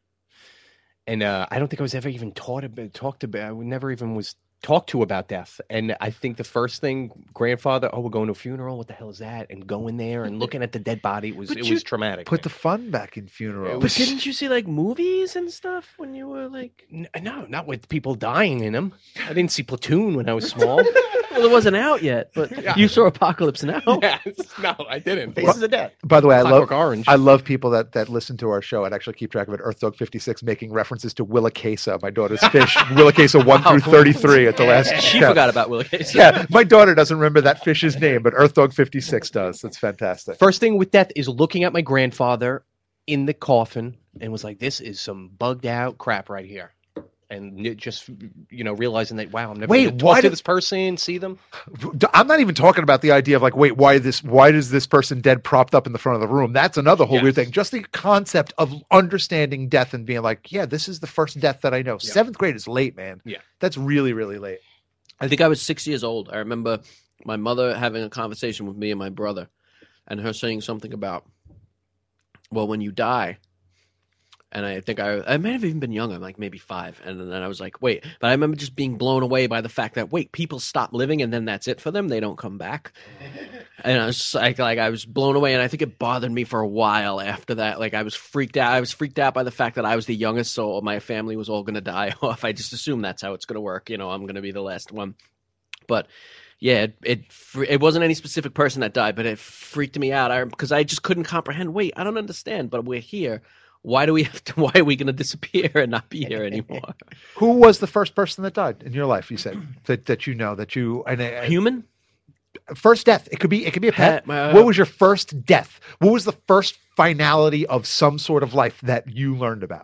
and I don't think I was ever even talked about. I never even was talked to about death. And I think the first thing, grandfather, we're going to a funeral. What the hell is that? And going there and looking at the dead body was traumatic. Put the fun back in funerals. But didn't you see like movies and stuff when you were like? No, not with people dying in them. I didn't see Platoon when I was small. Well, it wasn't out yet, but you saw Apocalypse Now. Yes. No, I didn't. Faces of death. By the way, Clockwork Orange. I love people that listen to our show and actually keep track of it. Earth Dog 56 making references to Willa Casa, my daughter's fish. Willa Casa 1 through 33 at the last. She count. forgot about Willa Case. Yeah, my daughter doesn't remember that fish's name, but Earth Dog 56 does. That's fantastic. First thing with death is looking at my grandfather in the coffin and was like, this is some bugged out crap right here. And just, realizing that, wow, I'm never going to talk to this person, see them. I'm not even talking about the idea of like, wait, why is this person dead propped up in the front of the room? That's another whole weird thing. Just the concept of understanding death and being like, yeah, this is the first death that I know. Yeah. 7th grade is late, man. Yeah. That's really, really late. I think I was 6 years old. I remember my mother having a conversation with me and my brother, and her saying something about, well, when you die, And I think I might have even been young. I'm like maybe 5. And then I was like, wait. But I remember just being blown away by the fact that, wait, people stop living and then that's it for them? They don't come back? And I was just like I was blown away. And I think it bothered me for a while after that. Like I was freaked out. I was freaked out by the fact that I was the youngest, so my family was all going to die off. I just assumed that's how it's going to work. I'm going to be the last one. But yeah, it wasn't any specific person that died, but it freaked me out because I just couldn't comprehend. Wait, I don't understand, but we're here. Why are we going to disappear and not be here anymore? Who was the first person that died in your life? You said that Human? First death. It could be a pet. What was your first death? What was the first finality of some sort of life that you learned about?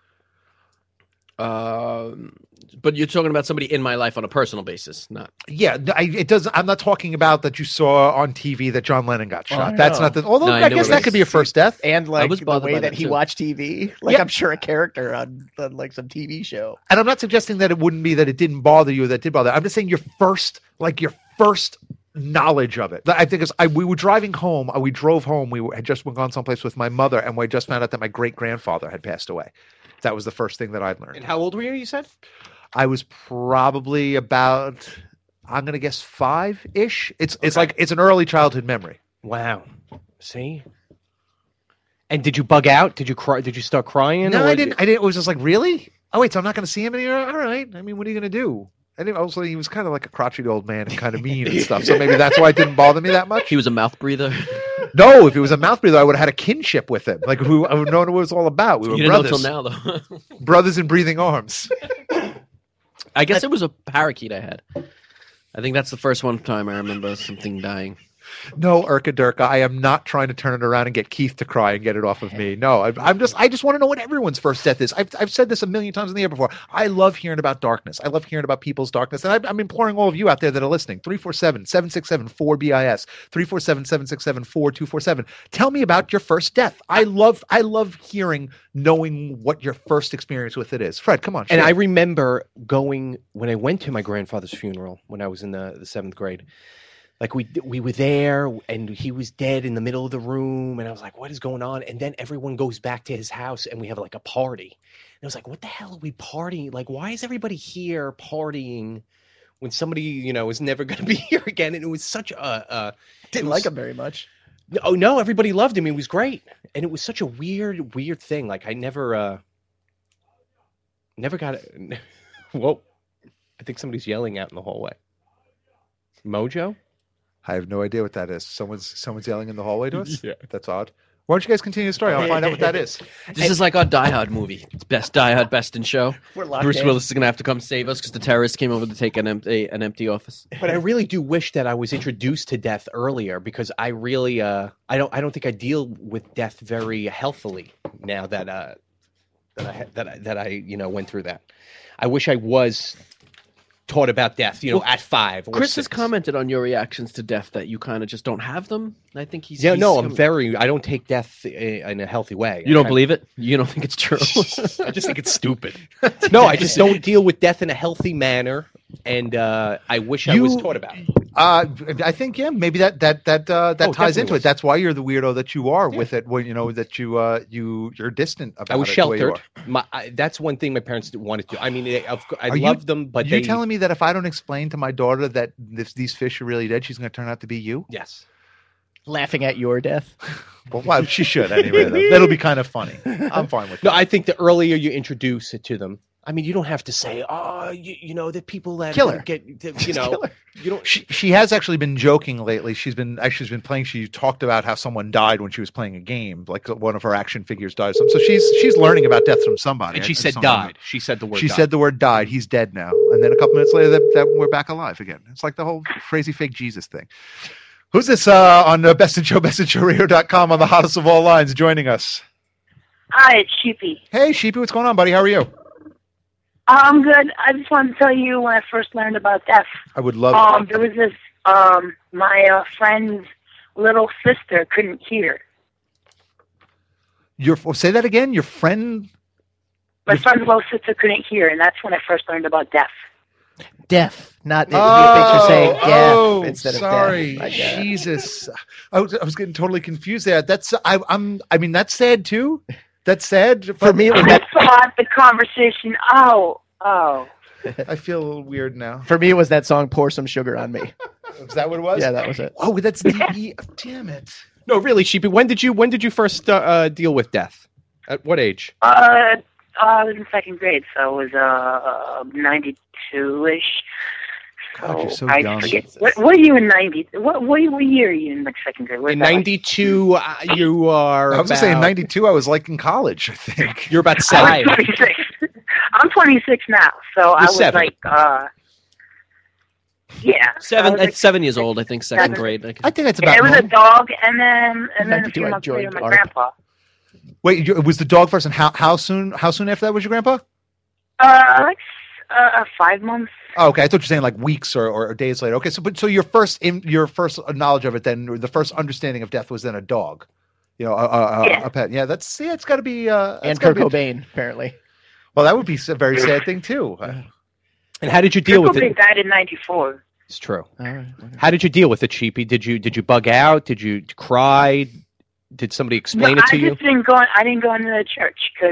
But you're talking about somebody in my life on a personal basis, not. Yeah, it doesn't. I'm not talking about that you saw on TV that John Lennon got shot. no. That's not the. Although No, I guess that could be a first death. And like was the bothered way by that that, he too. watched TV, like Yeah. I'm sure a character on like some TV show. And I'm not suggesting that it wouldn't be that it didn't bother you or that did bother. I'm just saying your first knowledge of it. I think we were driving home. We drove home. We had just gone someplace with my mother, and we just found out that my great grandfather had passed away. That was the first thing that I'd learned. And how old were you? You said. I was probably about, I'm going to guess 5-ish. It's like, it's an early childhood memory. Wow. See. And did you bug out? Did you cry? Did you start crying? No, or I didn't. It was just like, really? Oh, wait, so I'm not going to see him anymore? All right. I mean, what are you going to do? And also, he was kind of like a crotchety old man and kind of mean and stuff. So maybe that's why it didn't bother me that much. He was a mouth breather. No, if he was a mouth breather, I would have had a kinship with him. Like, I would have known what it was all about. We were You didn't brothers. know till now, though. Brothers in breathing arms. I guess it was a parakeet I had. I think that's the first one time I remember something dying. No, Urka Durka, I am not trying to turn it around and get Keith to cry and get it off of me. No, I just want to know what everyone's first death is. I've said this a million times in the air before. I love hearing about darkness. I love hearing about people's darkness. And I'm imploring all of you out there that are listening, 347-767-4BIS, 347-767-4247. Tell me about your first death. I love hearing, knowing what your first experience with it is. Fred, come on. And share. I remember going when I went to my grandfather's funeral when I was in the 7th grade. Like we were there and he was dead in the middle of the room and I was like, what is going on? And then everyone goes back to his house and we have like a party. And I was like, what the hell are we partying? Like, why is everybody here partying when somebody, is never going to be here again? And it was such Didn't like him very much. Oh no, everybody loved him. He was great. And it was such a weird thing. Like I never got it. Whoa. I think somebody's yelling out in the hallway. Mojo? I have no idea what that is. Someone's yelling in the hallway to us? Yeah. That's odd. Why don't you guys continue the story? I'll find out what that is. This is like our Die Hard movie. It's best Die Hard, best in show. We're locked Bruce in. Willis is going to have to come save us because the terrorists came over to take an empty office. But I really do wish that I was introduced to death earlier because I really I don't think I deal with death very healthily now that I went through that. I wish I was taught about death, at 5 or Chris 6. has commented on your reactions to death that you kind of just don't have them. I think he's Yeah, he's no, com- I don't take death in a healthy way. You don't believe it? You don't think it's true? I just think it's stupid. No, I just don't deal with death in a healthy manner, and I wish I was taught about it. I think maybe that ties definitely into was. it. That's why you're the weirdo that you are with it. When that you're distant about it. I was the way you sheltered. are. That's one thing my parents wanted to. I mean, I Are you- loved them, but You're telling me that if I don't explain to my daughter that these fish are really dead, she's going to turn out to be you? yes. Laughing at your death. Well, she should anyway. Though. That'll be kind of funny. I'm fine with that. No, I think the earlier you introduce it to them, I mean, you don't have to say, the people that Killer. get, Killer. you don't. She has actually been joking lately. She's been playing. She talked about how someone died when she was playing a game, like one of her action figures died. So she's learning about death from somebody. And she I said just don't know. died. She said the word. She died. said the word died. He's dead now. And then a couple minutes later, that we're back alive again. It's like the whole crazy fake Jesus thing. Who's this on Best in Show, bestinshowradio.com on the hottest of all lines joining us? Hi, it's Sheepy. Hey, Sheepy, what's going on, buddy? How are you? I'm good. I just wanted to tell you when I first learned about death. I would love There was this, my friend's little sister couldn't hear. Say that again? Your friend? My friend's little sister couldn't hear, and that's when I first learned about death. Deaf, not picture saying deaf instead sorry. of deaf. I get it. Jesus. I was getting totally confused there. That's that's sad too. That's sad. For me, it was I that. thought the conversation. Oh. I feel a little weird now. For me, it was that song "Pour Some Sugar on Me." Is that what it was? Yeah, that was it. Oh, that's DE. Damn it. No, really, Sheepy. When did you first deal with death? At what age? I was in second grade, so it was 92-ish. God, you're so I young. forget. What are you in 90? What year are you in, like, second grade? Where's In that, like? 92, you are. I was just saying, about- 92. I was like in college, I think. You're about I'm 7. 26. I'm 26 now, so I was 7. like, yeah. Seven. I was, like, At 7 years old, I think. Second grade. I think that's Yeah, about. it was a normal. dog, and then a 92, few I months later, joined my ARP. grandpa. Wait, it was the dog first, and how soon? How soon after that was your grandpa? Like 5 months. Oh, okay, I thought you were saying like weeks or days later. Okay, so your first knowledge of it, then, or the first understanding of death was then a dog, Yeah. a pet. Yeah, it's got to be. And Kurt Cobain, apparently. Well, that would be a very sad thing too. And how did you deal Kurt with Cobain it? died in 94. It's true. All right. How did you deal with it, Sheepy? Did you bug out? Did you cry? Did somebody explain it to I you? just didn't go. I didn't go into the church because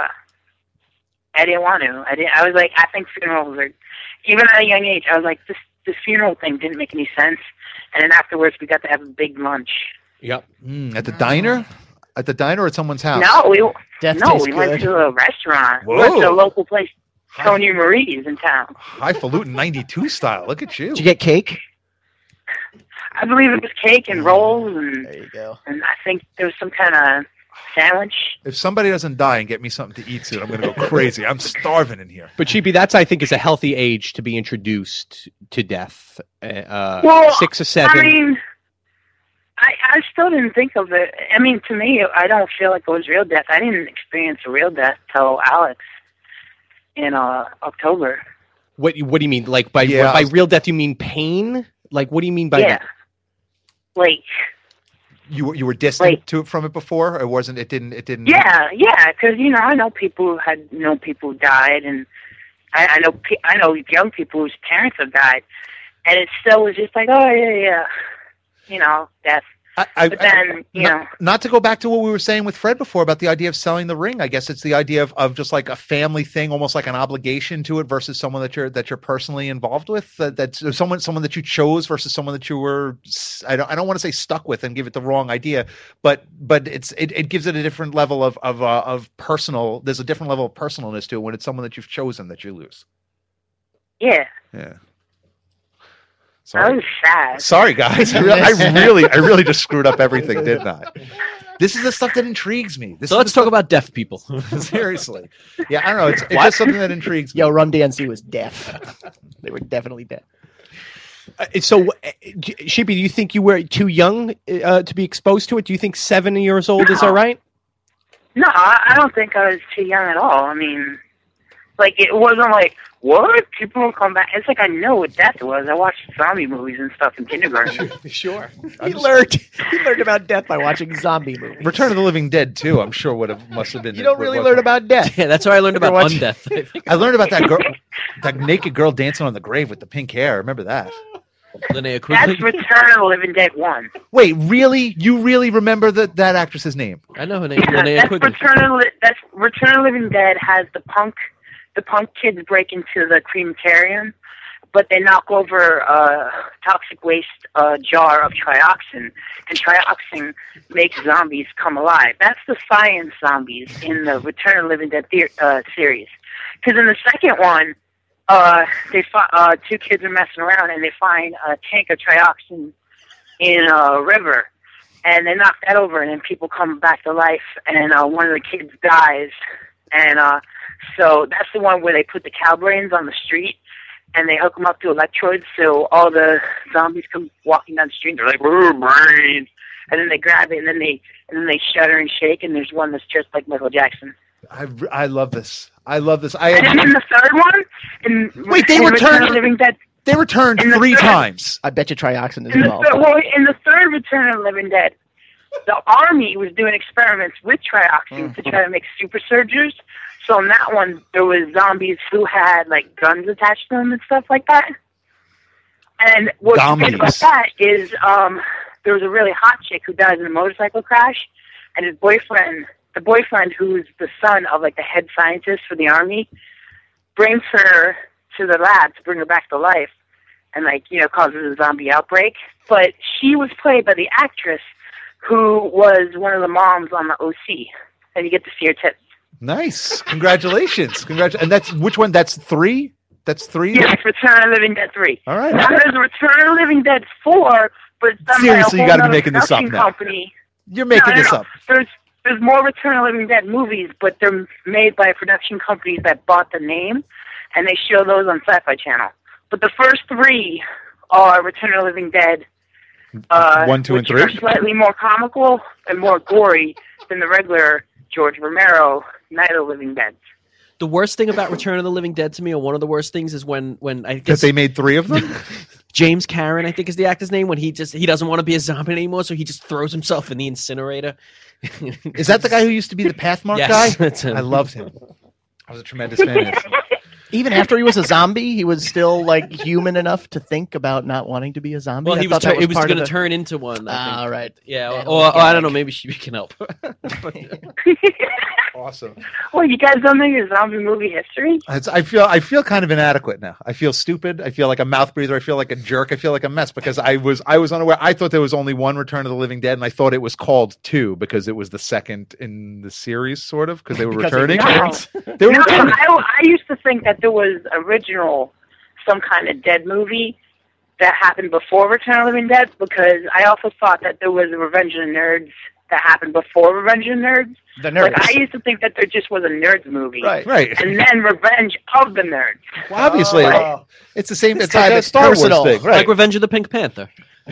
I didn't want to. I was like, I think funerals are. Even at a young age, I was like, this funeral thing didn't make any sense. And then afterwards, we got to have a big lunch. Yep. At the diner, or at someone's house. No, we Death no, tastes we went good. to a restaurant. We Whoa. went to a local place, Tony Marie's in town. Highfalutin 92 style. Look at you. Did you get cake? I believe it was cake and rolls, and There you go. I think there was some kind of sandwich. If somebody doesn't die and get me something to eat soon, I'm going to go crazy. I'm starving in here. But Sheepy, that's I think is a healthy age to be introduced to death. Well, 6 or 7. I mean, I still didn't think of it. I mean, to me, I don't feel like it was real death. I didn't experience a real death till Alex in October. What do you mean? Like by real death, you mean pain? Like what do you mean by Yeah. that? Like, You were distant Like- from it before, or it didn't. yeah, because I know people who died, and I know young people whose parents have died, and it still was just like, oh yeah, death. But then, not to go back to what we were saying with Fred before about the idea of selling the ring. I guess it's the idea of just like a family thing, almost like an obligation to it, versus someone that you're personally involved with. That's someone that you chose versus someone that you were. I don't want to say stuck with and give it the wrong idea, but it gives it a different level of personal. There's a different level of personalness to it when it's someone that you've chosen that you lose. Yeah. Yeah. I was sad. Sorry, guys. I really just screwed up everything, didn't I? This is the stuff that intrigues me. So let's talk about deaf people. Seriously. Yeah, I don't know. It's just something that intrigues me. Yo, Run DMC was deaf. They were definitely deaf. So, Sheepy, do you think you were too young to be exposed to it? Do you think 7 years old is all right? No, I don't think I was too young at all. I mean, like, it wasn't like, what? People don't come back. It's like I know what death was. I watched zombie movies and stuff in kindergarten. Sure. He learned about death by watching zombie movies. Return of the Living Dead too. I'm sure must have been. You don't really learn about death. Yeah, that's how I learned about watch- undeath. I think. I learned about that girl, that naked girl dancing on the grave with the pink hair. I remember that. Linnea That's Quigley. Return of the Living Dead 1. Wait, really? You really remember that actress's name? I know her name. Linnea Quigley. That's Return of the Living Dead has the punk kids break into the crematorium, but they knock over a toxic waste jar of trioxin, and trioxin makes zombies come alive. That's the science zombies in the Return of the Living Dead series. Because in the second one, two kids are messing around and they find a tank of trioxin in a river, and they knock that over, and then people come back to life, and one of the kids dies, and so that's the one where they put the cow brains on the street, and they hook them up to electrodes, so all the zombies come walking down the street, and they're like, "Ooh, brains," and then they grab it, and then they shudder and shake, and there's one that's just like Michael Jackson. I love this. And then in the third one, Wait, they in returned- Return of the Living Dead. They returned In the 3 third- times. I bet you trioxin is In the, involved. in the third Return of the Living Dead, the army was doing experiments with trioxin to try to make super surgers. So in that one, there was zombies who had like guns attached to them and stuff like that. And what's good about Zombies. that is there was a really hot chick who dies in a motorcycle crash, and his boyfriend the boyfriend, who's the son of like the head scientist for the army, brings her to the lab to bring her back to life, and like causes a zombie outbreak. But she was played by the actress who was one of the moms on the OC, and you get to see her tits. Nice. Congratulations. And that's which one? That's 3? That's 3? Yes, Return of the Living Dead 3. All right. Now there's Return of the Living Dead 4, but it's done Seriously, by you a gotta whole be making this up production now. company. You're making this up. There's more Return of the Living Dead movies, but they're made by production companies that bought the name, and they show those on Sci-Fi Channel. But the first 3 are Return of the Living Dead 1, 2, and which 3? are slightly more comical and more gory than the regular George Romero Night of the Living Dead. The worst thing about Return of the Living Dead to me, or one of the worst things, is when I Because guess they made 3 of them? James Cameron, I think is the actor's name, when he doesn't want to be a zombie anymore, so he just throws himself in the incinerator. Is that the guy who used to be the Pathmark Yes, guy? that's him. I loved him. I was a tremendous fan of him. Even after he was a zombie, he was still like human enough to think about not wanting to be a zombie. Well, I he was thought that he was part going of to the- turn into one. I think. All right. Yeah, That or whole I don't gag. know. Maybe she can help. Awesome. Well, you guys don't know your zombie movie history? I feel kind of inadequate now. I feel stupid. I feel like a mouth breather. I feel like a jerk. I feel like a mess because I was unaware. I thought there was only one Return of the Living Dead, and I thought it was called 2 because it was the second in the series, sort of, because they were Because returning. No. They were No, returning. I used to think that there was original some kind of Dead movie that happened before Return of the Living Dead, because I also thought that there was a Revenge of the Nerds that happened before Revenge of the Nerds. The nerds. Like, I used to think that there just was a Nerds movie. Right. Right. And then Revenge of the Nerds. Well, obviously, Oh. it's the same. It's time like a it's Star personal. Wars thing, right? Like Revenge of the Pink Panther.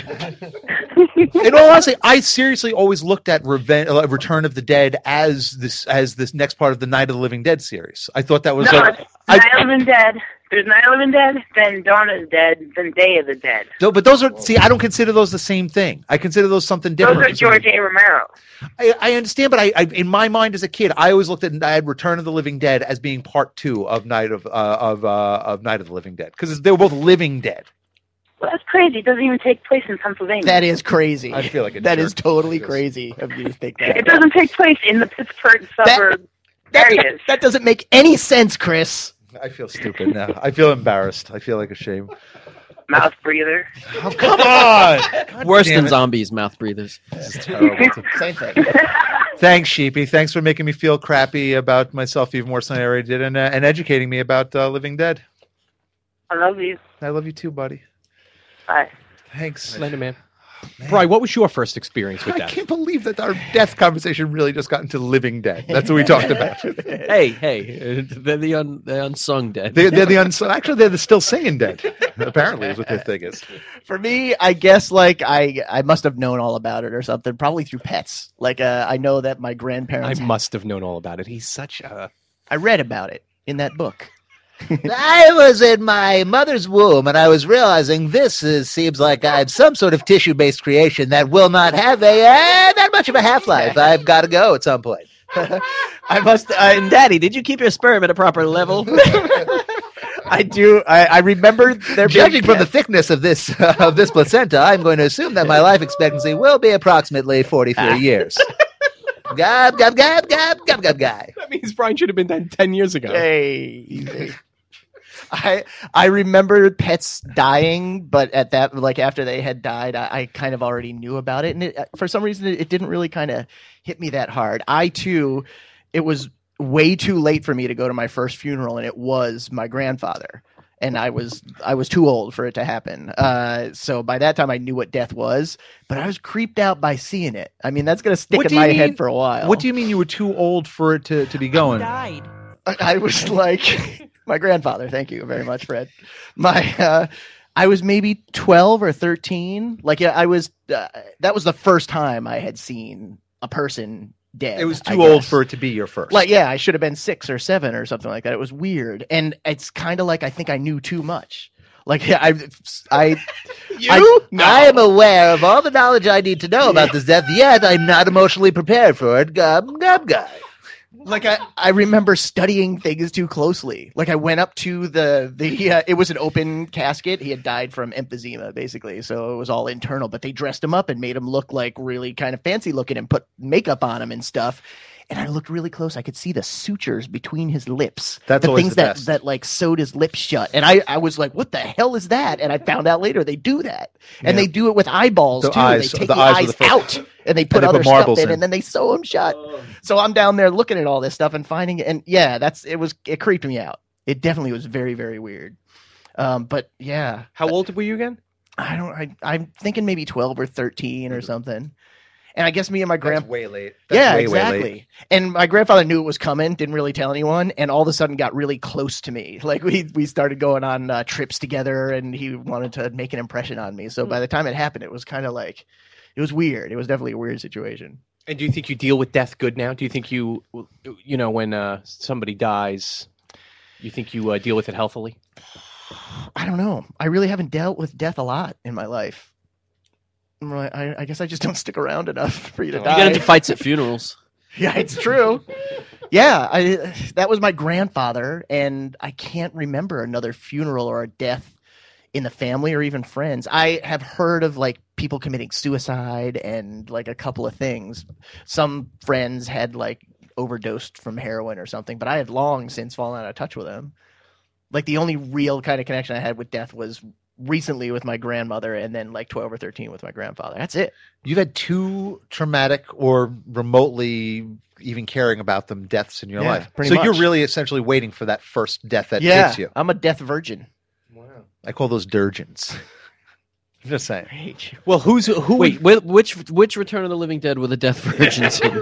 In all honesty, I seriously always looked at Return of the Dead as this next part of the Night of the Living Dead series. I thought that was No, like, it's Night of the Living Dead. There's Night of the Living Dead, then Dawn of the Dead, then Day of the Dead. but those are I don't consider those the same thing. I consider those something Those different. are George A. Romero. I understand, but I in my mind as a kid, I always looked at Return of the Living Dead as being part 2 of Night of Night of the Living Dead because they were both living dead. Well, that's crazy. It doesn't even take place in Pennsylvania. That is crazy. I feel like a that jerk. is totally Yes. crazy of you to think that. It doesn't take place in the Pittsburgh suburb areas. That doesn't make any sense, Chris. I feel stupid now. I feel embarrassed. I feel like a shame. Mouth breather. Oh, come on! God Worse damn than it. zombies, mouth breathers. This is terrible. Same thing. Thanks, Sheepy. Thanks for making me feel crappy about myself even more than I already did, and educating me about Living Dead. I love you. I love you too, buddy. Bye. Thanks. Later, man. Brian, what was your first experience with I that? can't believe that our death conversation really just got into Living Dead. That's what we talked about. Hey, they're the unsung dead. They're the unsung. Actually, they're the still singing dead. Apparently, is what their thing is. For me, I guess like I must have known all about it or something, probably through pets. Like I know that my grandparents. I must have known all about it. He's such a. I read about it in that book. I was in my mother's womb, and I was realizing seems like I have some sort of tissue-based creation that will not have that much of a half-life. I've got to go at some point. I must. And Daddy, did you keep your sperm at a proper level? I do. I remember there being Judging from the thickness of this placenta, I'm going to assume that my life expectancy will be approximately 43 years. Gob, gob, gob, gob, gob, gob, guy. That means Brian should have been dead 10 years ago. Hey, easy. I remember pets dying, but at that, like after they had died, I kind of already knew about it, and for some reason it didn't really kind of hit me that hard. It was way too late for me to go to my first funeral, and it was my grandfather, and I was too old for it to happen. So by that time I knew what death was, but I was creeped out by seeing it. I mean, that's gonna stick What in do you my mean- head for a while. What do you mean you were too old for it to be going? Died. I was like my grandfather. Thank you very much, Fred. I was maybe 12 or 13. Like I was. That was the first time I had seen a person dead. It was I too old guess. for it to be your first. Like, yeah, I should have been 6 or 7 or something like that. It was weird, and it's kind of like I think I knew too much. Like I am aware of all the knowledge I need to know about this death, yet I'm not emotionally prepared for it. Gob, gob, guy. Like I remember studying things too closely. Like I went up to it was an open casket. He had died from emphysema, basically, so it was all internal. But they dressed him up and made him look like really kind of fancy looking and put makeup on him and stuff. And I looked really close. I could see the sutures between his lips. That's the always things the that, best. that like sewed his lips shut. And I was like, what the hell is that? And I found out later they do that. And Yeah. they do it with eyeballs The too. eyes- they take the the eyes are eyes the first- out and they put they put other stuff marbles in, in. and then they sew them shut. So I'm down there looking at all this stuff and finding it. And yeah, it creeped me out. It definitely was very, very weird. But yeah, How old were you again? I'm thinking maybe 12 or 13 or something. And I guess me and my That's grandpa. way late. Yeah, way, way late. exactly. And my grandfather knew it was coming, didn't really tell anyone, and all of a sudden got really close to me. Like we started going on trips together, and he wanted to make an impression on me. So by the time it happened, it was kind of like, it was weird. It was definitely a weird situation. And do you think you deal with death good now? Do you think when somebody dies, you think you deal with it healthily? I don't know. I really haven't dealt with death a lot in my life. I guess I just don't stick around enough for you to You die. get into fights at funerals. Yeah, it's true. Yeah, that was my grandfather, and I can't remember another funeral or a death in the family or even friends. I have heard of like people committing suicide and like a couple of things. Some friends had like overdosed from heroin or something, but I had long since fallen out of touch with them. Like the only real kind of connection I had with death was recently with my grandmother, and then like 12 or 13 with my grandfather. That's it. You've had two traumatic or remotely even caring about them deaths in your Yeah, life. pretty So much. you're really essentially waiting for that first death that Yeah, hits you. I'm a death virgin. I call those dirgens. I'm just saying. Well, who? Wait, which Return of the Living Dead were the death virgins in?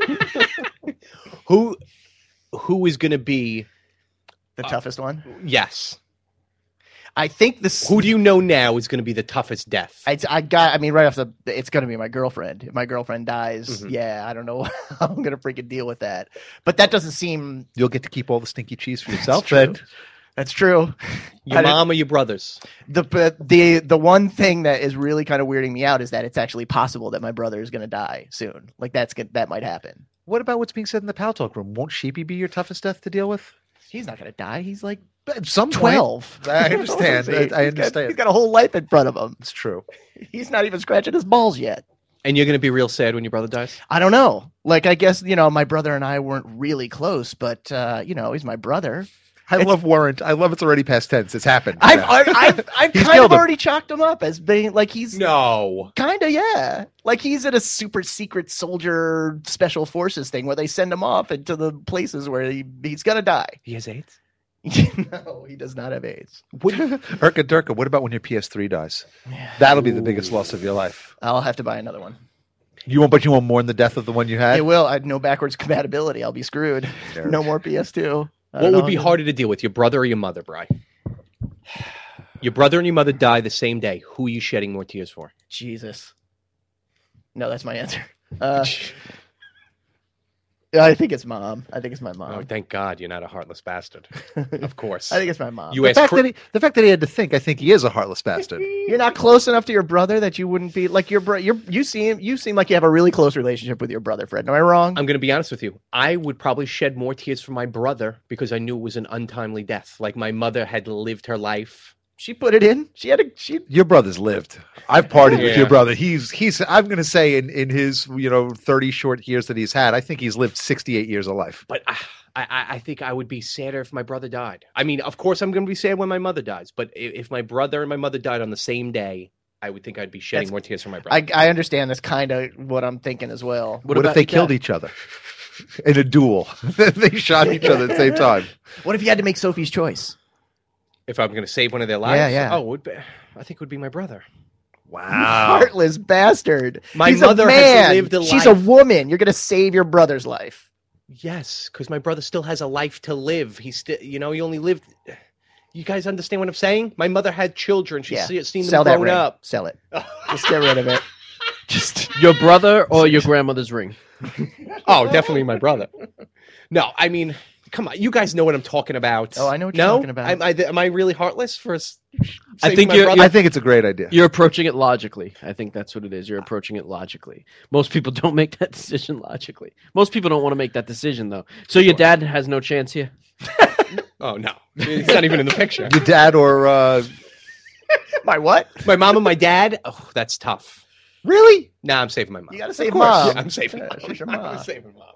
Who is going to be? The toughest one. Yes. I think this. Who do you know now is going to be the toughest death? I mean, right off it's going to be my girlfriend. If my girlfriend dies, Mhm. yeah, I don't know how I'm going to freaking deal with that. But that doesn't seem. You'll get to keep all the stinky cheese for yourself true. then. That's true. Your mom or your brothers? The one thing that is really kind of weirding me out is that it's actually possible that my brother is going to die soon. Like that might happen. What about what's being said in the Pal Talk room? Won't Sheepy be your toughest death to deal with? He's not going to die. He's like At some point. 12. I understand. I understand. He's got a whole life in front of him. It's true. He's not even scratching his balls yet. And you're going to be real sad when your brother dies? I don't know. Like, I guess, my brother and I weren't really close, but, he's my brother. I love Warrant. I love it's already past tense. It's happened. I've He's kind killed of him. already chalked him up as being like he's No. kind of, yeah. Like he's in a super secret soldier special forces thing where they send him off into the places where he's going to die. He has AIDS? No, he does not have AIDS. Urka Durka, what about when your PS3 dies? That'll be the biggest loss of your life. I'll have to buy another one. You won't mourn the death of the one you had? It will. I had no backwards compatibility. I'll be screwed. Nerd. No more PS2. What would be harder to deal with, your brother or your mother, Bri? Your brother and your mother die the same day. Who are you shedding more tears for? Jesus. No, that's my answer. I think it's mom. I think it's my mom. Oh, thank God you're not a heartless bastard. Of course. I think it's my mom. You The asked fact, that he had to think, I think he is a heartless bastard. You're not close enough to your brother that you wouldn't be like your brother. You seem like you have a really close relationship with your brother, Fred. Am I wrong? I'm going to be honest with you. I would probably shed more tears for my brother because I knew it was an untimely death. Like my mother had lived her life. She put it in. Your brother's lived. I've partied with Yeah. your brother. He's I'm going to say in his 30 short years that he's had, I think he's lived 68 years of life. But I think I would be sadder if my brother died. I mean, of course, I'm going to be sad when my mother dies. But if my brother and my mother died on the same day, I would think I'd be shedding more tears for my brother. I understand. That's kind of what I'm thinking as well. What if they killed each other in a duel? They shot each other at the same time. What if you had to make Sophie's choice? If I'm going to save one of their lives? Yeah. Oh, I think it would be my brother. Wow. Heartless bastard. My He's mother a has man. lived a She's life. a woman. You're going to save your brother's life. Yes, because my brother still has a life to live. He's still, he only lived. You guys understand what I'm saying? My mother had children. She's seen them Sell that grown ring. up. Sell it. Just get rid of it. Just Your brother or your grandmother's ring? Oh, definitely my brother. No, I mean, come on. You guys know what I'm talking about. Oh, I know what you're talking about. Am I really heartless for I think my you're- brother? I think it's a great idea. You're approaching it logically. I think that's what it is. You're approaching it logically. Most people don't make that decision logically. Most people don't want to make that decision, though. So your dad has no chance here? Oh, no. He's not even in the picture. Your dad or my what? My mom and my dad? Oh, that's tough. Really? Nah, I'm saving my mom. You got to save Of course. mom. Yeah, I'm saving mom. She's your I'm mom. saving mom.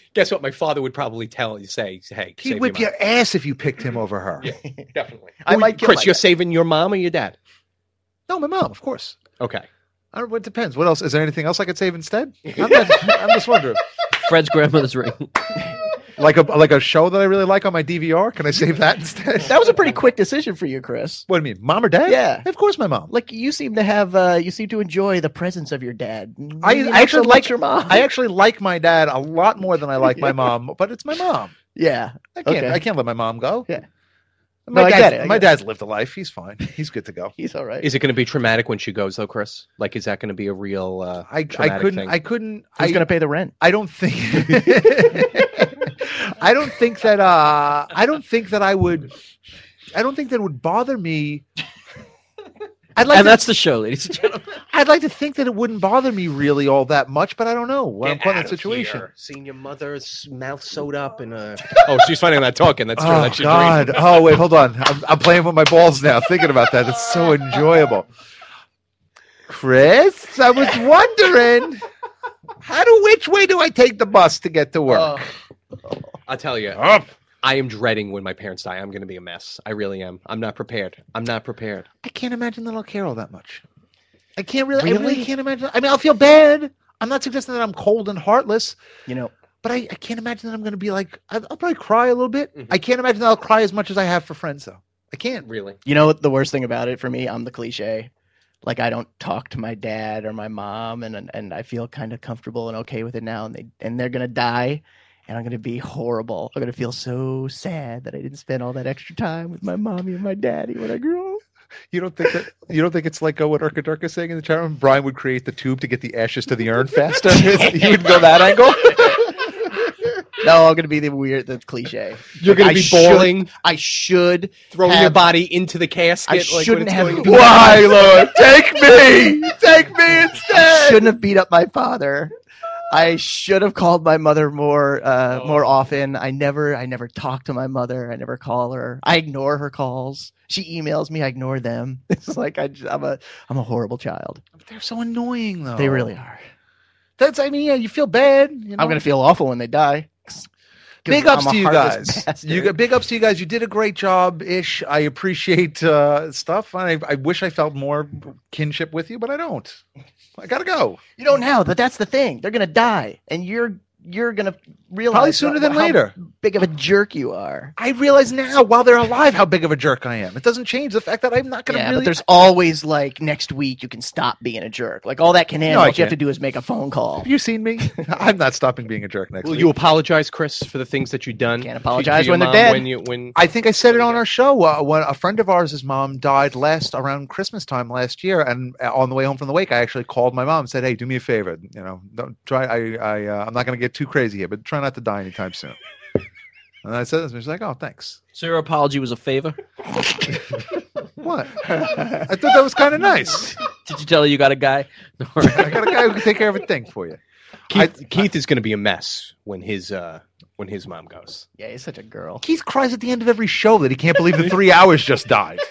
Guess what? My father would probably say, "Hey, He'd save whip your your ass if you picked him over her. Yeah, definitely." I might kill Chris, my you're dad. saving your mom or your dad? No, my mom, of course. Okay. I don't, it depends. What else? Is there anything else I could save instead? I'm just wondering. Fred's grandmother's ring. Like a show that I really like on my DVR. Can I save that instead? That was a pretty quick decision for you, Chris. What do you mean, mom or dad? Yeah. Of course, my mom. Like you seem to enjoy the presence of your dad. I Maybe not actually so like much your mom. I actually like my dad a lot more than I like my mom, but it's my mom. yeah. I can't let my mom go. Yeah. My No, I dad, get it, I my get it. dad's lived a life. He's fine. He's good to go. He's all right. Is it going to be traumatic when she goes, though, Chris? Like, is that going to be a real I traumatic couldn't. thing? I couldn't. Who's going to pay the rent? I don't think. I don't think that. I don't think that I would. I don't think that would bother me. And that's the show, ladies and gentlemen. I'd like to think that it wouldn't bother me really all that much, but I don't know. When I'm caught in that situation. Seeing your mother's mouth sewed up in a... Oh, she's finding that talking. That's true. Oh That's your God! dream. Oh wait, hold on. I'm playing with my balls now, thinking about that. It's so enjoyable. Chris, I was wondering, which way do I take the bus to get to work? I'll tell you. Up. I am dreading when my parents die. I'm going to be a mess. I really am. I'm not prepared. I can't imagine that I'll care all that much. I can't really. I Really? really can't imagine. I mean, I'll feel bad. I'm not suggesting that I'm cold and heartless, You know, but I can't imagine that I'm going to be like. I'll probably cry a little bit. I can't imagine that I'll cry as much as I have for friends, though. I can't. Really. you know what the worst thing about it for me? I'm the cliche. Like I don't talk to my dad or my mom, and I feel kind of comfortable and okay with it now. And they're gonna die, and I'm gonna be horrible. I'm gonna feel so sad that I didn't spend all that extra time with my mommy and my daddy when I grew up. You don't think that? You don't think it's like what Urka Durka saying in the chat room? Brian would create the tube to get the ashes to the urn faster. You would go that angle. No, I'm gonna be the cliche. You're going to be boiling, I should throwing have- your body into the casket. I like when shouldn't it's have. going- Why, Lord? Take me! Take me I instead! shouldn't have beat up my father. I should have called my mother more often. I never talk to my mother. I never call her. I ignore her calls. She emails me. I ignore them. It's like I'm a horrible child. They're so annoying, though. They really are. I mean, yeah, you feel bad. You know? I'm gonna feel awful when they die. 'Cause Big ups I'm a to you heartless guys. bastard. Big ups to you guys. You did a great job, Ish. I appreciate stuff. I wish I felt more kinship with you, but I don't. I gotta go. You don't know, but that's the thing. They're gonna die, and you're gonna realize Probably sooner than how later. big of a jerk you are. I realize now, while they're alive, how big of a jerk I am. It doesn't change the fact that I'm not gonna Yeah, really. but there's always like next week you can stop being a jerk. Like all that can end. No, I All you have to can't. do is make a phone call. Have you seen me? I'm not stopping being a jerk next Will week. you apologize, Chris, for the things that you've done? Can't to apologize your when they're mom dead. When I think I said it on our show when a friend of ours, his mom died around Christmas time last year, and on the way home from the wake, I actually called my mom and said, "Hey, do me a favor. You know, don't try. I'm not going to get too crazy here, but try not to die anytime soon." And I said this, and she's like, "Oh, thanks." So your apology was a favor? What? I thought that was kind of nice. Did you tell her you got a guy? I got a guy who can take care of everything for you. Keith is going to be a mess when his mom goes. Yeah, he's such a girl. Keith cries at the end of every show that he can't believe the 3 hours just died.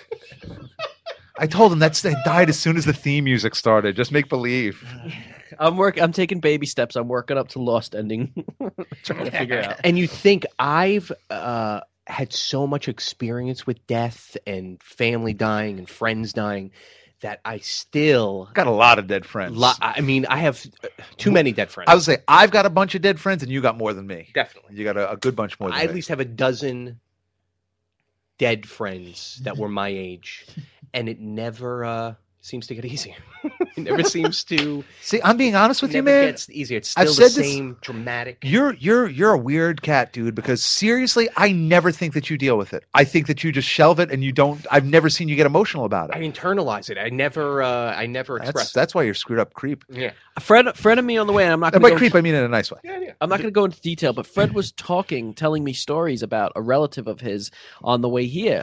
I told him that died as soon as the theme music started. Just make believe. I'm taking baby steps. I'm working up to Lost ending. Trying to figure out. And you think I've had so much experience with death and family dying and friends dying that I still Got a lot of dead friends. I mean, I have too many dead friends. I would say I've got a bunch of dead friends, and you got more than me. Definitely. You got a good bunch more than I me. at least have a dozen dead friends that were my age, and it never seems to get easier. It never seems to. See, I'm being honest with you, never man. gets easier. It's I've still the said this- same dramatic. You're a weird cat, dude, because seriously, I never think that you deal with it. I think that you just shelve it and you don't. I've never seen you get emotional about I it. internalize it. I never express That's why you're screwed up creep. it. Yeah. Friend of me on the way, and I'm not And going by to creep, I mean in a nice way. I'm not going to go into detail, but Fred was telling me stories about a relative of his on the way here.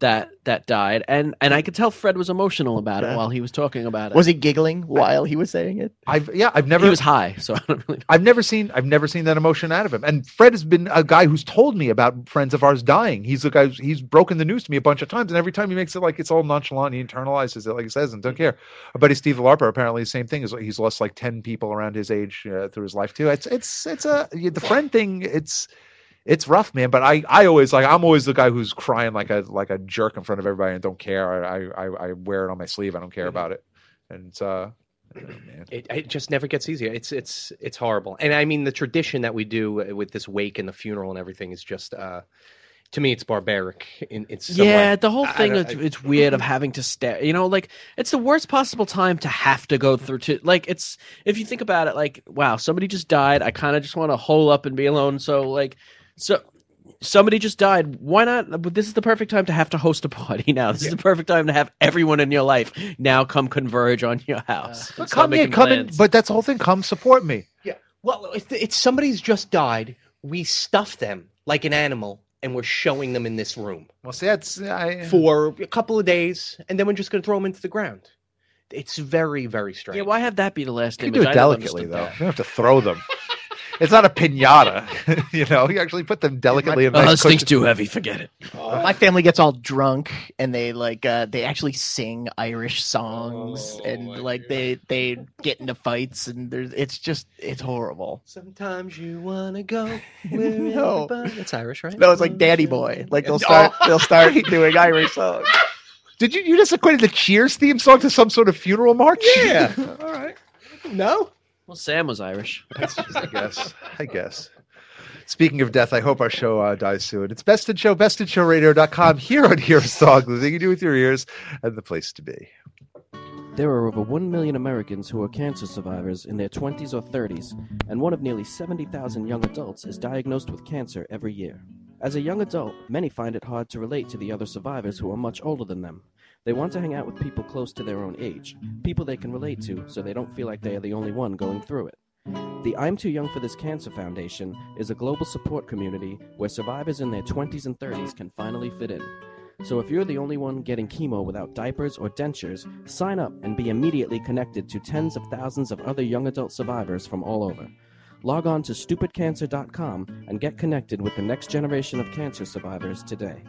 that died, and I could tell Fred was emotional about it while he was talking about it. Was he giggling while he was saying it? I've never. He was high, so I don't really know. I've never seen that emotion out of him. And Fred has been a guy who's told me about friends of ours dying. He's a guy. He's broken the news to me a bunch of times, and every time he makes it like it's all nonchalant. He internalizes it, like he says, and don't care. Our buddy Steve Larper, apparently the same thing. He's lost like 10 people around his age through his life too. It's the friend thing. It's rough, man. But I'm always the guy who's crying like a jerk in front of everybody and don't care. I wear it on my sleeve. I don't care about it. And man. It just never gets easier. It's horrible. And I mean, the tradition that we do with this wake and the funeral and everything is just, to me, it's barbaric. The whole thing it's weird of having to stare. You know, like it's the worst possible time to have to go through. It's if you think about it, like wow, somebody just died. I kind of just want to hole up and be alone. So somebody just died. Why not? This is the perfect time to have to host a party now. This is the perfect time to have everyone in your life now come converge on your house. Come in. But that's the whole thing. Come support me. Yeah. Well, if somebody's just died, we stuff them like an animal, and we're showing them in this room. Well, see, for a couple of days, and then we're just going to throw them into the ground. It's very, very strange. Yeah, why have that be the last you image? can do it delicately, though. You don't have to throw them. It's not a piñata, you actually put them delicately. This thing's too heavy. Forget it. My family gets all drunk and they they actually sing Irish songs and like they get into fights and it's horrible. Sometimes you wanna go. No, that's Irish, right? No, it's like Daddy Boy. Like they'll start doing Irish songs. Did you just equate the Cheers theme song to some sort of funeral march? Yeah. All right. No. Well, Sam was Irish. I guess. Speaking of death, I hope our show dies soon. It's Best in Show, bestinshowradio.com, here on Heroes Talk, the thing you do with your ears, and the place to be. There are over 1 million Americans who are cancer survivors in their 20s or 30s, and one of nearly 70,000 young adults is diagnosed with cancer every year. As a young adult, many find it hard to relate to the other survivors who are much older than them. They want to hang out with people close to their own age, people they can relate to so they don't feel like they are the only one going through it. The I'm Too Young for This Cancer Foundation is a global support community where survivors in their 20s and 30s can finally fit in. So if you're the only one getting chemo without diapers or dentures, sign up and be immediately connected to tens of thousands of other young adult survivors from all over. Log on to stupidcancer.com and get connected with the next generation of cancer survivors today.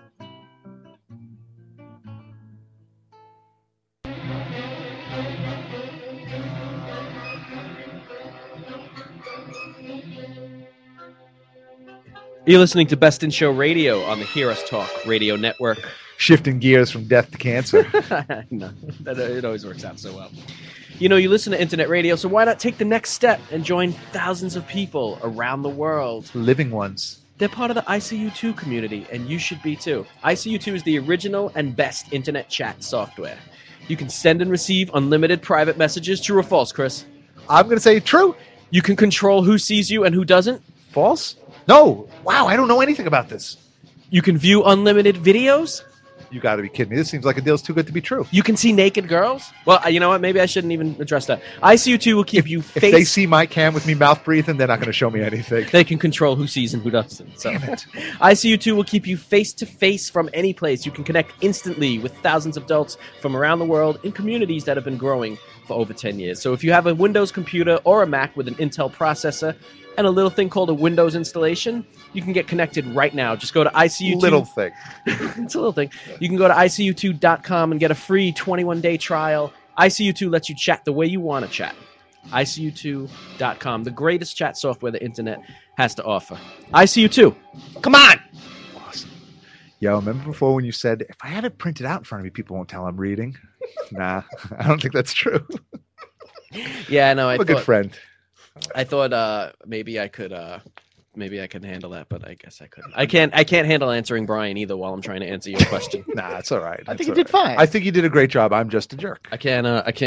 You're listening to Best in Show Radio on the Hear Us Talk Radio Network. Shifting gears from death to cancer. No, it always works out so well. You know, you listen to internet radio, so why not take the next step and join thousands of people around the world? Living ones. They're part of the ICU2 community, and you should be too. ICU2 is the original and best internet chat software. You can send and receive unlimited private messages. True or false, Chris? I'm going to say true. You can control who sees you and who doesn't. False? No. Wow, I don't know anything about this. You can view unlimited videos. You got to be kidding me. This seems like a deal's too good to be true. You can see naked girls. Well, you know what? Maybe I shouldn't even address that. ICU2 will keep you If they see my cam with me mouth breathing, they're not going to show me anything. They can control who sees and who doesn't. So. Damn it. ICU2 will keep you face-to-face from any place. You can connect instantly with thousands of adults from around the world in communities that have been growing for over 10 years. So if you have a Windows computer or a Mac with an Intel processor and a little thing called a Windows installation, you can get connected right now. Just go to ICU2. Little thing. It's a little thing. You can go to ICU2.com and get a free 21-day trial. ICU2 lets you chat the way you want to chat. ICU2.com, the greatest chat software the internet has to offer. ICU2. Come on! Awesome. Yo, remember before when you said, if I had it printed out in front of me, people won't tell I'm reading? Nah, I don't think that's true. Yeah, no, I'm a good friend. I thought maybe I could handle that, but I guess I couldn't. I can't handle answering Brian either while I'm trying to answer your question. Nah, it's all right. I think you did fine. I think you did a great job. I'm just a jerk. I can't.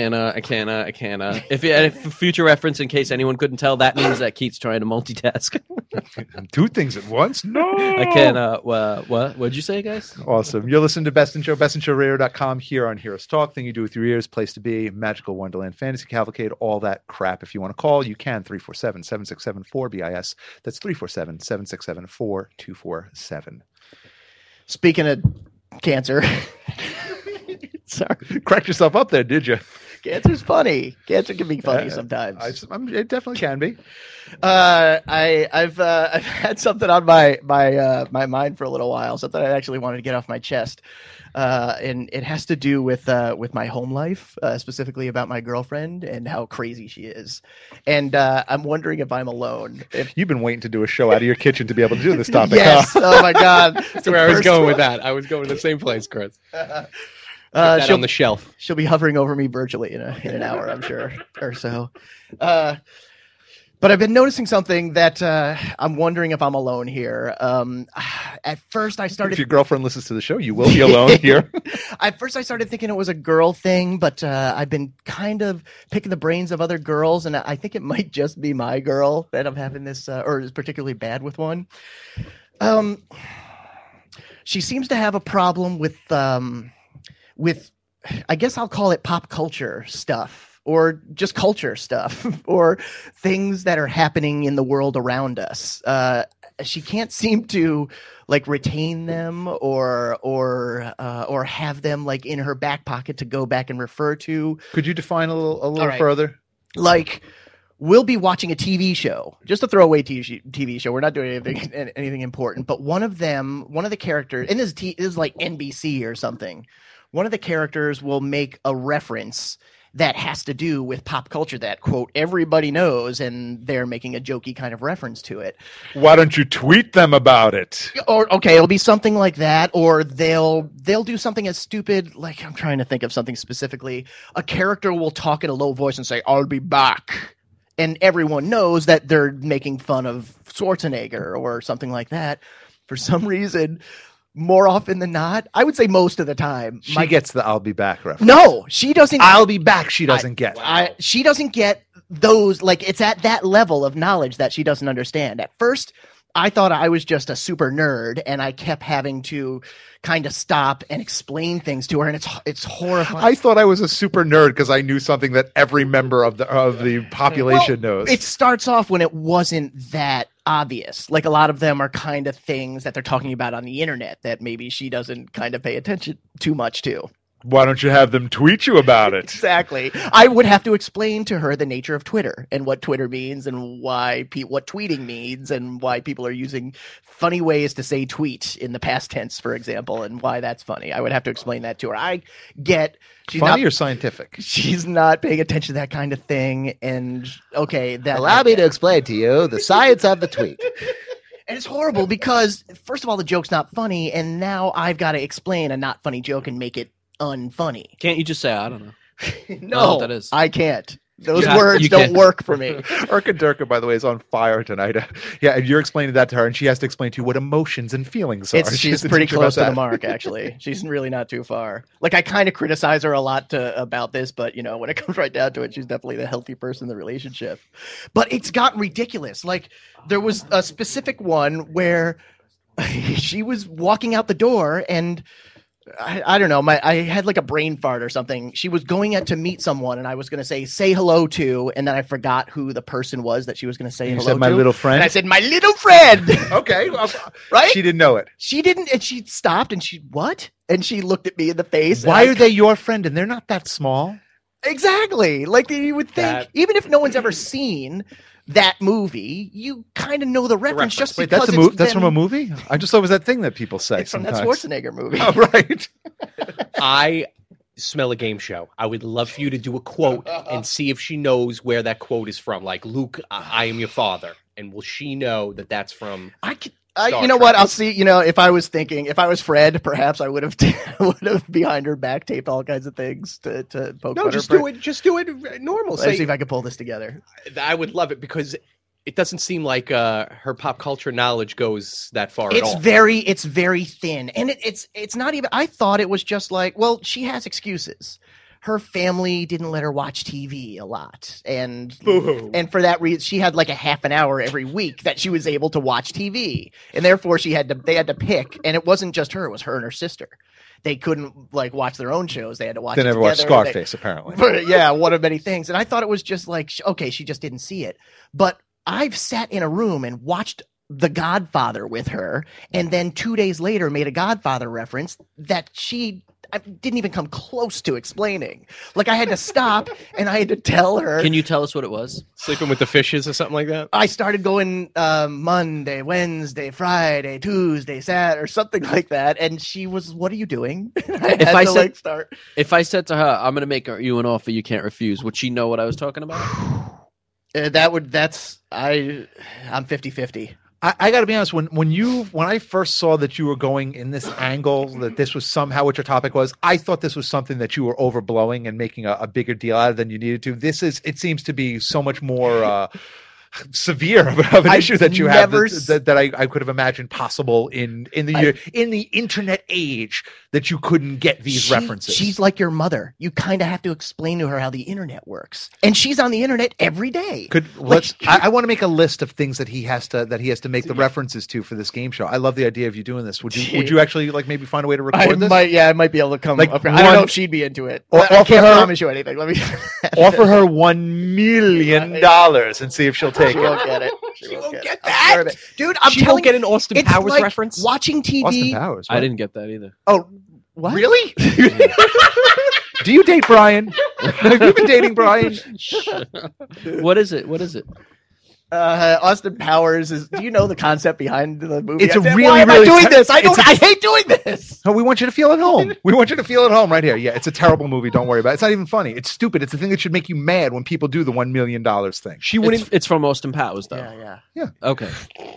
If for future reference, in case anyone couldn't tell, that means that Keith's trying to multitask. Two things at once? No! I can't. What'd you say, guys? Awesome. You're listening to Best in Show, bestinshowradio.com, here on Heroes Talk. Thing you do with your ears, place to be, Magical Wonderland, Fantasy Cavalcade, all that crap. If you want to call, you can, 347-767-4BIS. That's 347-767-4247. Speaking of Cancer. Sorry. Cracked yourself up there, did you? Cancer's funny. Cancer can be funny sometimes. It definitely can be. I've had something on my mind for a little while, something I actually wanted to get off my chest, and it has to do with my home life, specifically about my girlfriend and how crazy she is, and I'm wondering if I'm alone. You've been waiting to do a show out of your kitchen to be able to do this topic. Yes. Huh? Oh my God. That's where I was going with that. I was going to the same place, Chris. That on the shelf. She'll be hovering over me virtually in an hour, I'm sure, or so. But I've been noticing something that I'm wondering if I'm alone here. At first, I started. If your girlfriend listens to the show, you will be alone here. At first, I started thinking it was a girl thing, but I've been kind of picking the brains of other girls, and I think it might just be my girl that I'm having this, or is particularly bad with one. She seems to have a problem with, I guess I'll call it pop culture stuff, or just culture stuff, or things that are happening in the world around us. She can't seem to like retain them or have them like in her back pocket to go back and refer to. Could you define a little right. further? Like, we'll be watching a TV show, just a throwaway TV show. We're not doing anything important, but one of the characters, and this is like NBC or something. One of the characters will make a reference that has to do with pop culture that, quote, everybody knows, and they're making a jokey kind of reference to it. Why don't you tweet them about it? Or, okay, it'll be something like that, or they'll do something as stupid, like, I'm trying to think of something specifically. A character will talk in a low voice and say, "I'll be back." And everyone knows that they're making fun of Schwarzenegger or something like that. For some reason, more often than not, I would say most of the time, She gets the "I'll be back" reference. No, she doesn't. "I'll be back" she doesn't get. She doesn't get those, like, it's at that level of knowledge that she doesn't understand. At first, I thought I was just a super nerd, and I kept having to kind of stop and explain things to her, and it's horrifying. I thought I was a super nerd because I knew something that every member of the population knows. It starts off when it wasn't that obvious. Like, a lot of them are kind of things that they're talking about on the internet that maybe she doesn't kind of pay attention too much to. Why don't you have them tweet you about it? Exactly. I would have to explain to her the nature of Twitter and what Twitter means and why what tweeting means and why people are using funny ways to say tweet in the past tense, for example, and why that's funny. I would have to explain that to her. I get she's funny not, or scientific? She's not paying attention to that kind of thing. And okay, that allow me to explain to you the science of the tweet. And it's horrible because, first of all, the joke's not funny, and now I've got to explain a not funny joke and make it unfunny. Can't you just say, I don't know? No, that is. I can't. Those words don't work for me. Urka Durka, by the way, is on fire tonight. Yeah, and you're explaining that to her, and she has to explain to you what emotions and feelings are. She's pretty close to the mark, actually. She's really not too far. Like, I kind of criticize her a lot about this, but, you know, when it comes right down to it, she's definitely the healthy person in the relationship. But it's gotten ridiculous. Like, there was a specific one where she was walking out the door, and I don't know. I had like a brain fart or something. She was going out to meet someone, and I was going to say hello to, and then I forgot who the person was that she was going to say hello to. You said my little friend? And I said, my little friend. Okay. Right? She didn't know it. She didn't, and she stopped, and what? And she looked at me in the face. Why are they your friend? And they're not that small. Exactly. Like, you would think, even if no one's ever seen that movie, you kind of know the reference just Wait, because that's from a movie? I just thought it was that thing that people say it's from sometimes. that Schwarzenegger movie. Oh, right. I smell a game show. I would love for you to do a quote and see if she knows where that quote is from. Like, Luke, I am your father. And will she know that that's from you know what? I'll see. You know, if I was Fred, perhaps I would have behind her back taped all kinds of things to poke fun. Just do it normal. Let's see if I can pull this together. I would love it because it doesn't seem like her pop culture knowledge goes that far at all. It's very thin, and it's not even. I thought it was just like, well, she has excuses. Her family didn't let her watch TV a lot, and for that reason, she had like a half an hour every week that she was able to watch TV, and therefore they had to pick, and it wasn't just her; it was her and her sister. They couldn't like watch their own shows; they had to watch. They never watched Scarface, apparently. But, yeah, one of many things, and I thought it was just like, okay, she just didn't see it. But I've sat in a room and watched The Godfather with her, and then 2 days later made a Godfather reference that she didn't even come close to explaining. Like, I had to stop and I had to tell her. Can you tell us what it was? Sleeping with the fishes or something like that? I started going Monday, Wednesday, Friday, Tuesday, Saturday, or something like that, and she was, "What are you doing?" Start. If I said to her, "I'm going to make you an offer you can't refuse," would she know what I was talking about? I'm 50-50. I got to be honest. When I first saw that you were going in this angle, that this was somehow what your topic was, I thought this was something that you were overblowing and making a bigger deal out of than you needed to. It seems to be so much more severe of an issue that you have that I could have imagined possible in the internet age, that you couldn't get these references. She's like your mother. You kind of have to explain to her how the internet works, and she's on the internet every day. I want to make a list of things that he has to make the references to for this game show. I love the idea of you doing this. Would you actually maybe find a way to record this? I might be able to come up here. I don't know if she'd be into it. Or I can't promise you anything. Let me offer her $1 million and see if she'll take she it. Won't get it. She won't get that, dude. I'm she telling won't get an Austin it's Powers like reference. Watching TV. Austin Powers. What? I didn't get that either. Oh, what? Really? Do you date Brian? Have you been dating Brian? What is it? Austin Powers is. Do you know the concept behind the movie? It's Why am I doing this? I hate doing this. No, we want you to feel at home. We want you to feel at home right here. Yeah, it's a terrible movie. Don't worry about it. It's not even funny. It's stupid. It's the thing that should make you mad when people do the $1 million thing. She wouldn't. It's from Austin Powers, though. Yeah. Okay.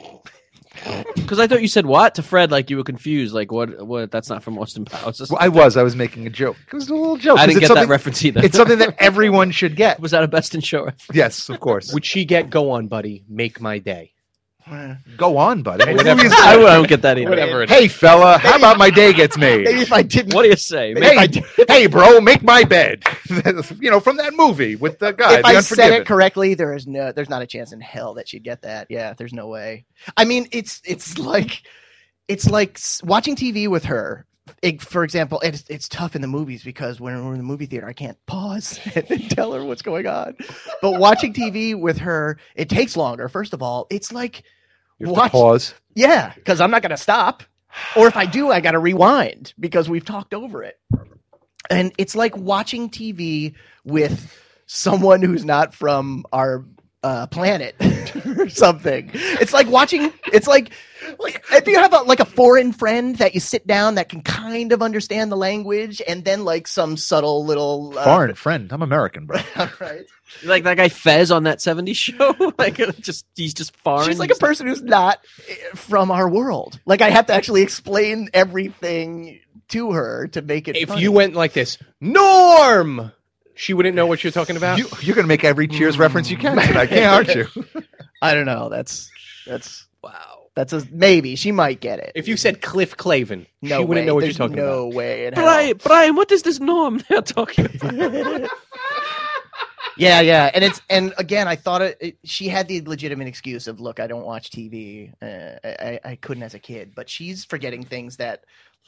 Because I thought you said what to Fred, like you were confused. Like what? That's not from Austin Powers. Well, I was making a joke. It was a little joke. I didn't get that reference either. It's something that everyone should get. Was that a Best in Show reference? Yes, of course. Would she get "Go On, Buddy, Make My Day"? Go on, buddy. I don't get that either. Whatever. Hey, fella, how about my day gets made? Maybe if I didn't. What do you say? Hey, bro, make my bed. From that movie with the guy. If I said it correctly, there's not a chance in hell that she'd get that. Yeah, there's no way. I mean, it's like watching TV with her. For example, it's tough in the movies because when we're in the movie theater, I can't pause and tell her what's going on. But watching TV with her, it takes longer. First of all, it's like pause. Yeah, because I'm not going to stop. Or if I do, I got to rewind because we've talked over it. And it's like watching TV with someone who's not from our planet or something. It's like watching. It's like if you have a foreign friend that you sit down that can kind of understand the language, and then like some subtle little foreign friend. I'm American, bro. Right. Like that guy Fez on that '70s show. He's just foreign. She's like a person who's not from our world. Like I have to actually explain everything to her to make it. If funny. you went like this, Norm. She wouldn't know what you're talking about. You're going to make every Cheers reference you can tonight, aren't you? I don't know. That's wow. That's a maybe. She might get it. If you said Cliff Clavin, no she wouldn't know what There's you're talking no about. way. In Brian, what is this Norm they're talking about? Yeah, and again, I thought she had the legitimate excuse of, look, I don't watch TV. I couldn't as a kid, but she's forgetting things that.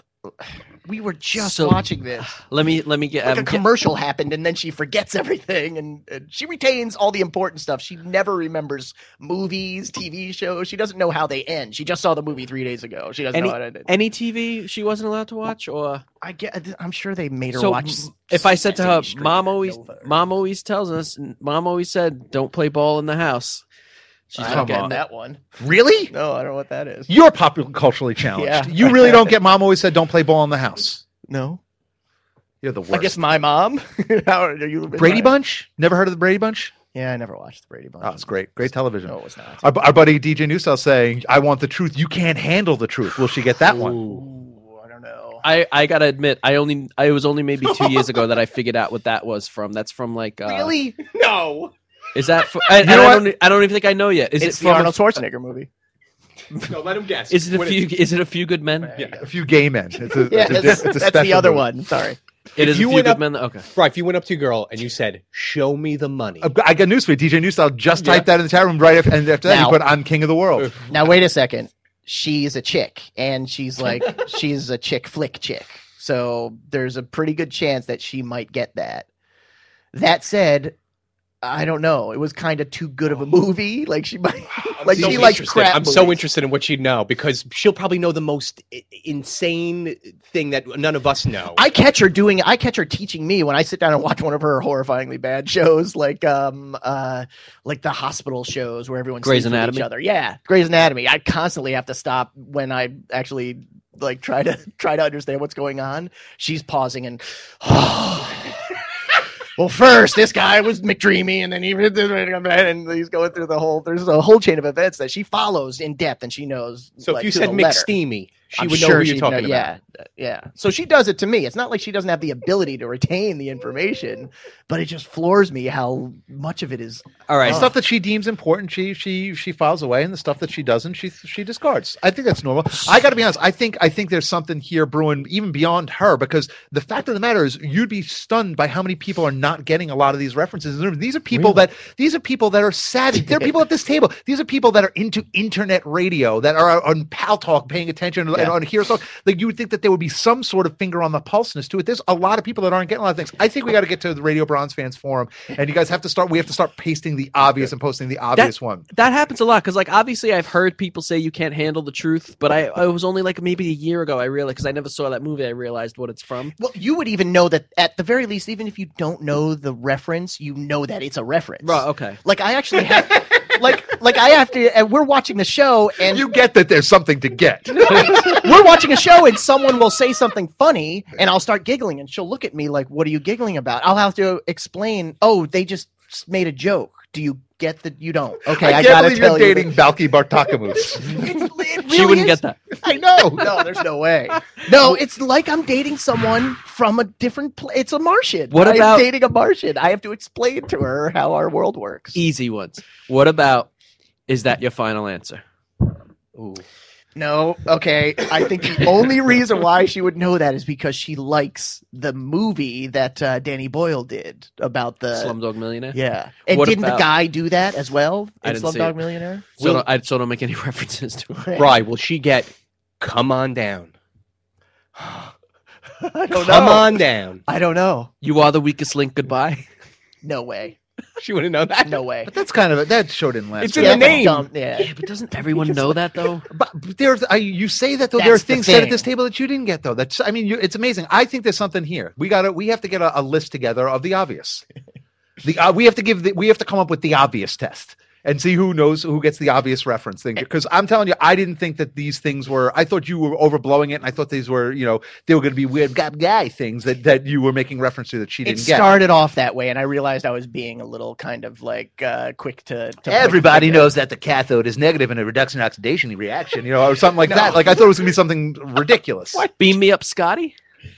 We were just watching this. Let me get a commercial happened, and then she forgets everything, and she retains all the important stuff. She never remembers movies, TV shows. She doesn't know how they end. She just saw the movie 3 days ago. She doesn't know how it ended. Any TV she wasn't allowed to watch, or I'm sure they made her watch. If I said to her, Mom always tells us, Mom always said, don't play ball in the house. She's not getting that one. Really? No, I don't know what that is. You're popular culturally challenged. Yeah. You really don't get Mom always said don't play ball in the house. No. You're the worst. I guess my mom. How are you? Brady Bunch? Never heard of the Brady Bunch? Yeah, I never watched the Brady Bunch. Oh, it's great. Great television. No, it's not. Our buddy DJ Newsell saying, I want the truth. You can't handle the truth. Will she get that one? Ooh, I don't know. I gotta admit, it was only maybe 2 years ago that I figured out what that was from. That's from like really? No. Is that? I don't even think I know yet. Is it's it the Arnold Schwarzenegger movie? No, let him guess. Is it a few good men? Yeah, a few gay men. It's a that's the other movie. one. Sorry. It is a few good men. Okay. Right. If you went up to your girl and you said, "Show me the money," I got news for you. DJ Newsell just typed that in the chat room right after that. He put on King of the World. Now wait a second. She's a chick, and she's a chick flick chick. So there's a pretty good chance that she might get that. That said, I don't know. It was kind of too good of a movie. Like she might. Like So she likes interested. crap. I'm so movies. interested in what she'd know because she'll probably know the most insane thing that none of us know. I catch her teaching me when I sit down and watch one of her horrifyingly bad shows, like the hospital shows where everyone's Grey's sleeps with Anatomy? each other. Yeah, Grey's Anatomy. I constantly have to stop when I actually like try to understand what's going on. She's pausing and well, first this guy was McDreamy, and then he and he's going through the whole. There's a whole chain of events that she follows in depth, and she knows. So like, if you to said the letter. McSteamy, she I'm would know sure who you're she'd talking know, about. Yeah. So she does it to me. It's not like she doesn't have the ability to retain the information, but it just floors me how much of it is. All right. The stuff that she deems important, she files away, and the stuff that she doesn't, she discards. I think that's normal. I got to be honest. I think there's something here brewing even beyond her, because the fact of the matter is, you'd be stunned by how many people are not getting a lot of these references. These are people that are savvy. There are people at this table. These are people that are into internet radio, that are on Pal Talk, paying attention and on Heroes Talk. Like, you would think that there would be some sort of finger on the pulseness to it. There's a lot of people that aren't getting a lot of things. I think we got to get to the Radio Bronze Fans Forum, and you guys have to start. We have to start pasting the obvious and posting the obvious one. That happens a lot because, like, obviously I've heard people say you can't handle the truth, but I was only like maybe a year ago I realized, because I never saw that movie, I realized what it's from. Well, you would even know that at the very least, even if you don't know the reference, you know that it's a reference. Right, okay. Like I actually have, like I have to, and we're watching the show, and You get that there's something to get. we're watching a show, and someone will say something funny, and I'll start giggling, and she'll look at me like, "What are you giggling about?" I'll have to explain. Oh, they just made a joke. Do you get that? You don't. Okay, I can't gotta believe tell you're you. dating Balki Bartakamus. It She really wouldn't is. get that. I know. No, there's no way. No, it's like I'm dating someone from a different place. It's a Martian. What I'm about- dating a Martian? I have to explain to her how our world works. Easy ones. What about, is that your final answer? Ooh. No, okay. I think the only reason why she would know that is because she likes the movie that Danny Boyle did about the Slumdog Millionaire? Yeah, and What didn't about- the guy do that as well I in didn't see Slumdog it. Millionaire? So don't make any references to it. Bri, will she get come on down? I don't know. Come on down. I don't know. You are the weakest link, goodbye. No way. She wouldn't know that. No way. But that's kind of that show didn't last. It's in Yeah, the name. dumb- yeah. Yeah, but doesn't everyone know that, though? But you say that though. That's There are the things said at thing. this table that you didn't get though. That's it's amazing. I think there's something here. We have to get a list together of the obvious. We have to come up with the obvious test and see who gets the obvious reference thing. Because I'm telling you, I didn't think that these things were. I thought you were overblowing it, and I thought these were they were going to be weird guy things that you were making reference to that she It didn't get. started off that way, and I realized I was being a little kind of like quick to Everybody point the finger. knows that the cathode is negative in a reduction oxidation reaction, or something like that. Like I thought it was going to be something ridiculous. What? Beam me up, Scotty?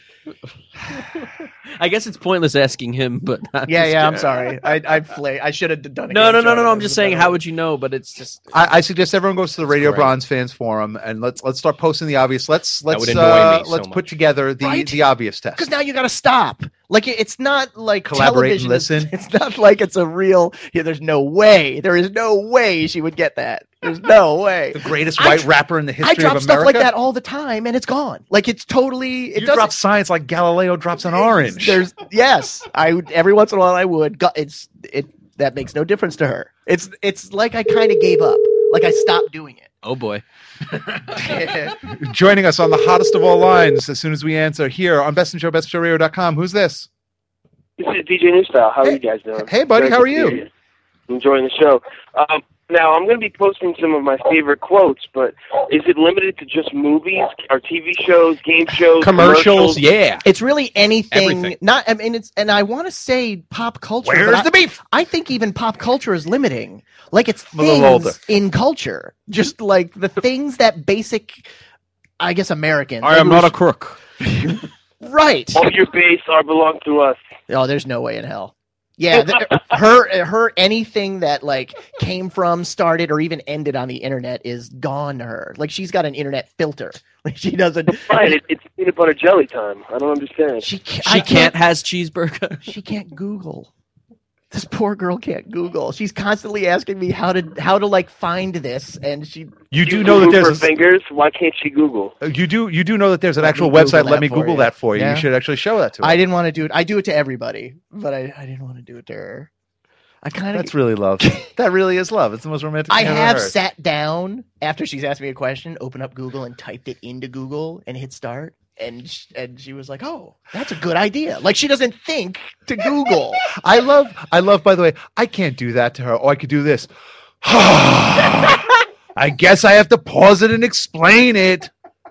I guess it's pointless asking him, but Yeah, I'm sorry. I should have done it. No. I'm just saying, how would you know? But it's just I suggest everyone goes to the Radio Great. Bronze Fans Forum and let's start posting the obvious. Let's would annoy me so let's put much. together Right? the obvious test. Because now you got to stop. Like it's not like Collaborate and television. listen. It's not like it's a real. Yeah, there's no way. There is no way she would get that. There's no way. The greatest I white dr- rapper in the I history drop of stuff America. like that all the time, and it's gone. Like it's totally. It You doesn't. drop science like Galileo drops an orange. There's yes. I would every once in a while I would. That makes no difference to her. It's like I kind of gave up. Like I stopped doing it. oh boy. Joining us on the hottest of all lines as soon as we answer here on bestinshowbestshowradio.com. Who's this? This is DJ Newstyle. How are you guys doing? Hey, buddy, Very how are good to you? hear Enjoying the show. Now, I'm going to be posting some of my favorite quotes, but is it limited to just movies or TV shows, game shows, Commercials, yeah. It's really anything. Everything. Not. I mean, it's. And I want to say pop culture. Where's but the beef? I think even pop culture is limiting. Like it's I'm a little older. things in culture, just like the things that basic, I guess, Americans. I am not a crook. right. All your base are belong to us. Oh, there's no way in hell. Yeah, her anything that like came from, started, or even ended on the internet is gone to her. Like she's got an internet filter. Like she doesn't. Right, it's peanut butter jelly time. I don't understand. She She can't has cheeseburger. She can't Google. This poor girl can't Google. She's constantly asking me how to like find this, and she. You do know that Google there's her fingers. Why can't she Google? you do know that there's an Let actual me Google website. that Let me for Google you. that for you. Yeah. You should actually show that to her. I didn't want to do it. I do it to everybody, but I didn't want to do it to her. I kind of. That's really love. That really is love. It's the most romantic I thing I've ever have heard. sat down after she's asked me a question, opened up Google and typed it into Google and hit start. And she was like, "Oh, that's a good idea." Like she doesn't think to Google. I love, by the way, I can't do that to her. Oh, I could do this. I guess I have to pause it and explain it.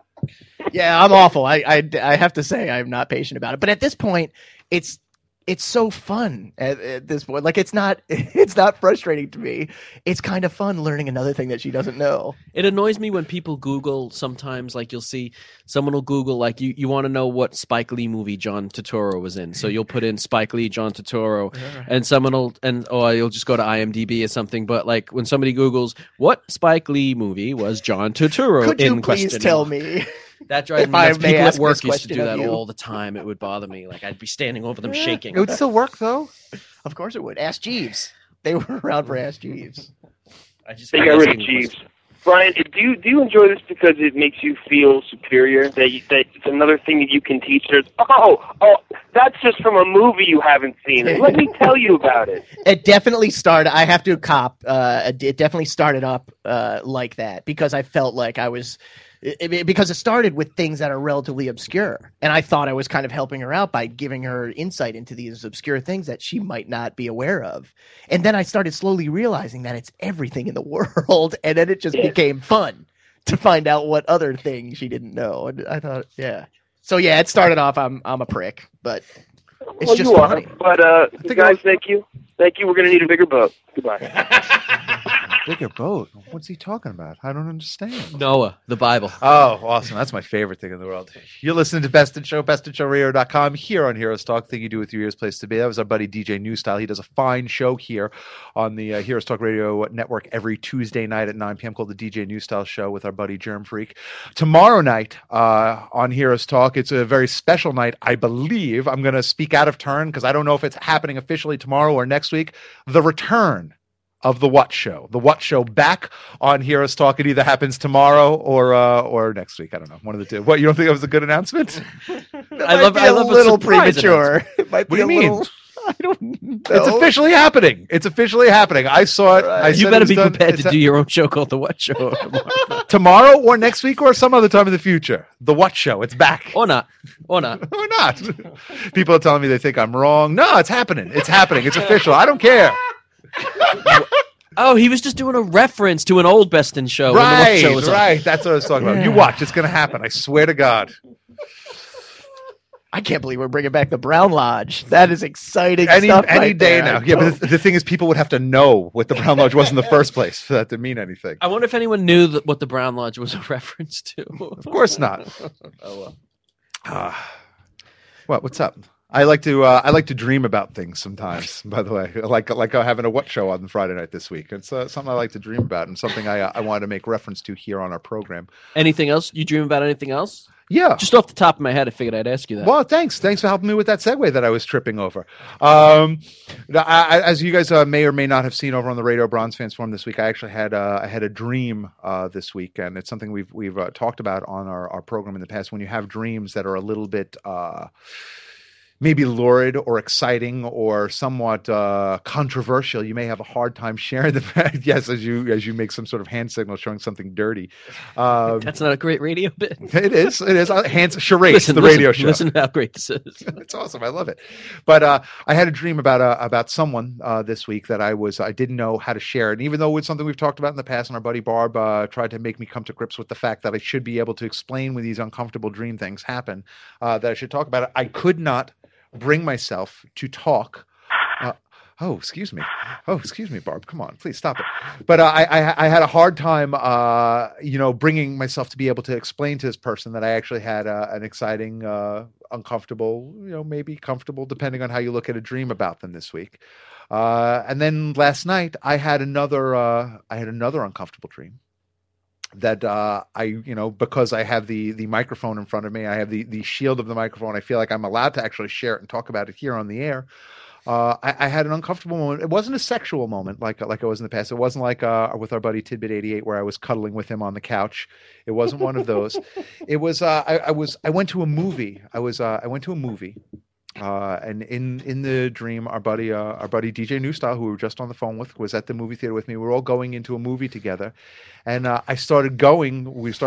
Yeah, I'm awful. I have to say I'm not patient about it. But at this point, it's so fun at this point. Like it's not frustrating to me. It's kind of fun learning another thing that she doesn't know. It annoys me when people Google sometimes, like you'll see someone will Google, like you want to know what Spike Lee movie John Turturro was in. So you'll put in Spike Lee, John Turturro, and someone will, or you'll just go to IMDb or something. But like when somebody Googles, what Spike Lee movie was John Turturro Could in you please question? tell me? That drives If me I nuts. may People ask at work this used to do question that of you. all the time. It would bother me. Like I'd be standing over them shaking. It would still work, though. Of course it would. Ask Jeeves. They were around for Ask Jeeves. I just They got rid of Jeeves. Brian, do you enjoy this because it makes you feel superior? That it's another thing that you can teach others? Oh, that's just from a movie you haven't seen. Let me tell you about it. It definitely started. I have to cop. It definitely started up like that because I felt like I was. Because it started with things that are relatively obscure, and I thought I was kind of helping her out by giving her insight into these obscure things that she might not be aware of. And then I started slowly realizing that it's everything in the world, and then it just became fun to find out what other things she didn't know. And I thought, yeah. So yeah, it started off. I'm a prick, but it's Well, just you funny. are. But guys, thank you. Thank you. We're going to need a bigger boat. Goodbye. Bigger boat? What's he talking about? I don't understand. Noah, the Bible. Oh, awesome. That's my favorite thing in the world. You're listening to Best in Show, bestinshowradio.com, here on Heroes Talk. Thing you do with your ears, place to be. That was our buddy DJ New Style. He does a fine show here on the Heroes Talk Radio Network every Tuesday night at 9 p.m. called the DJ New Style Show with our buddy Germ Freak. Tomorrow night on Heroes Talk, it's a very special night, I believe. I'm going to speak out of turn because I don't know if it's happening officially tomorrow or next week. The return of The What Show. The What Show back on Heroes Talk. It either happens tomorrow or next week. I don't know. One of the two. What, you don't think that was a good announcement? I love a little surprise premature. It might What be do you a mean? little. I don't know. It's officially happening. It's officially happening. I saw it. I You said it better was be done. prepared It's to do your own show called The What Show. tomorrow or next week or some other time in the future. The What Show. It's back. Or not. Or not. Or not. People are telling me they think I'm wrong. No, it's happening. It's happening. It's official. I don't care. Oh, he was just doing a reference to an old Best in Show. when The What Show was on. Right. That's what I was talking about. You watch. It's going to happen. I swear to God. I can't believe we're bringing back the Brown Lodge. That is exciting Any stuff right day there. now. Yeah, but the thing is, people would have to know what the Brown Lodge was in the first place for that to mean anything. I wonder if anyone knew what the Brown Lodge was a reference to. Of course not. Oh, well. What's up? I like to dream about things sometimes. By the way, like having a What Show on Friday night this week. It's something I like to dream about and something I wanted to make reference to here on our program. Anything else? You dream about anything else? Yeah. Just off the top of my head, I figured I'd ask you that. Well, thanks for helping me with that segue that I was tripping over. As you guys may or may not have seen over on the Radio Bronze Fans Forum this week, I actually had a dream this week, and it's something we've talked about on our program in the past. When you have dreams that are a little bit maybe lurid or exciting or somewhat controversial, you may have a hard time sharing them. Yes, as you make some sort of hand signal showing something dirty. That's not a great radio bit. It is. Hands charades, the radio show. Listen to how great this is. It's awesome. I love it. But I had a dream about someone this week that I didn't know how to share. And even though it's something we've talked about in the past, and our buddy Barb tried to make me come to grips with the fact that I should be able to explain when these uncomfortable dream things happen, that I should talk about it. I could not bring myself to talk. Excuse me, Barb. Come on, please stop it. But I had a hard time, bringing myself to be able to explain to this person that I actually had an exciting, uncomfortable, maybe comfortable, depending on how you look at a dream about them this week. And then last night I had another uncomfortable dream. That because I have the microphone in front of me, I have the shield of the microphone. I feel like I'm allowed to actually share it and talk about it here on the air. I had an uncomfortable moment. It wasn't a sexual moment like I was in the past. It wasn't like with our buddy Tidbit 88 where I was cuddling with him on the couch. It wasn't one of those. It was I went to a movie. I went to a movie. And in the dream, our buddy DJ Newstyle, who we were just on the phone with, was at the movie theater with me. We were all going into a movie together, and we started going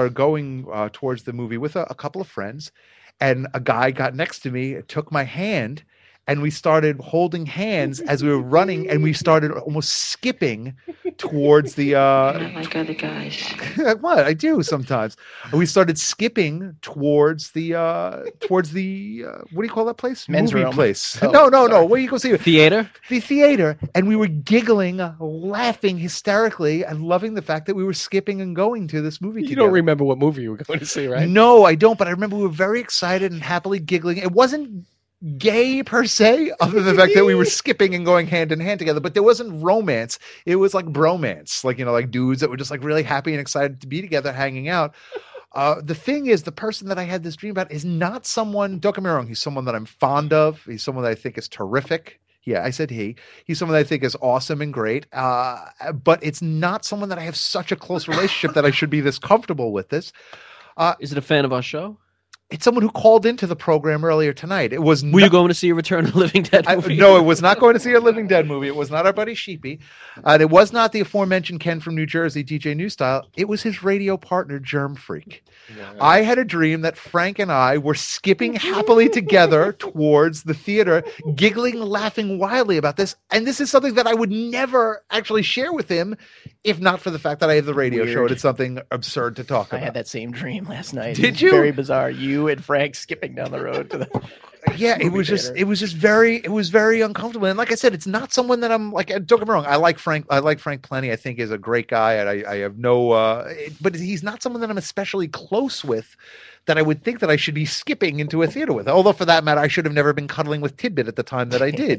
towards the movie with a couple of friends, and a guy got next to me, took my hand, and we started holding hands as we were running, and we started almost skipping towards the. Not like other guys. What I do sometimes. We started skipping towards the what do you call that place? Men's Movie room. place. Oh, no. sorry. Where you go see it? Theater? The theater, and we were giggling, laughing hysterically, and loving the fact that we were skipping and going to this movie. You together. don't remember what movie you were going to see, right? No, I don't. But I remember we were very excited and happily giggling. It wasn't gay per se, other than the fact that we were skipping and going hand in hand together, but there wasn't romance. It was like bromance, like dudes that were just like really happy and excited to be together, hanging out. The thing is, the person that I had this dream about is not someone, don't get me wrong, he's someone that I'm fond of. He's someone that I think is terrific. Yeah, I said he. He's someone that I think is awesome and great. But it's not someone that I have such a close relationship that I should be this comfortable with this. Is it a fan of our show? It's someone who called into the program earlier tonight. It was. Were you going to see a Return of the Living Dead movie? No, it was not going to see a Living Dead movie. It was not our buddy Sheepy. And it was not the aforementioned Ken from New Jersey, DJ Newstyle. It was his radio partner, Germ Freak. Yeah. I had a dream that Frank and I were skipping happily together towards the theater, giggling, laughing wildly about this. And this is something that I would never actually share with him if not for the fact that I have the radio show and it's something absurd to talk about. I had that same dream last night. Did you? Very bizarre. You and Frank skipping down the road to the. Yeah, it was just very uncomfortable. And like I said, it's not someone that I'm like, don't get me wrong. I like Frank plenty. I think he's a great guy. And I have no, but he's not someone that I'm especially close with that I would think that I should be skipping into a theater with. Although for that matter, I should have never been cuddling with Tidbit at the time that I did,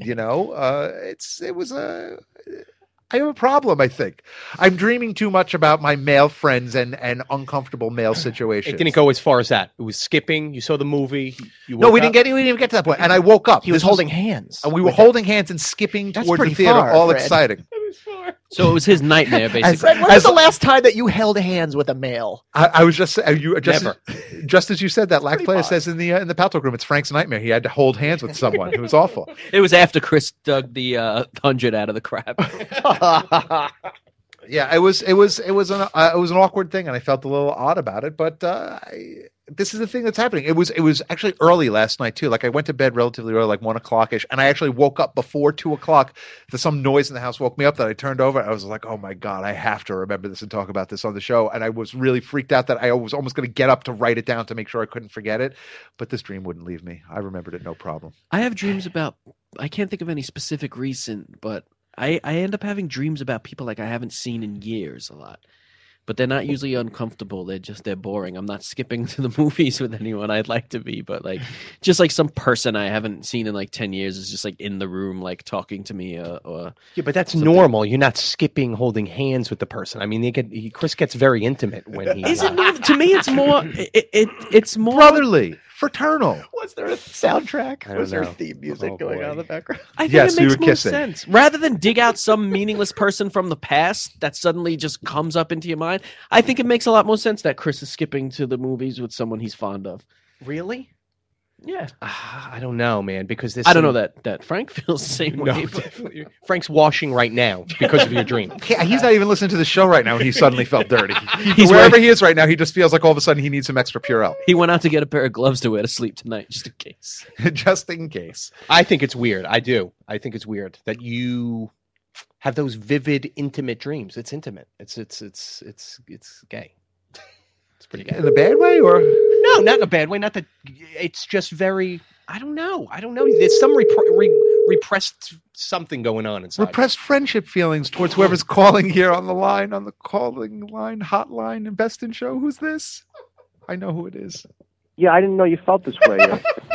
I have a problem, I think. I'm dreaming too much about my male friends and uncomfortable male situations. It didn't go as far as that. It was skipping. You saw the movie. No, we didn't even get to that point. And I woke up. He was holding hands. And we were holding hands and skipping That's towards the pretty theater, far, all Fred. exciting. So it was his nightmare, basically. Fred, when was the last time that you held hands with a male? I was just Never. Just as you said that, Lax Player says in the Paltalk room, it's Frank's nightmare. He had to hold hands with someone. It was awful. It was after Chris dug the 100 out of the crab. Yeah, it was an awkward thing, and I felt a little odd about it. But this is the thing that's happening. It was actually early last night too. Like I went to bed relatively early, like 1 o'clock ish, and I actually woke up before 2 o'clock. Some noise in the house woke me up that I turned over. I was like, oh my god, I have to remember this and talk about this on the show. And I was really freaked out that I was almost going to get up to write it down to make sure I couldn't forget it. But this dream wouldn't leave me. I remembered it no problem. I have dreams about. I can't think of any specific reason, but I end up having dreams about people like I haven't seen in years a lot. But they're not usually uncomfortable. They're boring. I'm not skipping to the movies with anyone I'd like to be, but like just like some person I haven't seen in like 10 years is just like in the room, like talking to me or yeah, but that's something. normal. You're not skipping, holding hands with the person. I mean, Chris gets very intimate when he. Is it not? To me, it's more. It's more brotherly, fraternal. Was there a soundtrack? I don't Was there know. theme music Oh, going boy. on in the background? I think Yes, it we makes were more kissing. sense. Rather than dig out some meaningless person from the past that suddenly just comes up into your mind, I think it makes a lot more sense that Chris is skipping to the movies with someone he's fond of. Really? Yeah. I don't know, man, because this. I don't know that Frank feels the same No, way. but- definitely. Frank's washing right now because of your dream. He's not even listening to the show right now, and he suddenly felt dirty. He's Wherever wearing- he is right now, he just feels like all of a sudden he needs some extra Purell, He went out to get a pair of gloves to wear to sleep tonight, just in case. just in case. I think it's weird. I do. I think it's weird that you have those vivid, intimate dreams. It's intimate. It's gay. It's pretty gay. In a bad way, or No, not in a bad way. Not that. It's just very. I don't know. There's some repressed something going on inside. repressed friendship feelings towards whoever's calling here on the calling line, hotline, and Best in Show. Who's this? I know who it is. Yeah, I didn't know you felt this way.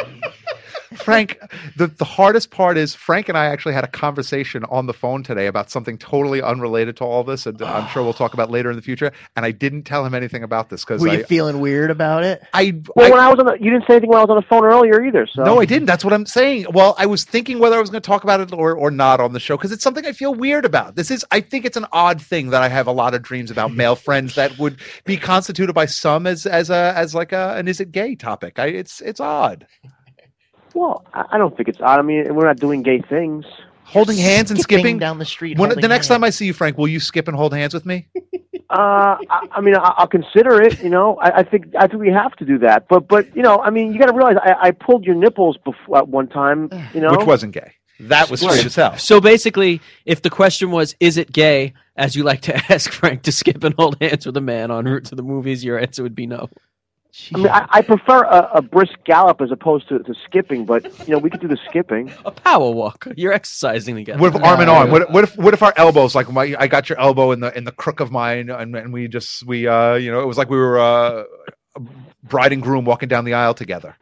Frank, the hardest part is Frank and I actually had a conversation on the phone today about something totally unrelated to all this, and I'm sure we'll talk about later in the future. And I didn't tell him anything about this because Were you feeling weird about it? Well, when I was you didn't say anything when I was on the phone earlier either. So No, I didn't. That's what I'm saying. Well, I was thinking whether I was going to talk about it or not on the show because it's something I feel weird about. I think it's an odd thing that I have a lot of dreams about male friends that would be constituted by some as like an is it gay topic. It's odd. Well, I don't think it's odd. I mean, we're not doing gay things. Holding hands and skipping down the street. When, holding the next hands. time I see you, Frank, will you skip and hold hands with me? I mean, I'll consider it. You know, I think we have to do that. But you know, I mean, you got to realize I pulled your nipples before at one time. You know, Which wasn't gay. That was straight as hell. So basically, if the question was, is it gay, as you like to ask Frank to skip and hold hands with a man en route to the movies, your answer would be no. I mean, I prefer a brisk gallop as opposed to skipping. But you know, we could do the skipping. A power walk. You're exercising together. What if arm in arm? What if our elbows, like I got your elbow in the crook of mine, and we you know, it was like we were bride and groom walking down the aisle together.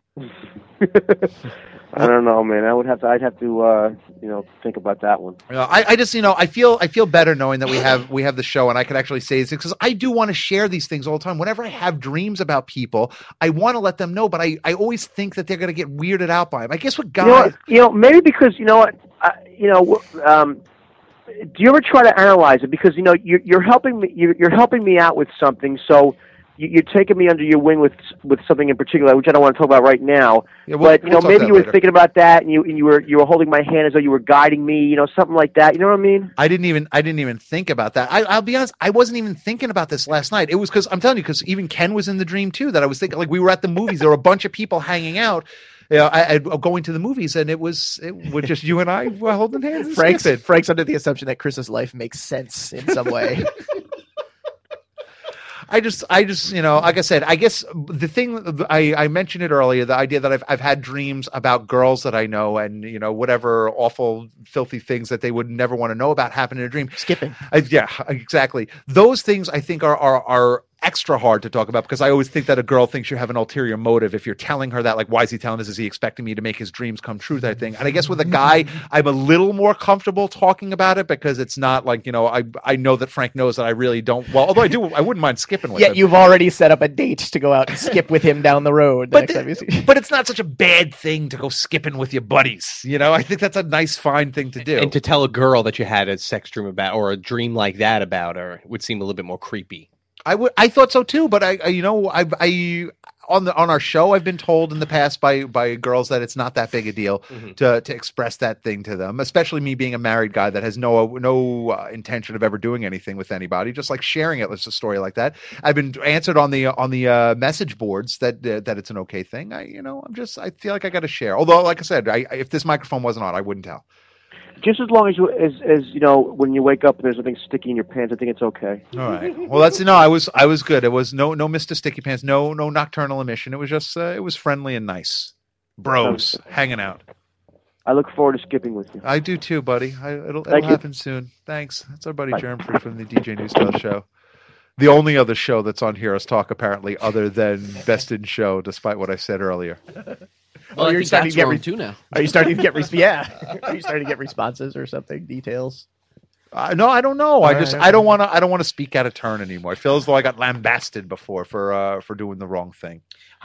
I don't know, man. I'd have to you know, think about that one. I just, you know, I feel better knowing that we have the show, and I can actually say this because I do want to share these things all the time. Whenever I have dreams about people, I want to let them know, but I always think that they're going to get weirded out by them. I guess what guys, you know, maybe because you know what, do you ever try to analyze it? Because you know, you're helping me. You're helping me out with something, so. You're taking me under your wing with something in particular, which I don't want to talk about right now. Yeah, but you know, maybe you were later. thinking about that, and you were holding my hand as though you were guiding me. You know, something like that. You know what I mean? I didn't even think about that. I'll be honest, I wasn't even thinking about this last night. It was because I'm telling you, because even Ken was in the dream too. That I was thinking, like we were at the movies, there were a bunch of people hanging out. You know, I going to the movies, and it was just you and I holding hands. And skipping. Frank's under the assumption that Chris's life makes sense in some way. I just, you know, like I said, I guess the thing I mentioned it earlier, the idea that I've had dreams about girls that I know, and you know, whatever awful, filthy things that they would never want to know about happen in a dream. Skipping. Yeah, exactly. Those things I think are extra hard to talk about because I always think that a girl thinks you have an ulterior motive if you're telling her that, like, why is he telling this? Is he expecting me to make his dreams come true? That thing. And I guess with a guy, I'm a little more comfortable talking about it because it's not like, you know, I know that Frank knows that I really don't. Well, although I wouldn't mind skipping with him. Yet you've already set up a date to go out and skip with him down the road. But it's not such a bad thing to go skipping with your buddies. You know, I think that's a nice, fine thing to do. And to tell a girl that you had a sex dream about or a dream like that about her would seem a little bit more creepy. I thought so too, but I you know, I on our show I've been told in the past by girls that it's not that big a deal to express that thing to them, especially me being a married guy that has no intention of ever doing anything with anybody, just like sharing it. It's a story like that. I've been answered on the message boards that it's an okay thing. I feel like I got to share. Although, like I said, if this microphone wasn't on, I wouldn't tell. Just as long as you know, when you wake up and there's something sticky in your pants, I think it's okay. All right. Well, I was good. It was no Mr. Sticky Pants, no nocturnal emission. It was just it was friendly and nice, bros hanging out. I look forward to skipping with you. I do too, buddy. It'll Thank you. happen soon. Thanks. That's our buddy Germ-Free from the DJ News Style Show. The only other show that's on Heroes Talk, apparently, other than Best in Show, despite what I said earlier. Well, you're starting to get wrong too now. Are you starting to get Are you starting to get responses or something? Details? No, I don't know. All I right. don't want to speak out of turn anymore. I feel as though I got lambasted before for doing the wrong thing.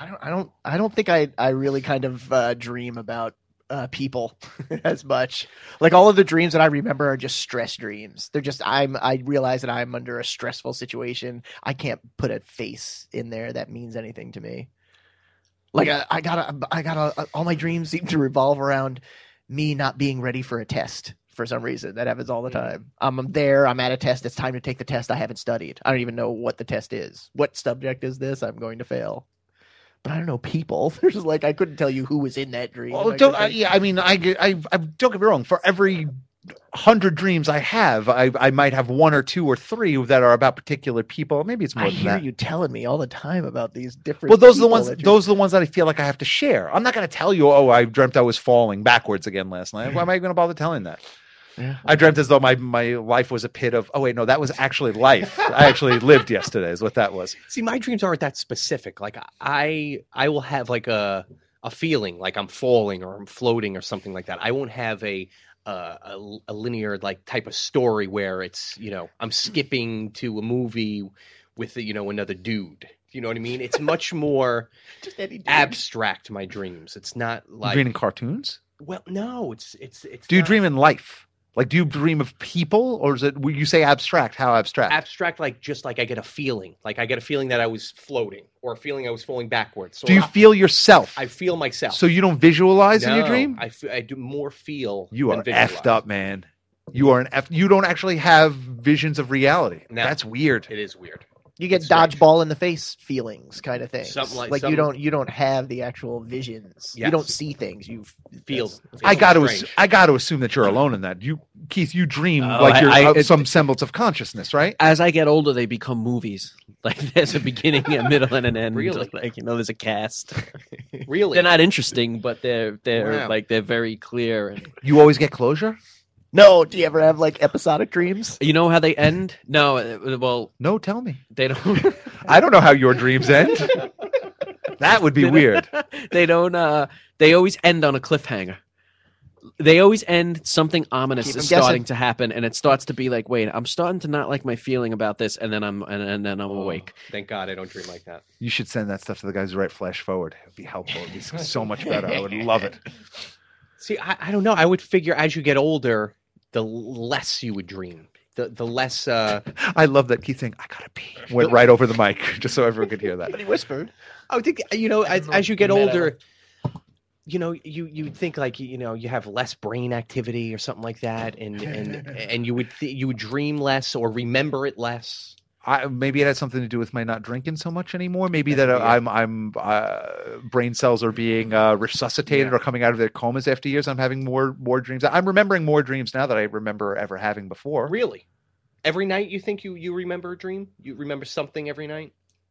I don't think I really kind of dream about people as much. Like all of the dreams that I remember are just stress dreams. They're just I realize that I'm under a stressful situation. I can't put a face in there that means anything to me. Like I got all my dreams seem to revolve around me not being ready for a test for some reason. That happens all the time. I'm there, I'm at a test, it's time to take the test. I haven't studied. I don't even know what the test is. What subject is this? I'm going to fail. But I don't know people. There's like I couldn't tell you who was in that dream. Well, I mean, I don't get me wrong. For every 100 dreams I have, I might have one or two or three that are about particular people. Maybe it's more than hear that. you telling me all the time about these different. Well, those are the people ones. that Those are the ones that I feel like I have to share. I'm not going to tell you. Oh, I dreamt I was falling backwards again last night. Why am I going to bother telling that? Yeah. I dreamt as though my life was a pit of. Oh wait, no, that was actually life. I actually lived yesterday. Is what that was. See, my dreams aren't that specific. Like I will have like a feeling like I'm falling or I'm floating or something like that. I won't have a linear like type of story where it's, you know, I'm skipping to a movie with, you know, another dude. You know what I mean? It's much more Just any dude. abstract. My dreams. It's not You like dream in cartoons? well, no. It's. Do you not- dream in life? Like, do you dream of people, or is it? When you say abstract, how abstract? Abstract, like just like I get a feeling, like I get a feeling that I was floating, or a feeling I was falling backwards. So do you feel yourself? I feel myself. So you don't visualize in your No, dream? I do more feel. You than are visualize. effed up, man. You are an F. You don't actually have visions of reality. No. That's weird. It is weird. You get It's strange. dodgeball in the face feelings, kind of thing. Something like- you something- don't have the actual visions. You Yes. don't see things. You Feel. I got to. strange. I got to assume that you're alone in that. You, Keith, you dream Oh, like you're of it's- some semblance of consciousness, right? As I get older, they become movies. Like there's a beginning, a middle, and an end. Really? Like there's a cast. Really? They're not interesting, but they're Wow. like they're very clear. And You always get closure. No, do you ever have like episodic dreams? you know how they end? No, well No, tell me. they don't. I don't know how your dreams end. That would be weird. They don't. They always end on a cliffhanger. They always end something ominous Keep is 'em guessing. starting to happen, and it starts to be like, wait, I'm starting to not like my feeling about this, and then I'm awake. Thank God I don't dream like that. You should send that stuff to the guys who write Flash Forward. It'd be helpful. It'd be so much better. I would love it. See, I don't know. I would figure as you get older, the less you would dream. The less. I love that Keith saying, "I gotta pee." Went right over the mic just so everyone could hear that. He whispered. I would think as you get Meta. older, you think like you have less brain activity or something like that, and you would dream less or remember it less. Maybe it has something to do with my not drinking so much anymore. Maybe that Yeah. I'm brain cells are being resuscitated or coming out of their comas after years. I'm having more dreams. I'm remembering more dreams now that I remember ever having before. Really, every night you think you remember a dream? You remember something every night?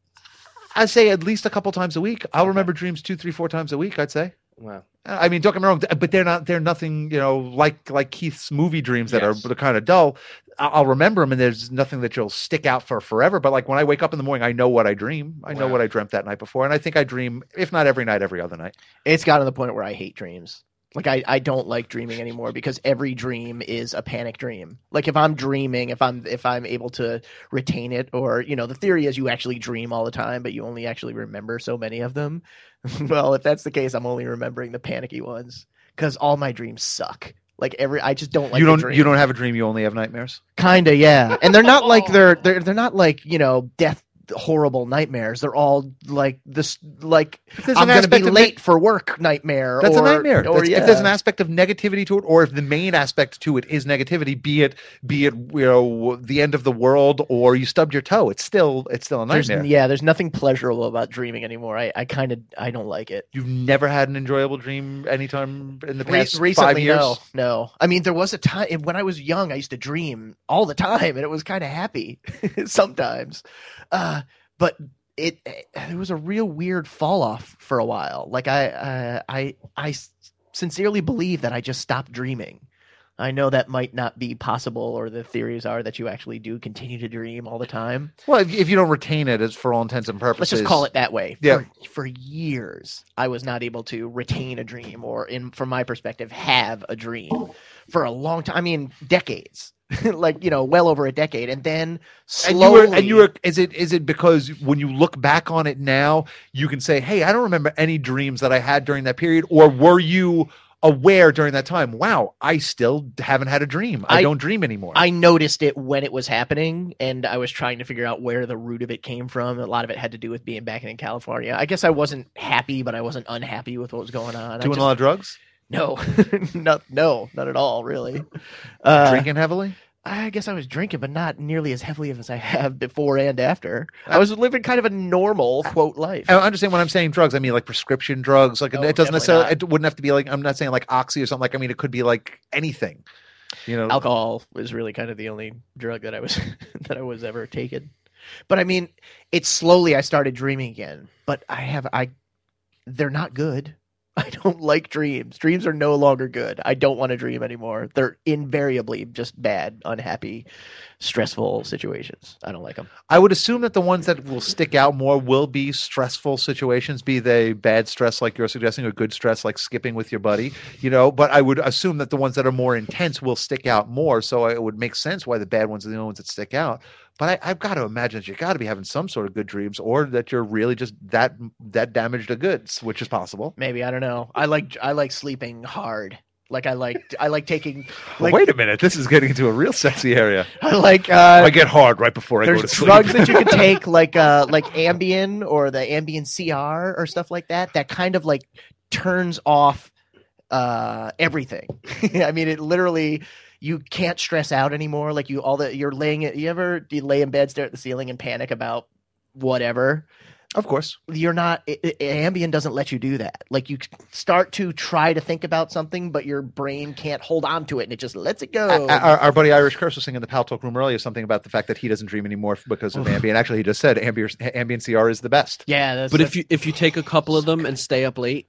I'd say at least a couple times a week. I'll remember dreams 2, 3, 4 times a week. I'd say. Wow. I mean, don't get me wrong, but they're nothing, like Keith's movie dreams that Yes. are kind of dull. I'll remember them, and there's nothing that you'll stick out for forever. But like when I wake up in the morning, I know what I dream. I know Wow. what I dreamt that night before, and I think I dream, if not every night, every other night. It's gotten to the point where I hate dreams. Like I don't like dreaming anymore because every dream is a panic dream. Like if I'm dreaming, if I'm able to retain it, or the theory is you actually dream all the time, but you only actually remember so many of them. Well, if that's the case, I'm only remembering the panicky ones because all my dreams suck. Like I just don't like. You the don't dream. you don't have a dream. You only have nightmares. Kinda, yeah. And they're not like they're not like death horrible nightmares. They're all like this, like There's I'm an going to be aspect of late for work nightmare. That's or, a nightmare. Or If there's an aspect of negativity to it, or if the main aspect to it is negativity, be it the end of the world or you stubbed your toe, it's still a nightmare. There's nothing pleasurable about dreaming anymore. I don't like it. You've never had an enjoyable dream anytime in the past 5 Recently, years? no. I mean, there was a time when I was young, I used to dream all the time, and it was kind of happy sometimes. But it was a real weird fall off for a while. Like I sincerely believe that I just stopped dreaming. I know that might not be possible, or the theories are that you actually do continue to dream all the time. Well, if you don't retain it, it's for all intents and purposes. Let's just call it that way. Yeah. For years, I was not able to retain a dream, or from my perspective, have a dream for a long time. I mean, decades. Like, well over a decade. And then slowly. Is it because when you look back on it now, you can say, hey, I don't remember any dreams that I had during that period, or were you aware during that time, wow, I still haven't had a dream. I don't dream anymore. I noticed it when it was happening, and I was trying to figure out where the root of it came from. A lot of it had to do with being back in California. I guess I wasn't happy, but I wasn't unhappy with what was going on. Doing a lot of drugs? No, not at all, really. Drinking heavily? I guess I was drinking, but not nearly as heavily as I have before and after. I was living kind of a normal, quote, life. I understand when I'm saying drugs, I mean like prescription drugs. Like it doesn't necessarily, it wouldn't have to be like, I'm not saying like Oxy or something. Like, I mean, it could be like anything. Alcohol was really kind of the only drug that I was ever taken. But I mean, it's slowly I started dreaming again. But they're not good. I don't like dreams. Dreams are no longer good. I don't want to dream anymore. They're invariably just bad, unhappy, stressful situations. I don't like them. I would assume that the ones that will stick out more will be stressful situations, be they bad stress like you're suggesting, or good stress like skipping with your buddy, but I would assume that the ones that are more intense will stick out more. So it would make sense why the bad ones are the only ones that stick out. But I've got to imagine that you got to be having some sort of good dreams, or that you're really just that damaged to goods, which is possible. Maybe, I don't know. I like sleeping hard. Like I like taking. Like, Wait a minute, this is getting into a real sexy area. I like. I get hard right before I go to There's sleep. drugs that you can take, like Ambien or the Ambien CR or stuff like that. That kind of like turns off everything. I mean, it literally. You can't stress out anymore. Like you're laying it. Do you lay in bed, stare at the ceiling, and panic about whatever? Of course. You're not. Ambien doesn't let you do that. Like you start to try to think about something, but your brain can't hold on to it, and it just lets it go. Our buddy Irish Curse was saying in the Pal Talk room earlier something about the fact that he doesn't dream anymore because of Ambien. Actually, he just said Ambien CR is the best. Yeah, But if you take a couple of them and stay up late,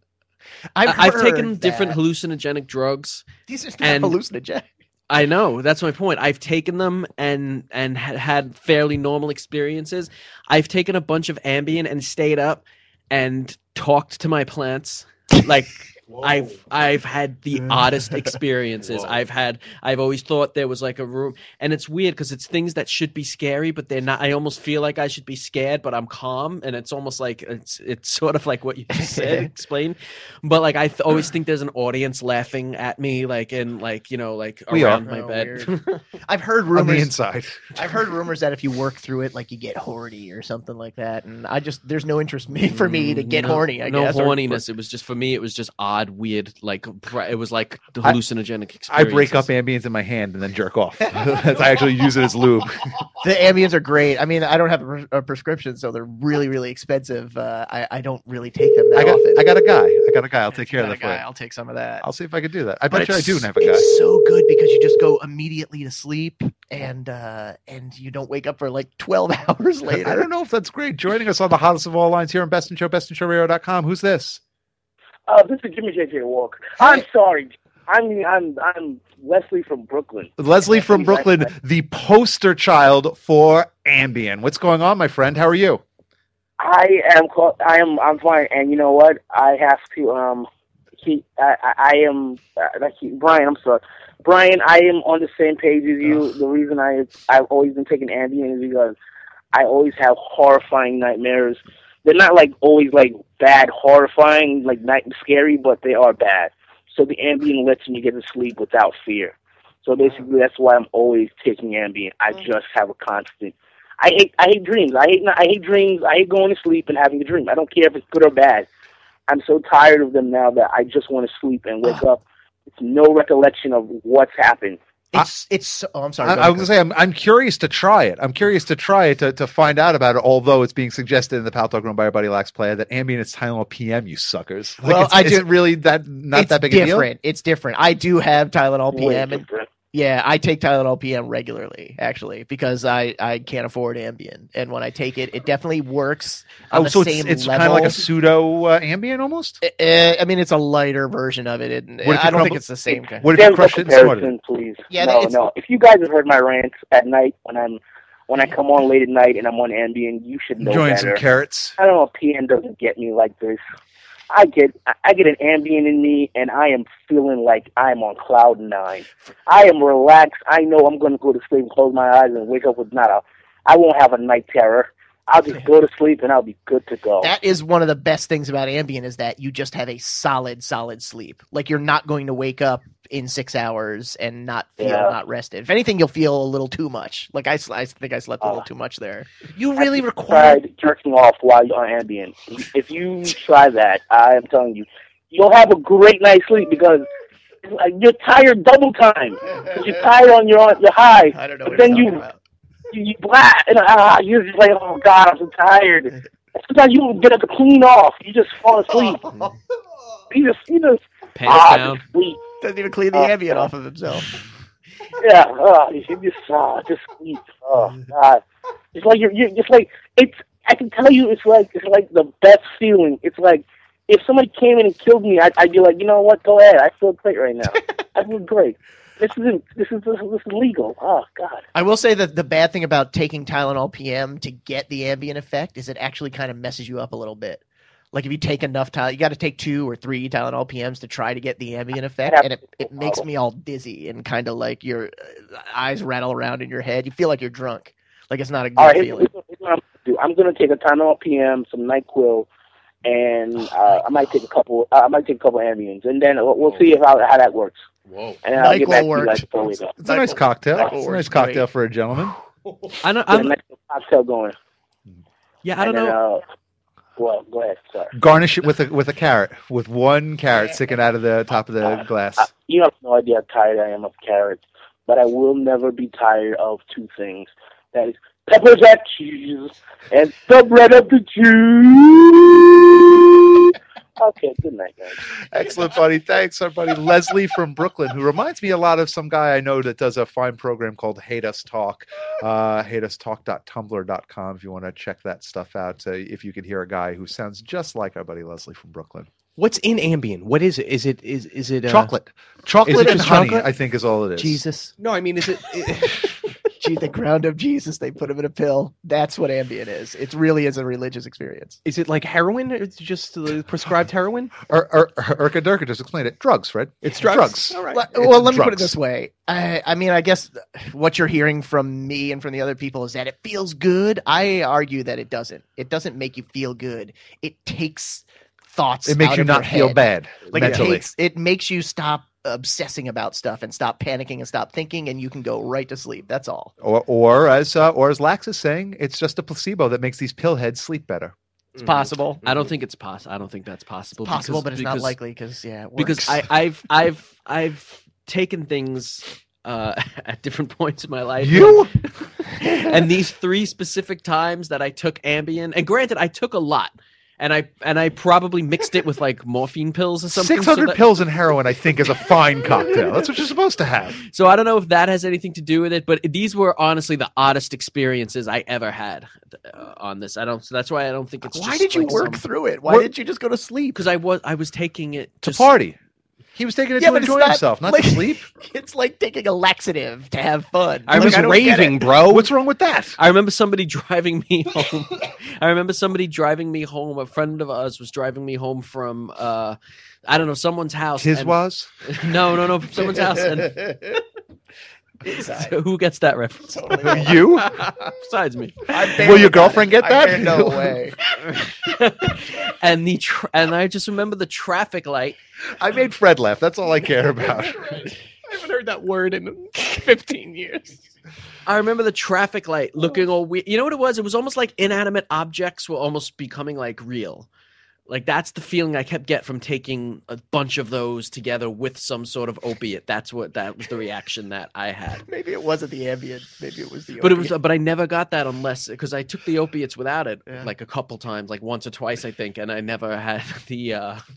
I've taken heard different that. hallucinogenic drugs. These are not and- hallucinogenic. I know, that's my point. I've taken them and had fairly normal experiences. I've taken a bunch of Ambien and stayed up and talked to my plants. Like I've had the oddest experiences. I've always thought there was like a room, and it's weird because it's things that should be scary, but they're not. I almost feel like I should be scared, but I'm calm, and it's almost like it's sort of like what you just said, explained. But like I always think there's an audience laughing at me, like in like like We around are. my bed. I've heard On the rumors. inside. I've heard rumors that if you work through it, like you get horny or something like that, and there's no interest for me to get horny. I no guess or- horniness. It was just for me. It was just odd, weird. Like it was like the hallucinogenic experience. I break up Ambiens in my hand and then jerk off. I actually use it as lube. The Ambiens are great. I mean, I don't have a prescription, so they're really, really expensive. I don't really take them that often. I got a guy. I'll take care of Got a that for you. guy. I'll take some of that. I'll see if I can do that. I But bet you I do it's- have a guy. It's so good because you just go immediately to sleep, and you don't wake up for like 12 hours later. I don't know if that's great. Joining us on the hottest of all lines here on Best in Show, bestinshowradio.com. Who's this? This is Jimmy J.J. Walker. I'm sorry. I'm Leslie from Brooklyn. Leslie from Brooklyn, the poster child for Ambien. What's going on, my friend? How are you? I'm fine, and you know what? I have to Brian. I'm sorry, Brian. I am on the same page as you. The reason I've always been taking Ambien is because I always have horrifying nightmares. They're not like always like bad, horrifying, like night scary, but they are bad. So the Ambien lets me get to sleep without fear. So basically, that's why I'm always taking Ambien. I just have a constant. I hate dreams. I hate dreams. I hate going to sleep and having a dream. I don't care if it's good or bad. I'm so tired of them now that I just want to sleep and wake up. It's no recollection of what's happened. It's. Oh, I'm sorry. I was going to say, I'm curious to try it. I'm curious to try it to find out about it, although it's being suggested in the Pal Talk room by our buddy Lax Player that Ambien is Tylenol PM, you suckers. Like, Well, is it really not that big a deal? different. It's different. I do have Tylenol Way PM, and different. yeah, I take Tylenol PM regularly, actually, because I can't afford Ambien, and when I take it, it definitely works on the so same it's level. kind of like a pseudo Ambien almost? I mean, it's a lighter version of it. What if you I don't think crumble- it's the same kind. What if you There's no crush it and snort comparison, it? please. Yeah, no, it's- no. If you guys have heard my rants at night when I come on late at night and I'm on Ambien, you should know Enjoying better. some carrots. I don't know. PM doesn't get me like this. I get an Ambien in me, and I am feeling like I'm on cloud 9. I am relaxed. I know I'm going to go to sleep, close my eyes, and wake up with I won't have a night terror. I'll just go to sleep, and I'll be good to go. That is one of the best things about Ambien is that you just have a solid sleep. Like you're not going to wake up in 6 hours and not feel not rested. If anything, you'll feel a little too much. Like I think I slept a little too much there. You really require. Tried jerking off while you're on Ambien. If you try that, I am telling you, you'll have a great night's sleep because you're tired double time. 'Cause you're tired on your high. I don't know But what then you're you talking about. you blast and you're just like, oh God, I'm so tired. Sometimes you don't get up to clean off. You just fall asleep. You just Pants down. just sleep. Doesn't even clean the Ambien off of himself. Yeah, you just sleep. Oh God, it's like you're just like it's. I can tell you, it's like the best feeling. It's like if somebody came in and killed me, I'd be like, you know what? Go ahead. I feel great right now. I feel great. This is legal. Oh God. I will say that the bad thing about taking Tylenol PM to get the Ambien effect is it actually kind of messes you up a little bit. Like if you take enough Tylenol, you got to take 2 or 3 Tylenol PMs to try to get the Ambien effect, and it makes me all dizzy and kind of like your eyes rattle around in your head. You feel like you're drunk. Like it's not a good All right, feeling. here's what I'm gonna do. I'm gonna take a Tylenol PM, some NyQuil, and I might take a couple. I might take a couple Ambiens, and then we'll see how that works. Whoa! And I'll get back to you worked. guys before we go. It's a nice cocktail. Nyquil It's a works nice cocktail great. for a gentleman. I don't. Get a nice little cocktail going. Yeah, I don't And then, know. well, go ahead. Sorry. Garnish it with a carrot, with one carrot sticking out of the top of the glass. You have no idea how tired I am of carrots, but I will never be tired of two things. That is pepper jack cheese and the bread of the Jew. Okay, good night, guys. Excellent, buddy. Thanks, our buddy Leslie from Brooklyn, who reminds me a lot of some guy I know that does a fine program called Hate Us Talk. hateustalk.tumblr.com if you want to check that stuff out. If you could hear a guy who sounds just like our buddy Leslie from Brooklyn. What's in Ambien? What is it? Is it Chocolate. Is Chocolate it and just honey, chocolate? I think, is all it is. Jesus. No, I mean, is it? Gee, they ground up Jesus. They put him in a pill. That's what Ambien is. It really is a religious experience. Is it like heroin? It's just prescribed heroin? Urka Durka just explained it. Drugs, Fred. It's drugs. All right. Well, let me put it drugs. this way. I mean, I guess what you're hearing from me and from the other people is that it feels good. I argue that it doesn't. It doesn't make you feel good. It takes thoughts. It makes out you of not your feel head. bad Like mentally. it makes you stop obsessing about stuff and stop panicking and stop thinking, and you can go right to sleep. That's all. Or as Lax is saying, it's just a placebo that makes these pillheads sleep better. It's possible. I don't think it's possible. I don't think that's possible. Possible, because- but it's not because- likely because it Because works. I've taken things at different points in my life. You? And these 3 specific times that I took Ambien, and granted, I took a lot. And I probably mixed it with like morphine pills or something. 600 pills and heroin, I think, is a fine cocktail. That's what you're supposed to have. So I don't know if that has anything to do with it, but these were honestly the oddest experiences I ever had on this. So that's why I don't think it's. Why just did you like work through it? Why didn't you just go to sleep? Because I was taking it To party. He was taking it to but it's enjoy not himself, not like- to sleep. It's like taking a laxative to have fun. I Like, was don't get raving, it. bro. What's wrong with that? I remember somebody driving me home. A friend of ours was driving me home from I don't know, someone's house. His and- was? No, from someone's house. And so who gets that reference? You? Besides me. Will your girlfriend get that? No way. And and I just remember the traffic light. I made Fred laugh. That's all I care about. I haven't heard that word in 15 years. I remember the traffic light looking all weird. You know what it was? It was almost like inanimate objects were almost becoming like real. Like that's the feeling I kept getting from taking a bunch of those together with some sort of opiate. That was the reaction that I had. Maybe it wasn't the Ambien. Maybe it was the. But I never got that unless because I took the opiates without it like a couple times, like once or twice I think, and I never had the.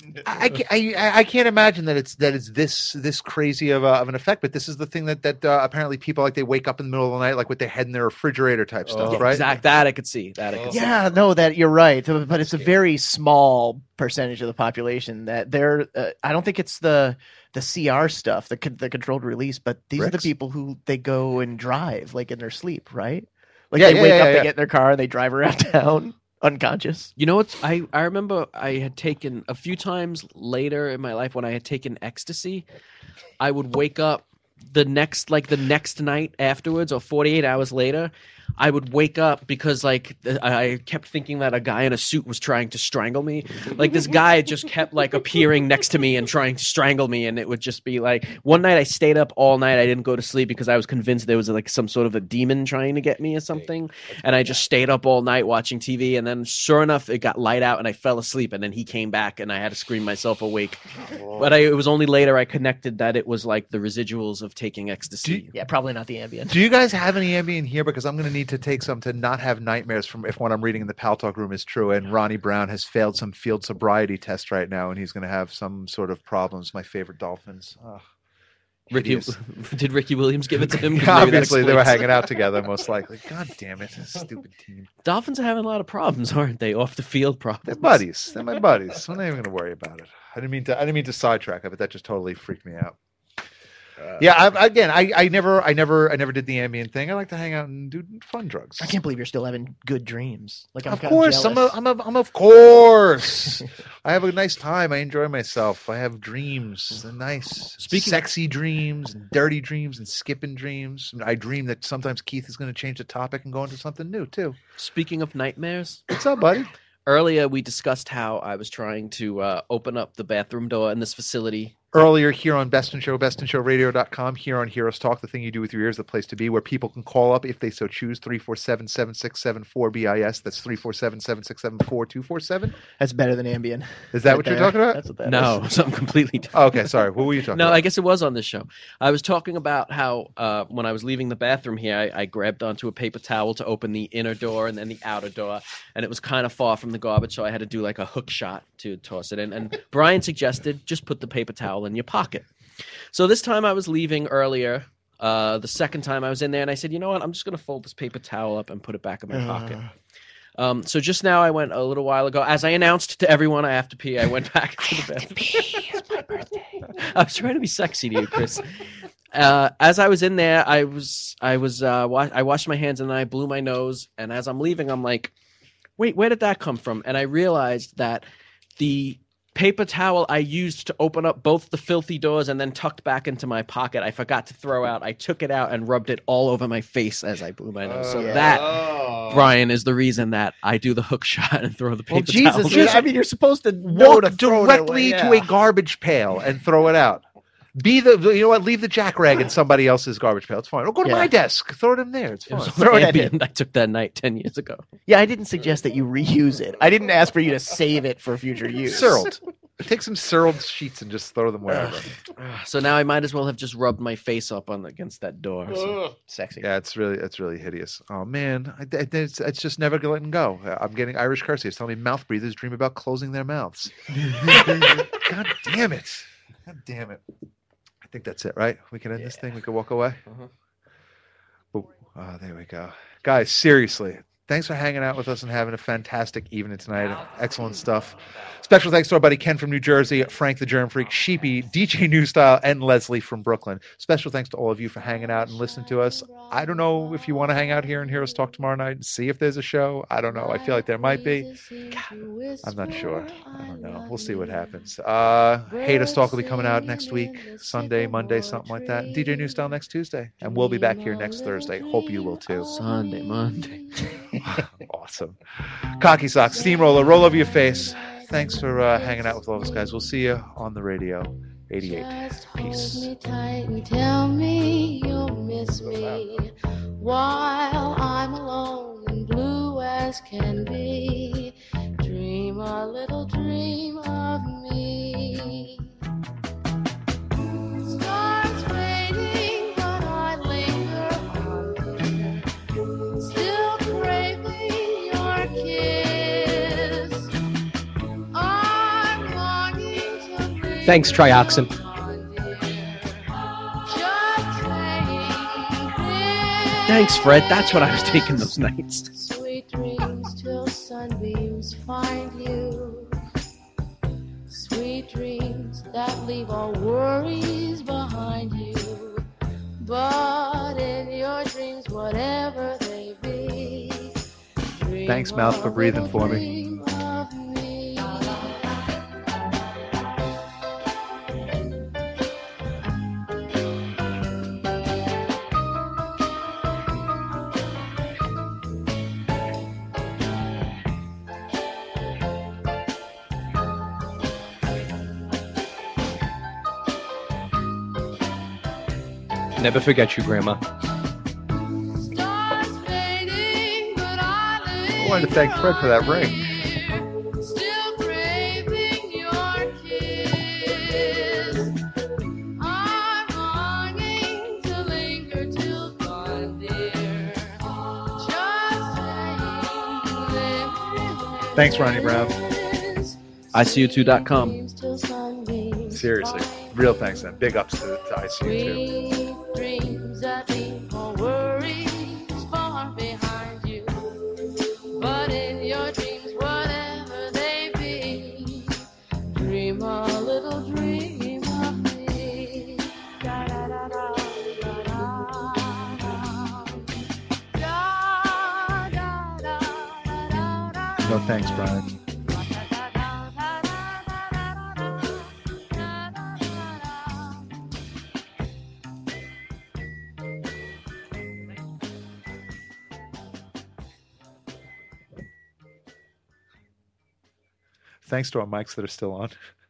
I can't imagine that it's this crazy of an effect, but this is the thing that apparently people like they wake up in the middle of the night like with their head in their refrigerator type stuff, Yeah, right? Exact. That I could see. Yeah, no, that you're right, but it's a very small percentage of the population that they're. I don't think it's the CR stuff, the controlled release, but these are the people who they go and drive like in their sleep, right? Like they wake up, they get in their car, and they drive around town unconscious. You know what? I remember I had taken a few times later in my life when I had taken ecstasy. I would wake up the next night afterwards, or 48 hours later. I would wake up because like I kept thinking that a guy in a suit was trying to strangle me. Like this guy just kept like appearing next to me and trying to strangle me, and it would just be like one night I stayed up all night. I didn't go to sleep because I was convinced there was like some sort of a demon trying to get me or something, and I just stayed up all night watching TV. And then sure enough, it got light out and I fell asleep, and then he came back and I had to scream myself awake. But it was only later I connected that it was like the residuals of taking ecstasy. Yeah, probably not the Ambien. Do you guys have any Ambien here? Because I'm going to need to take some to not have nightmares from if what I'm reading in the Pal Talk room is true. And Ronnie Brown has failed some field sobriety test right now, and he's going to have some sort of problems. My favorite Dolphins. Oh, Did Ricky Williams give it to him? 'Cause maybe that Obviously, they were explains. hanging out together, most likely. God damn it, this stupid team. Dolphins are having a lot of problems, aren't they? Off the field problems. They're buddies. They're my buddies. I'm not even going to worry about it. I didn't mean to sidetrack it, but that just totally freaked me out. Yeah, I never did the Ambien thing. I like to hang out and do fun drugs. I can't believe you're still having good dreams. Like, Of course, I'm of course. I have a nice time. I enjoy myself. I have dreams. They're nice, sexy dreams, and dirty dreams, and skipping dreams. I dream that sometimes Keith is going to change the topic and go into something new too. Speaking of nightmares, what's up, buddy? earlier we discussed how I was trying to open up the bathroom door in this facility. Earlier here on Best in Show, bestinshowradio.com, here on Heroes Talk, the thing you do with your ears, the place to be, where people can call up if they so choose, 347-767-4BIS. That's 347-767-4247. That's better than Ambien. Is that Right what you're there. talking about? That's what that No, is. something completely different. Oh, okay, sorry. What were you talking No, about? I guess it was on this show. I was talking about how when I was leaving the bathroom here, I grabbed onto a paper towel to open the inner door and then the outer door, and it was kind of far from the garbage, so I had to do like a hook shot to toss it in. And Brian suggested just put the paper towel in your pocket. So this time I was leaving earlier, the second time I was in there, and I said, you know what, I'm just going to fold this paper towel up and put it back in my pocket. So just now I went a little while ago, as I announced to everyone I have to pee, I went back to the bathroom. It's my birthday. I was trying to be sexy to you, Chris. As I was in there, I washed my hands and then I blew my nose. And as I'm leaving, I'm like, wait, where did that come from? And I realized that the paper towel I used to open up both the filthy doors and then tucked back into my pocket, I forgot to throw out. I took it out and rubbed it all over my face as I blew my nose. So that, Brian, is the reason that I do the hook shot and throw the paper towel. Jesus, dude, I mean, you're supposed to know Walk to throw it away, directly yeah. to a garbage pail and throw it out. You know what? Leave the jack rag in somebody else's garbage pail. It's fine. Or go to my desk. Throw it in there. It's It fine. was Throw it at Ambien I took that night 10 years ago. Yeah, I didn't suggest that you reuse it. I didn't ask for you to save it for future use. Searled. Take some searled sheets and just throw them wherever. So now I might as well have just rubbed my face up against that door. So. Sexy. Yeah, it's really hideous. Oh man, it's just never letting go. I'm getting Irish curses. It's telling me mouth breathers dream about closing their mouths. God damn it! God damn it! I think that's it, right? We can end this thing. We can walk away. Oh, there we go, guys. Seriously. Thanks for hanging out with us and having a fantastic evening tonight. Excellent stuff. Special thanks to our buddy Ken from New Jersey, Frank the Germ Freak, Sheepy, DJ New Style, and Leslie from Brooklyn. Special thanks to all of you for hanging out and listening to us. I don't know if you want to hang out here and hear us talk tomorrow night and see if there's a show. I don't know. I feel like there might be. I'm not sure. I don't know. We'll see what happens. Hate Us Talk will be coming out next week, Sunday, Monday, something like that. DJ New Style next Tuesday. And we'll be back here next Thursday. Hope you will too. Sunday, Monday. Awesome. Cocky Socks, Steamroller, roll over your face. Thanks for hanging out with all of us, guys. We'll see you on the radio. 88. Peace. Hold me tight and tell me you'll miss me while I'm alone and blue as can be. Dream a little dream of me. Stars fading, but I linger on dear. Still craving your kiss. I'm longing to be. Thanks, Trioxin. Thanks, Fred. That's what I was taking those nights. Sweet dreams till sunbeams find you. Sweet dreams that leave all worries behind you. But in your dreams, whatever they be, dream Thanks, Mouth, for a breathing little for me. dream of me. Never forget you, Grandma. Stars fading, but I I wanted to thank Fred for that ring. still craving your kiss. I'm longing to linger till dawn, dear. Just saying, Thanks, Ronnie Brown. ICU2.com. till sunbeams. Seriously. Real thanks, man. Big ups to ICU2. Sweet dreams that leave all worries far behind you. But in your dreams, whatever they be, dream a little dream of me. Da da da da da da da da da da da. No thanks, Brian. thanks to our mics that are still on.